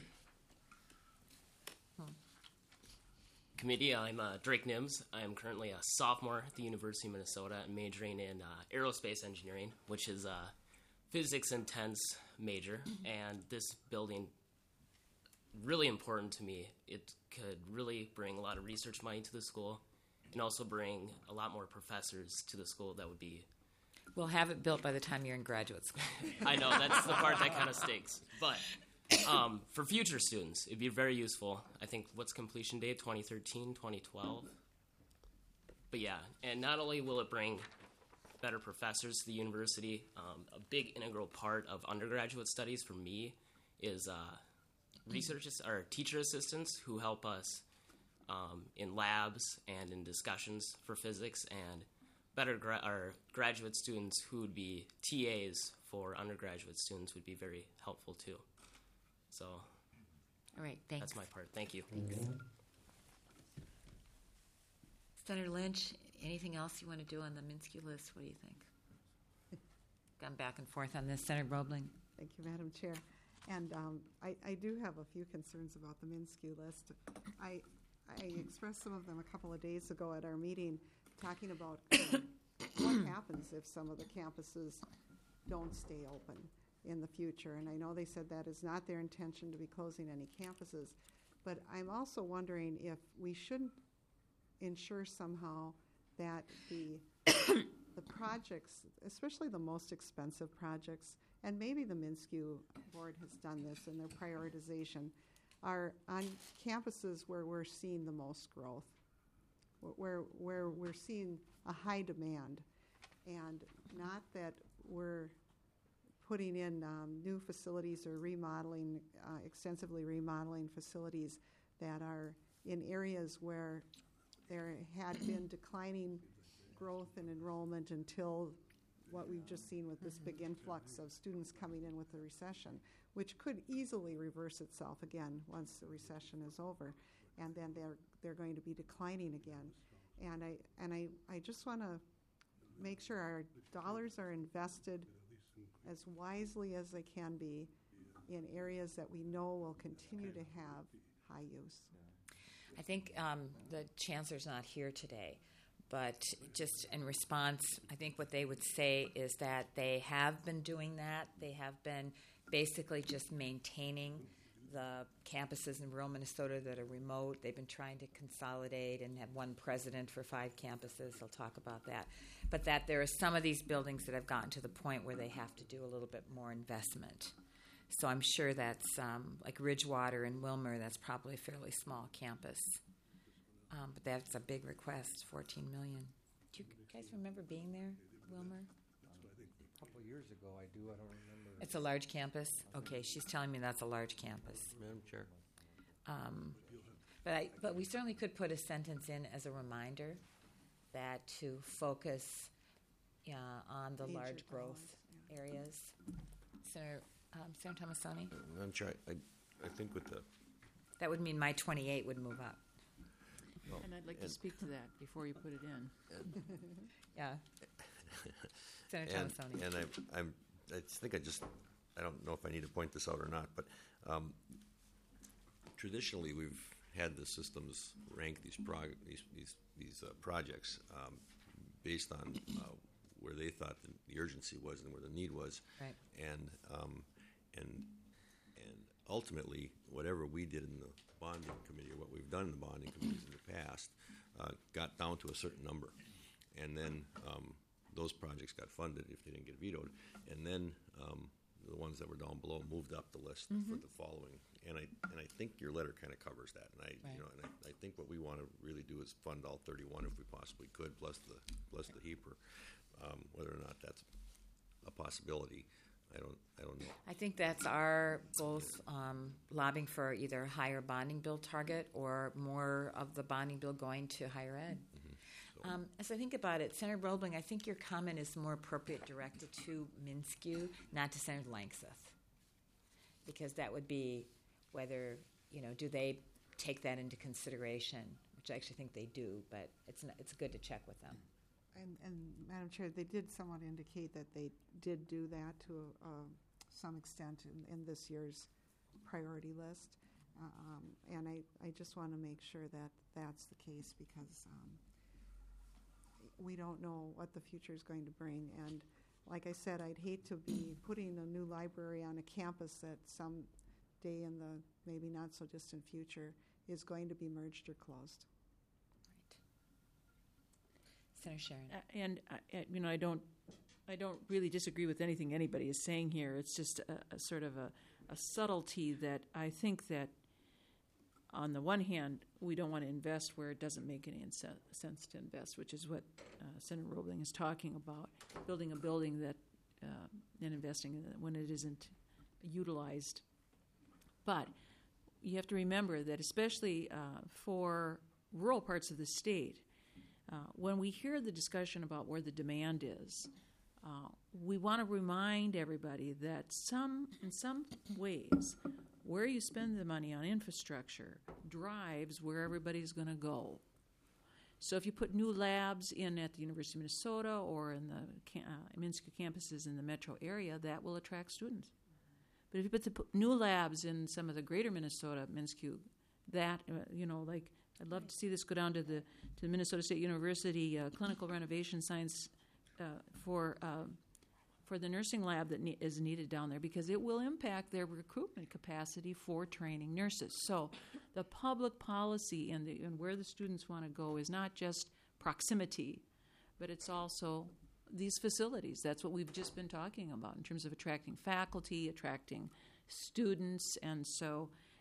Committee, I'm Drake Nims. I'm currently a sophomore at the University of Minnesota and majoring in aerospace engineering, which is a physics-intense major. And this building, really important to me. It could really bring a lot of research money to the school and also bring a lot more professors to the school that would be... We'll have it built by the time you're in graduate school. I know, that's the part that kind of stinks. But for future students, it'd be very useful. I think, what's completion date, 2013, 2012? But yeah, and not only will it bring better professors to the university, a big integral part of undergraduate studies for me is researchers or teacher assistants who help us in labs and in discussions for physics, and better graduate students who would be TAs for undergraduate students would be very helpful too. So, all right, thanks. That's my part. Thank you. Thanks. Senator Lynch, anything else you want to do on the MnSCU list? What do you think? Gone back and forth on this. Senator Roebling. Thank you, Madam Chair. And I do have a few concerns about the MnSCU list. I expressed some of them a couple of days ago at our meeting, talking about what happens if some of the campuses don't stay open in the future. And I know they said that is not their intention to be closing any campuses. But I'm also wondering if we shouldn't ensure somehow that the projects, especially the most expensive projects, and maybe the MnSCU board has done this in their prioritization, are on campuses where we're seeing the most growth, where we're seeing a high demand, and not that we're putting in new facilities or remodeling, extensively remodeling facilities that are in areas where there had been declining growth and enrollment until what we've just seen with this big influx of students coming in with the recession, which could easily reverse itself again once the recession is over, and then they're going to be declining again. And I just want to make sure our dollars are invested as wisely as they can be in areas that we know will continue to have high use. I think the chancellor's not here today, but just in response, I think what they would say is that they have been doing that. They have been basically just maintaining the campuses in rural Minnesota that are remote. They've been trying to consolidate and have one president for 5 campuses. They'll talk about that. But that there are some of these buildings that have gotten to the point where they have to do a little bit more investment. So I'm sure that's like Ridgewater and Wilmer, that's probably a fairly small campus. But that's a big request, $14 million. Do you guys remember being there, Wilmer? A couple of years ago, I do. I don't remember. It's a large campus? Okay, she's telling me that's a large campus. Madam Chair. But we certainly could put a sentence in as a reminder that to focus on the large growth areas. Senator Tomassoni? Madam Chair, I think with the... That would mean my 28 would move up. Well, and I'd like to speak to that before you put it in. Yeah. Senator Tomassoni. And I don't know if I need to point this out or not, but traditionally we've had the systems rank these projects based on where they thought the urgency was and where the need was, right. And ultimately, whatever we did in the bonding committee or what we've done in the bonding committees in the past got down to a certain number, and then those projects got funded if they didn't get vetoed, and then the ones that were down below moved up the list for the following. And I think your letter kind of covers that. And I think what we want to really do is fund all 31 if we possibly could, plus the HEAPR. Whether or not that's a possibility, I don't know. I think that's our both lobbying for either a higher bonding bill target or more of the bonding bill going to higher ed. As I think about it, Senator Roebling, I think your comment is more appropriate directed to MnSCU, not to Senator Langseth, because that would be whether, do they take that into consideration, which I actually think they do, but it's good to check with them. And Madam Chair, they did somewhat indicate that they did do that to some extent in this year's priority list. And I just want to make sure that that's the case because we don't know what the future is going to bring. And like I said, I'd hate to be putting a new library on a campus that some day in the maybe not so distant future is going to be merged or closed. Senator Sharon. And I don't really disagree with anything anybody is saying here. It's just a sort of a subtlety that I think that on the one hand, we don't want to invest where it doesn't make any sense to invest, which is what Senator Roebling is talking about, building a building that and investing in it when it isn't utilized. But you have to remember that especially for rural parts of the state, when we hear the discussion about where the demand is, we want to remind everybody that in some ways, where you spend the money on infrastructure drives where everybody's going to go. So if you put new labs in at the University of Minnesota or in the MnSCU campuses in the metro area, that will attract students. But if you put the new labs in some of the greater Minnesota MnSCU, that, like I'd love to see this go down to the Minnesota State University clinical renovation science for the nursing lab that is needed down there because it will impact their recruitment capacity for training nurses. So the public policy and where the students want to go is not just proximity, but it's also these facilities. That's what we've just been talking about in terms of attracting faculty, attracting students, and so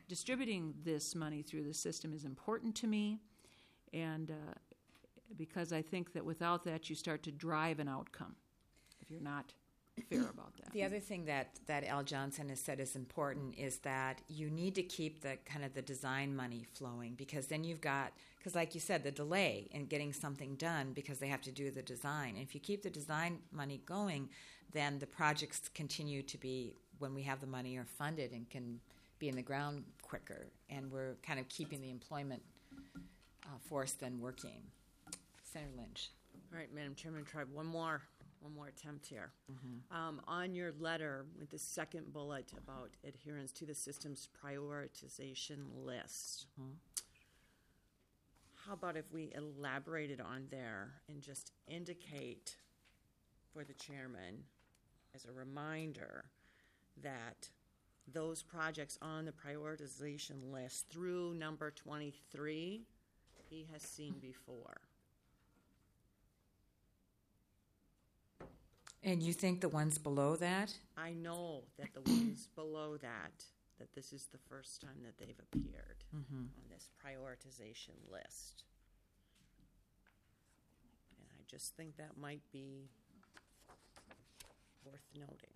distributing this money through the system is important to me, and because I think that without that, you start to drive an outcome if you're not fair about that. The other thing that Al Johnson has said is important is that you need to keep the kind of the design money flowing, because then you've got, because like you said, the delay in getting something done because they have to do the design. And if you keep the design money going, then the projects continue to be, when we have the money, are funded and can be in the ground quicker. And we're kind of keeping the employment force then working. Senator Lynch. All right, Madam Chairman, try one more attempt here. On your letter with the second bullet about adherence to the system's prioritization list, how about if we elaborated on there and just indicate for the chairman as a reminder that those projects on the prioritization list through number 23 he has seen before. And you think the ones below that? I know that the ones below that this is the first time that they've appeared on this prioritization list. And I just think that might be worth noting.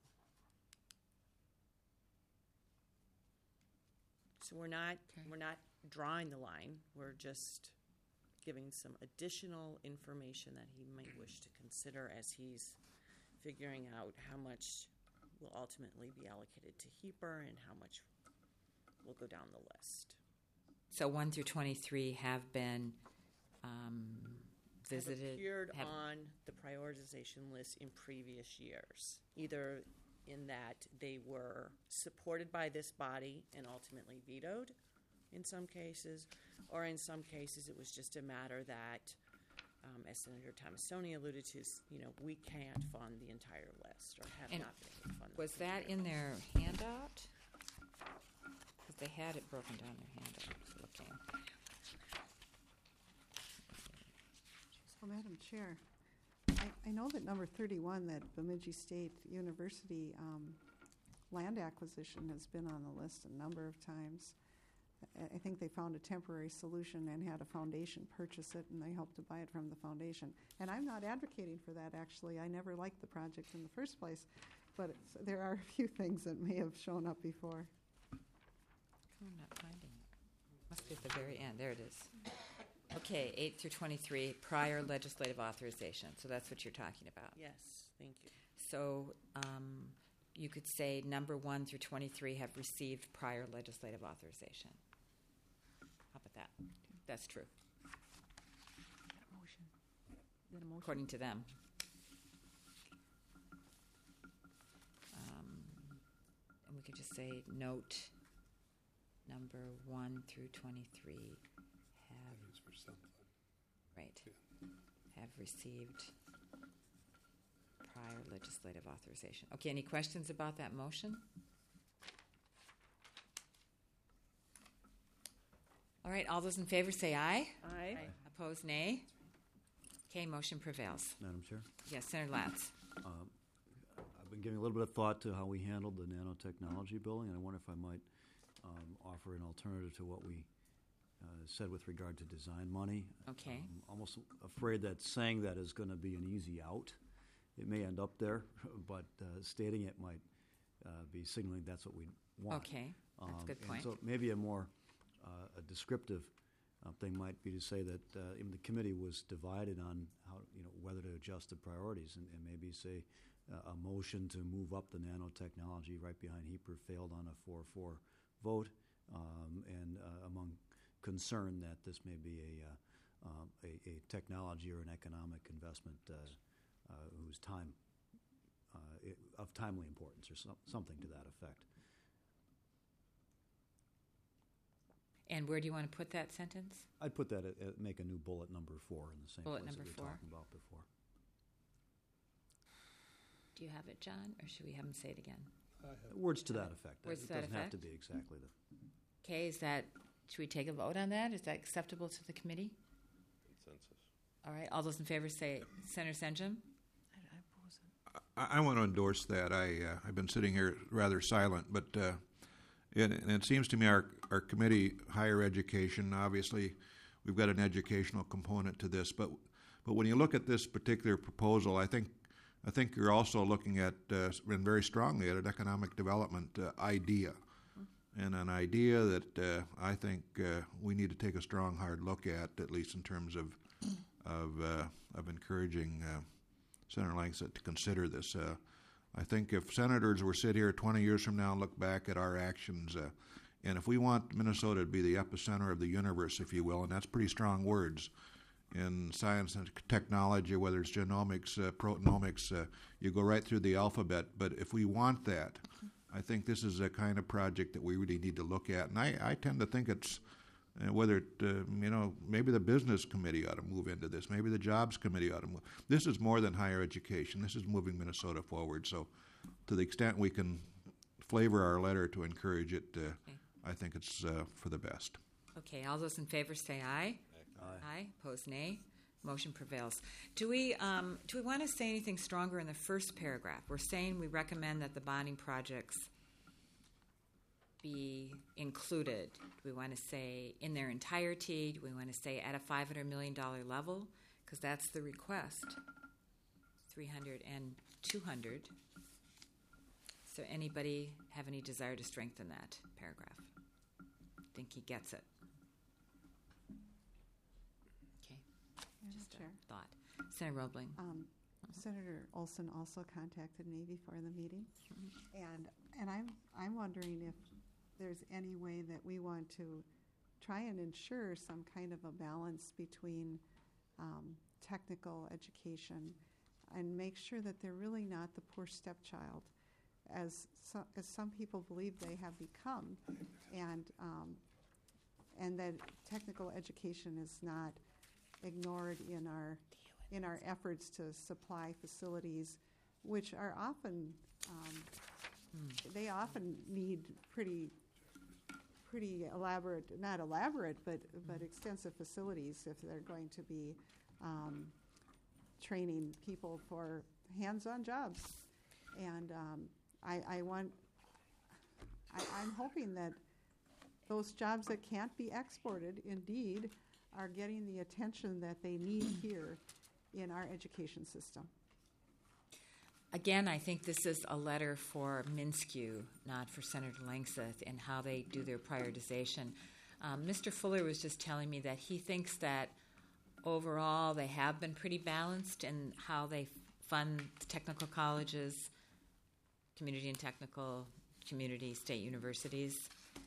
So we're not drawing the line. We're just giving some additional information that he might wish to consider as he's figuring out how much will ultimately be allocated to HEAPR and how much will go down the list. So 1 through 23 have been visited? Have appeared on the prioritization list in previous years, either in that they were supported by this body and ultimately vetoed in some cases, or in some cases it was just a matter that, as Senator Tomassoni alluded to, we can't fund the entire list or have not been able to fund. Was that in their handout? Because they had it broken down in their handout. Looking. So, Madam Chair, I know that number 31, that Bemidji State University land acquisition, has been on the list a number of times. I think they found a temporary solution and had a foundation purchase it, and they helped to buy it from the foundation. And I'm not advocating for that, actually. I never liked the project in the first place, but there are a few things that may have shown up before. I'm not finding it. Must be at the very end. There it is. Okay, 8 through 23, prior legislative authorization. So that's what you're talking about. Yes, thank you. So you could say number 1 through 23 have received prior legislative authorization. How about that? That's true. Motion. Is that a motion? According to them. And we could just say note number 1 through 23 have received prior legislative authorization. Okay, any questions about that motion? All right, all those in favor say aye. Aye. Opposed, nay. Okay, motion prevails. Madam Chair? Yes, Senator Latz. I've been giving a little bit of thought to how we handled the nanotechnology building, and I wonder if I might offer an alternative to what we said with regard to design money. Okay. I'm almost afraid that saying that is going to be an easy out. It may end up there, but stating it might be signaling that's what we want. Okay, that's a good point. So maybe a more a descriptive thing might be to say that even the committee was divided on how, whether to adjust the priorities, and maybe say a motion to move up the nanotechnology right behind HEAPR failed on a 4-4 vote, and among concern that this may be a technology or an economic investment whose of timely importance, or something to that effect. And where do you want to put that sentence? I'd put that make a new bullet number 4 in the same Bullet place number that we were 4. talking about before. Do you have it, John, or should we have him say it again? Words to that effect. Words It to that doesn't have effect? to be exactly the. Okay, should we take a vote on that? Is that acceptable to the committee? Consensus. All right, all those in favor say, Senator Senjum? I want to endorse that. I've been sitting here rather silent, but And it seems to me our committee, higher education, obviously, we've got an educational component to this, but when you look at this particular proposal, I think you're also looking at, and very strongly, at an economic development idea, and an idea that I think we need to take a strong, hard look at least in terms of encouraging Senator Langseth to consider this. I think if senators were sit here 20 years from now and look back at our actions, and if we want Minnesota to be the epicenter of the universe, if you will, and that's pretty strong words in science and technology, whether it's genomics, proteomics, you go right through the alphabet. But if we want that, I think this is a kind of project that we really need to look at. And I tend to think it's, whether it, maybe the business committee ought to move into this. Maybe the jobs committee ought to move. This is more than higher education. This is moving Minnesota forward. So to the extent we can flavor our letter to encourage it, I think it's for the best. Okay, all those in favor say aye. Aye. Opposed, nay. Motion prevails. Do we want to say anything stronger in the first paragraph? We're saying we recommend that the bonding projects be included. Do we want to say in their entirety? Do we want to say at a $500 million level? Because that's the request. 300 and 200. So anybody have any desire to strengthen that paragraph? Think he gets it? Okay. Just Chair. a thought. Senator Roebling. Senator Olson also contacted me before the meeting, and I'm wondering if there's any way that we want to try and ensure some kind of a balance between technical education and make sure that they're really not the poor stepchild, as some people believe they have become, and that technical education is not ignored in our efforts to supply facilities, which are often they often need pretty elaborate, not elaborate, but extensive facilities if they're going to be training people for hands-on jobs. And I'm hoping that those jobs that can't be exported indeed are getting the attention that they need here in our education system. Again, I think this is a letter for MnSCU, not for Senator Langseth, and how they do their prioritization. Mr. Fuller was just telling me that he thinks that overall they have been pretty balanced in how they fund technical colleges, community and technical, community state universities.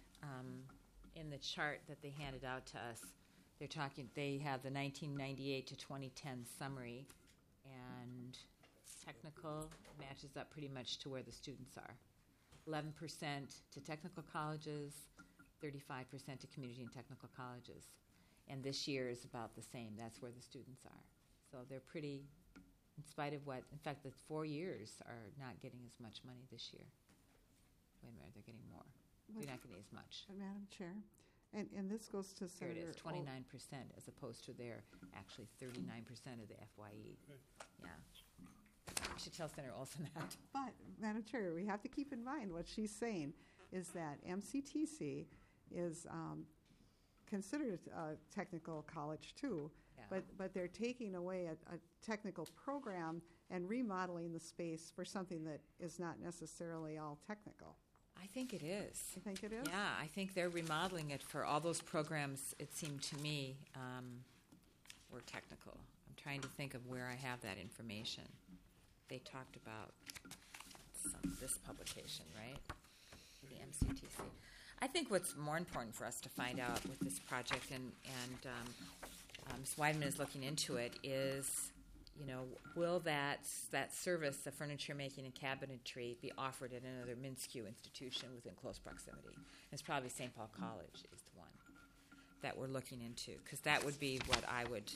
In the chart that they handed out to us, they have the 1998 to 2010 summary, and technical matches up pretty much to where the students are. 11% to technical colleges, 35% to community and technical colleges. And this year is about the same. That's where the students are. So they're pretty, in spite of what, in fact, the 4 years are not getting as much money this year. Wait a minute, they're getting more. They're not getting as much. Madam Chair, and this goes to Here Senator... it is, 29% as opposed to their actually 39% of the FYE. Yeah. I should tell Senator Olson that. But, Madam Chair, we have to keep in mind what she's saying is that MCTC is considered a technical college too, but they're taking away a technical program and remodeling the space for something that is not necessarily all technical. I think it is. You think it is? Yeah, I think they're remodeling it for all those programs, it seemed to me, were technical. I'm trying to think of where I have that information. They talked about this publication, right? The MCTC. I think what's more important for us to find out with this project, and Ms. Weidman is looking into it, is, will that service, the furniture making and cabinetry, be offered at another MnSCU institution within close proximity? And it's probably St. Paul College is the one that we're looking into, because that would be what I would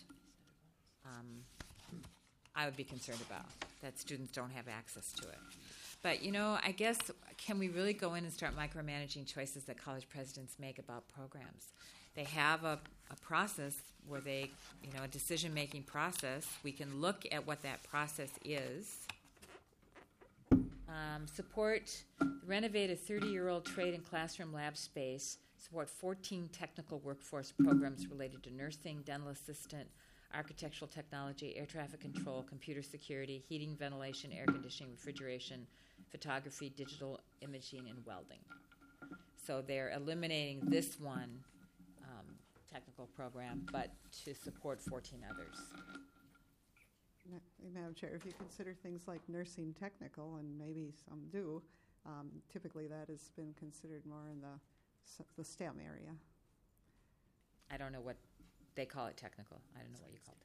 be concerned about, that students don't have access to it. But, I guess, can we really go in and start micromanaging choices that college presidents make about programs? They have a process where they, a decision-making process. We can look at what that process is Support, renovate a 30-year-old trade and classroom lab space. Support 14 technical workforce programs related to nursing, dental assistant, architectural technology, air traffic control, computer security, heating, ventilation, air conditioning, refrigeration, photography, digital imaging, and welding. So they're eliminating this one technical program, but to support 14 others. Madam Chair, if you consider things like nursing technical, and maybe some do, typically that has been considered more in the STEM area. I don't know what they call it technical. I don't know what you call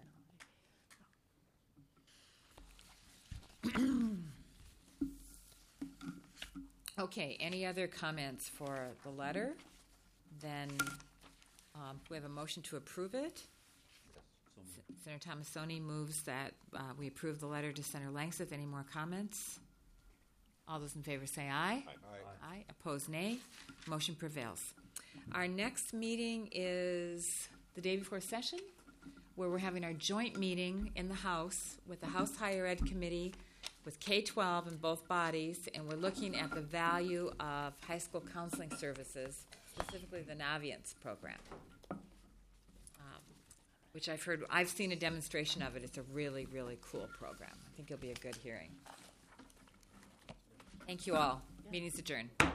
that. Okay, any other comments for the letter? Then we have a motion to approve it. Senator Tomassoni moves that we approve the letter to Senator Langseth. Any more comments? All those in favor say aye. Aye. Aye. Opposed, nay. Motion prevails. Our next meeting is the day before session, where we're having our joint meeting in the House with the House Higher Ed Committee, with K-12 in both bodies, and we're looking at the value of high school counseling services, specifically the Naviance program, which I've seen a demonstration of it. It's a really, really cool program. I think it'll be a good hearing. Thank you all. Meeting's adjourned.